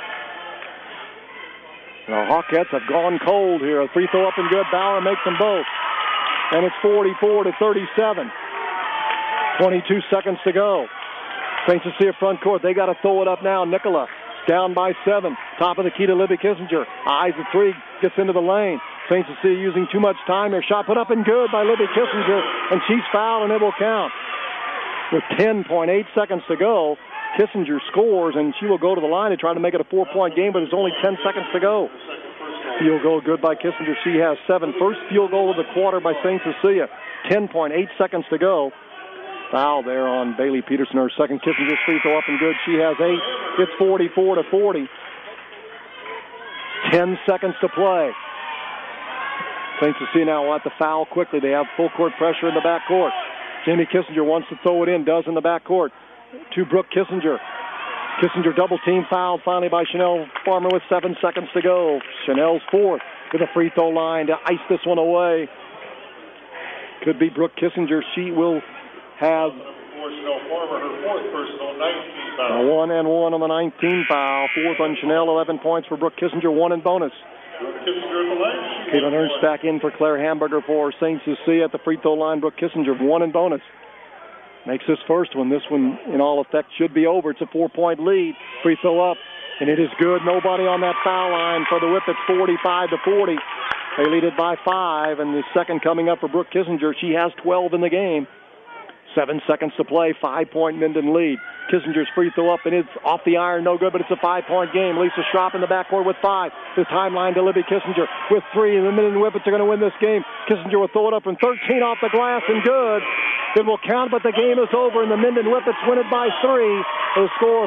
The Hawkettes have gone cold here. A free throw up and good. Bauer makes them both. And it's 44-37. 22 seconds to go. St. Cecilia front court. They got to throw it up now. Nicola down by 7. Top of the key to Libby Kissinger. Eyes at 3. Gets into the lane. St. Cecilia using too much time. Their shot put up and good by Libby Kissinger. And she's fouled and it will count. With 10.8 seconds to go, Kissinger scores and she will go to the line to try to make it a 4-point game, but there's only 10 seconds to go. Field goal good by Kissinger. She has 7. First field goal of the quarter by St. Cecilia. 10.8 seconds to go. Foul there on Bailey Peterson. Her second. Kissinger's free throw up and good. She has 8. It's 44-40. 10 seconds to play. St. Cecilia now will have to foul quickly. They have full court pressure in the backcourt. Jamie Kissinger wants to throw it in. Does in the backcourt. To Brooke Kissinger. Kissinger double team fouled finally by Chanel Farmer with 7 seconds to go. Chanel's 4th to the free throw line to ice this one away. Could be Brooke Kissinger. She will have
Chanel Farmer, her 4th personal, 19 foul.
A 1-and-1 on the 19 foul. 4th on Chanel, 11 points for Brooke Kissinger, 1 in bonus. Caitlin Ernst back in for Claire Hamburger for St. Cecilia at the free throw line. Brooke Kissinger, 1 in bonus. Makes this first one. This one, in all effect, should be over. It's a 4-point lead. Free throw up, and it is good. Nobody on that foul line for the Whippets, 45-40. They lead it by 5, and the second coming up for Brooke Kissinger. She has 12 in the game. 7 seconds to play, 5-point Minden lead. Kissinger's free throw up, and it's off the iron, no good, but it's a 5-point game. Lisa Schropp in the backcourt with 5. The timeline to Libby Kissinger with 3, and the Minden Whippets are going to win this game. Kissinger will throw it up from 13 off the glass, and good. It will count, but the game is over, and the Minden Whippets win it by 3. The score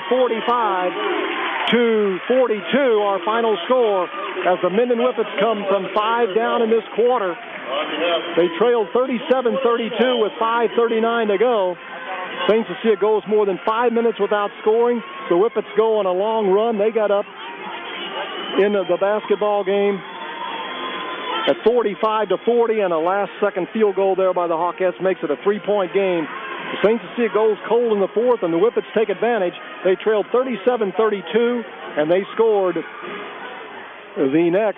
45-42, our final score, as the Minden Whippets come from 5 down in this quarter. They trailed 37-32 with 5:39 to go. St. Cecilia goes more than 5 minutes without scoring. The Whippets go on a long run. They got up in the basketball game at 45-40, and a last-second field goal there by the Hawkettes makes it a 3-point game. St. Cecilia goes cold in the 4th, and the Whippets take advantage. They trailed 37-32, and they scored the next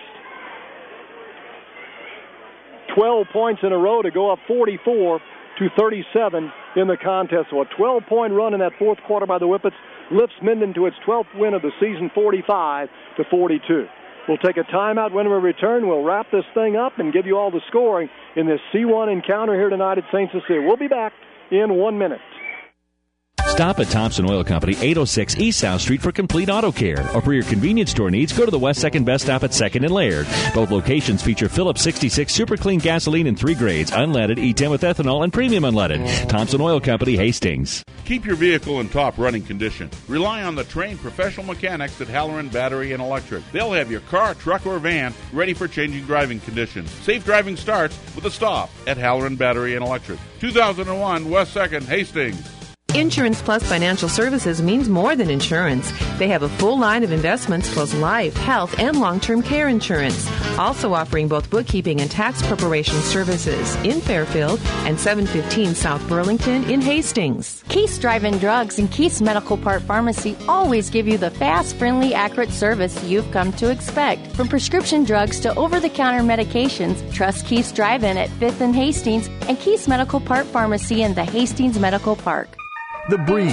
12 points in a row to go up 44-37 in the contest. So a 12-point run in that fourth quarter by the Whippets lifts Minden to its 12th win of the season, 45-42. We'll take a timeout. When we return, we'll wrap this thing up and give you all the scoring in this C1 encounter here tonight at St. Cecilia. We'll be back in 1 minute.
Stop at Thompson Oil Company, 806 East South Street for complete auto care. Or for your convenience store needs, go to the West 2nd Best Stop at 2nd and Laird. Both locations feature Phillips 66 Super Clean gasoline in 3 grades, unleaded, E10 with ethanol, and premium unleaded. Thompson Oil Company, Hastings.
Keep your vehicle in top running condition. Rely on the trained professional mechanics at Halloran Battery and Electric. They'll have your car, truck, or van ready for changing driving conditions. Safe driving starts with a stop at Halloran Battery and Electric. 2001 West 2nd, Hastings.
Insurance Plus Financial Services means more than insurance. They have a full line of investments plus life, health, and long-term care insurance. Also offering both bookkeeping and tax preparation services in Fairfield and 715 South Burlington in Hastings.
Keith's Drive-In Drugs and Keith's Medical Part Pharmacy always give you the fast, friendly, accurate service you've come to expect. From prescription drugs to over-the-counter medications, trust Keith's Drive-In at 5th and Hastings and Keith's Medical Part Pharmacy in the Hastings Medical Park.
The Breeze,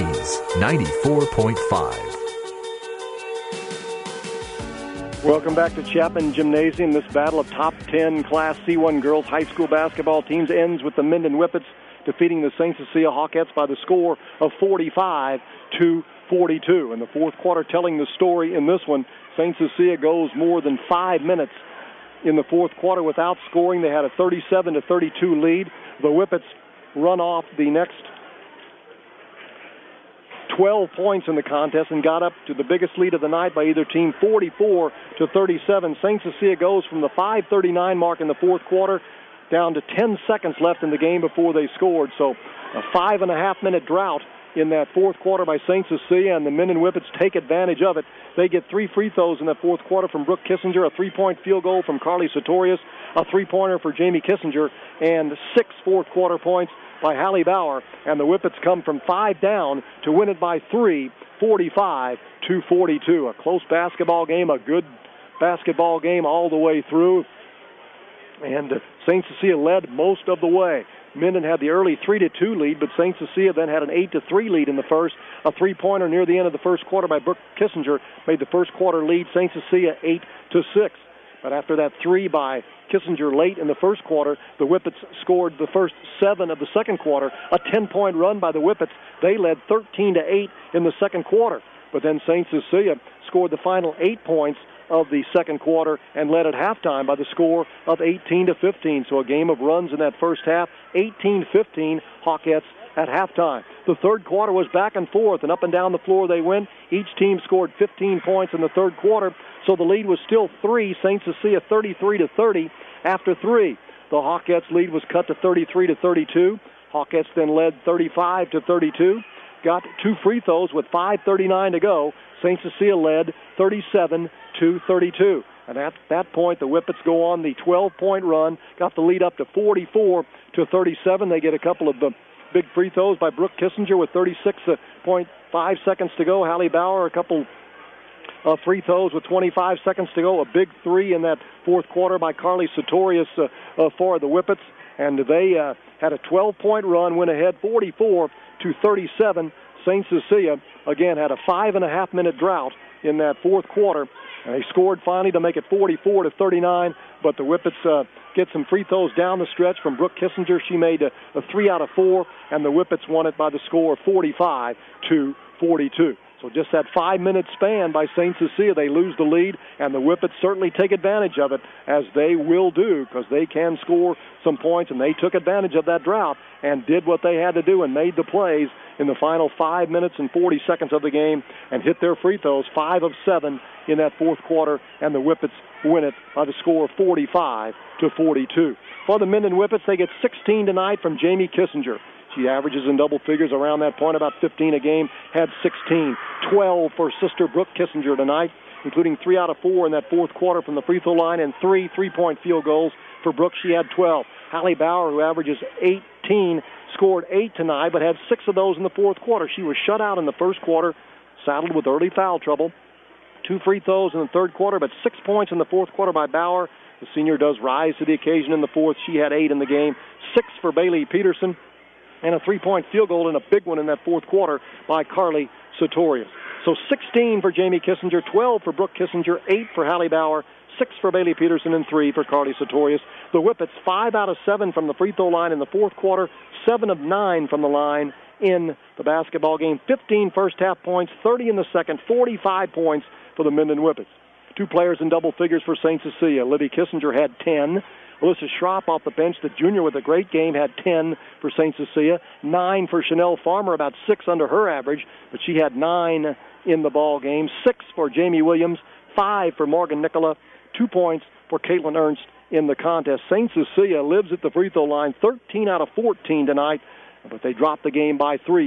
94.5.
Welcome back to Chapman Gymnasium. This battle of top 10 Class C1 girls high school basketball teams ends with the Minden Whippets defeating the St. Cecilia Hawkettes by the score of 45-42. In the fourth quarter, telling the story in this one, St. Cecilia goes more than 5 minutes in the fourth quarter without scoring. They had a 37-32 lead. The Whippets run off the next 12 points in the contest and got up to the biggest lead of the night by either team, 44-37. St. Cecilia goes from the 5:39 mark in the fourth quarter down to 10 seconds left in the game before they scored. So a 5.5-minute drought in that fourth quarter by St. Cecilia, and the Minden Whippets take advantage of it. They get 3 free throws in the fourth quarter from Brooke Kissinger, a 3-point field goal from Carly Sartorius, a 3-pointer for Jamie Kissinger, and 6 fourth quarter points by Hallie Bauer, and the Whippets come from 5 down to win it by 3, 45-42. A close basketball game, a good basketball game all the way through, and St. Cecilia led most of the way. Minden had the early 3-2 lead, but St. Cecilia then had an 8-3 lead in the first. A 3-pointer near the end of the first quarter by Brooke Kissinger made the first quarter lead, St. Cecilia 8-6. But after that 3 by Kissinger late in the first quarter, the Whippets scored the first 7 of the second quarter. A 10-point run by the Whippets. They led 13-8 in the second quarter. But then St. Cecilia scored the final 8 points of the second quarter and led at halftime by the score of 18-15. So a game of runs in that first half, 18-15 Hawkettes at halftime. The third quarter was back and forth, and up and down the floor they went. Each team scored 15 points in the third quarter, so the lead was still 3. St. Cecilia 33-30 after 3. The Hawkettes lead was cut to 33-32. Hawkettes then led 35-32. Got 2 free throws with 5:39 to go. St. Cecilia led 37-32. And at that point, the Whippets go on the 12-point run, got the lead up to 44-37. They get a couple of big free throws by Brooke Kissinger with 36.5 seconds to go. Hallie Bauer, a couple of free throws with 25 seconds to go. A big 3 in that fourth quarter by Carly Sartorius for the Whippets. And they had a 12-point run, went ahead 44-37. St. Cecilia, again, had a 5.5-minute drought in that fourth quarter. And they scored finally to make it 44-39, but the Whippets get some free throws down the stretch from Brooke Kissinger. She made a 3 out of 4, and the Whippets won it by the score of 45-42. So just that 5-minute span by St. Cecilia, they lose the lead, and the Whippets certainly take advantage of it, as they will do, because they can score some points, and they took advantage of that drought and did what they had to do and made the plays in the final 5 minutes and 40 seconds of the game and hit their free throws, 5 of 7 in that fourth quarter, and the Whippets win it by the score of 45-42. For the Minden Whippets, they get 16 tonight from Jamie Kissinger. She averages in double figures around that point, about 15 a game, had 16. 12 for sister Brooke Kissinger tonight, including 3 out of 4 in that fourth quarter from the free throw line and 3 3-point field goals for Brooke. She had 12. Hallie Bauer, who averages 18, scored 8 tonight, but had 6 of those in the fourth quarter. She was shut out in the first quarter, saddled with early foul trouble. 2 free throws in the third quarter, but 6 points in the fourth quarter by Bauer. The senior does rise to the occasion in the fourth. She had 8 in the game. 6 for Bailey Peterson. and a 3-point field goal, and a big one in that fourth quarter by Carly Sartorius. So 16 for Jamie Kissinger, 12 for Brooke Kissinger, 8 for Hallie Bauer, 6 for Bailey Peterson, and 3 for Carly Sartorius. The Whippets, 5 out of 7 from the free throw line in the fourth quarter, 7 of 9 from the line in the basketball game. 15 first-half points, 30 in the second, 45 points for the Minden Whippets. 2 players in double figures for St. Cecilia. Libby Kissinger had 10. Alyssa Schropp off the bench, the junior with a great game, had 10 for St. Cecilia. 9 for Chanel Farmer, about 6 under her average, but she had 9 in the ball game. 6 for Jamie Williams, 5 for Morgan Nicola, 2 points for Caitlin Ernst in the contest. St. Cecilia lives at the free throw line, 13 out of 14 tonight, but they dropped the game by 3,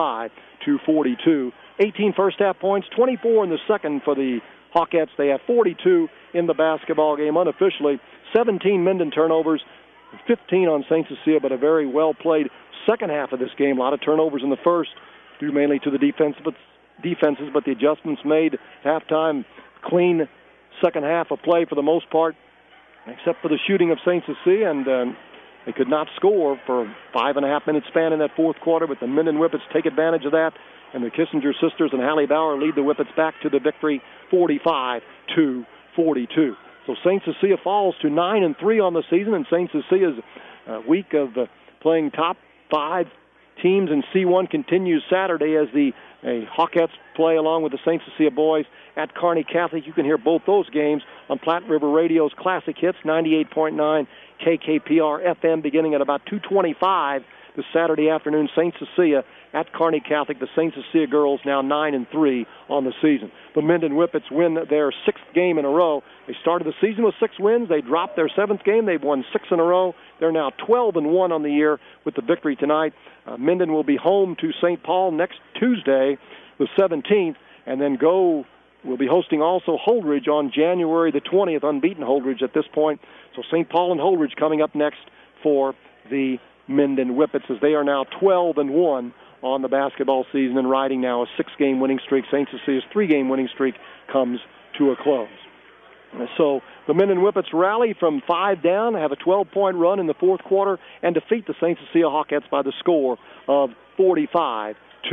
45-42. 18 first-half points, 24 in the second for the Hawkettes. They have 42 in the basketball game unofficially. 17 Minden turnovers, 15 on St. Cecilia, but a very well-played second half of this game. A lot of turnovers in the first, due mainly to the defenses, but the adjustments made at halftime, clean second half of play for the most part, except for the shooting of St. Cecilia, and they could not score for a 5.5-minute span in that fourth quarter, but the Minden Whippets take advantage of that, and the Kissinger sisters and Hallie Bauer lead the Whippets back to the victory, 45-42. So St. Cecilia falls to 9-3 on the season, and St. Cecilia's week of playing top 5 teams in C1 continues Saturday as the Hawkettes play along with the St. Cecilia boys at Kearney Catholic. You can hear both those games on Platte River Radio's Classic Hits, 98.9 KKPR FM, beginning at about 2:25 this Saturday afternoon. St. Cecilia at Kearney Catholic. The St. Cecilia girls now 9-3 on the season. The Minden Whippets win their 6th game in a row. They started the season with 6 wins. They dropped their 7th game. They've won 6 in a row. They're now 12-1 on the year with the victory tonight. Minden will be home to St. Paul next Tuesday, the 17th, and then we'll be hosting also Holdridge on January the 20th, unbeaten Holdridge at this point. So St. Paul and Holdridge coming up next for the Minden Whippets, as they are now 12-1 on the basketball season and riding now a 6-game winning streak. St. Cecilia's 3-game winning streak comes to a close. So the Minden Whippets rally from 5 down, have a 12-point run in the fourth quarter, and defeat the St. Cecilia Hawkettes by the score of 45-42.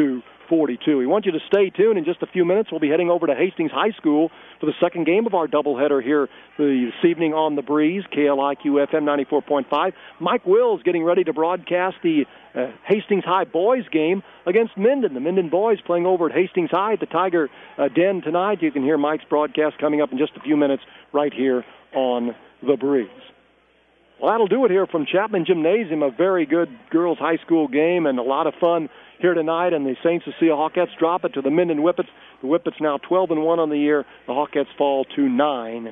We want you to stay tuned. In just a few minutes, we'll be heading over to Hastings High School for the second game of our doubleheader here this evening on The Breeze, KLIQ FM 94.5. Mike Wills getting ready to broadcast the Hastings High boys game against Minden. The Minden boys playing over at Hastings High at the Tiger Den tonight. You can hear Mike's broadcast coming up in just a few minutes right here on The Breeze. Well, that'll do it here from Chapman Gymnasium. A very good girls' high school game and a lot of fun here tonight. And the St. Cecilia Hawkettes drop it to the Minden Whippets. The Whippets now 12-1 on the year. The Hawkettes fall to 9-3.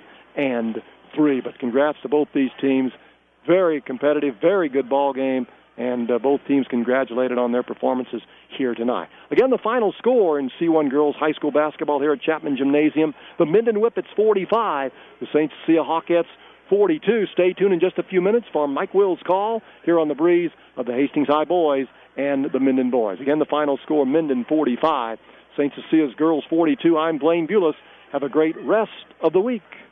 But congrats to both these teams. Very competitive, very good ball game. And both teams congratulated on their performances here tonight. Again, the final score in C1 girls high school basketball here at Chapman Gymnasium. The Minden Whippets 45, the St. Cecilia Hawkettes 42. Stay tuned in just a few minutes for Mike Will's call here on The Breeze of the Hastings High boys and the Minden boys. Again, the final score, Minden 45, St. Cecilia's girls 42. I'm Blaine Bulis. Have a great rest of the week.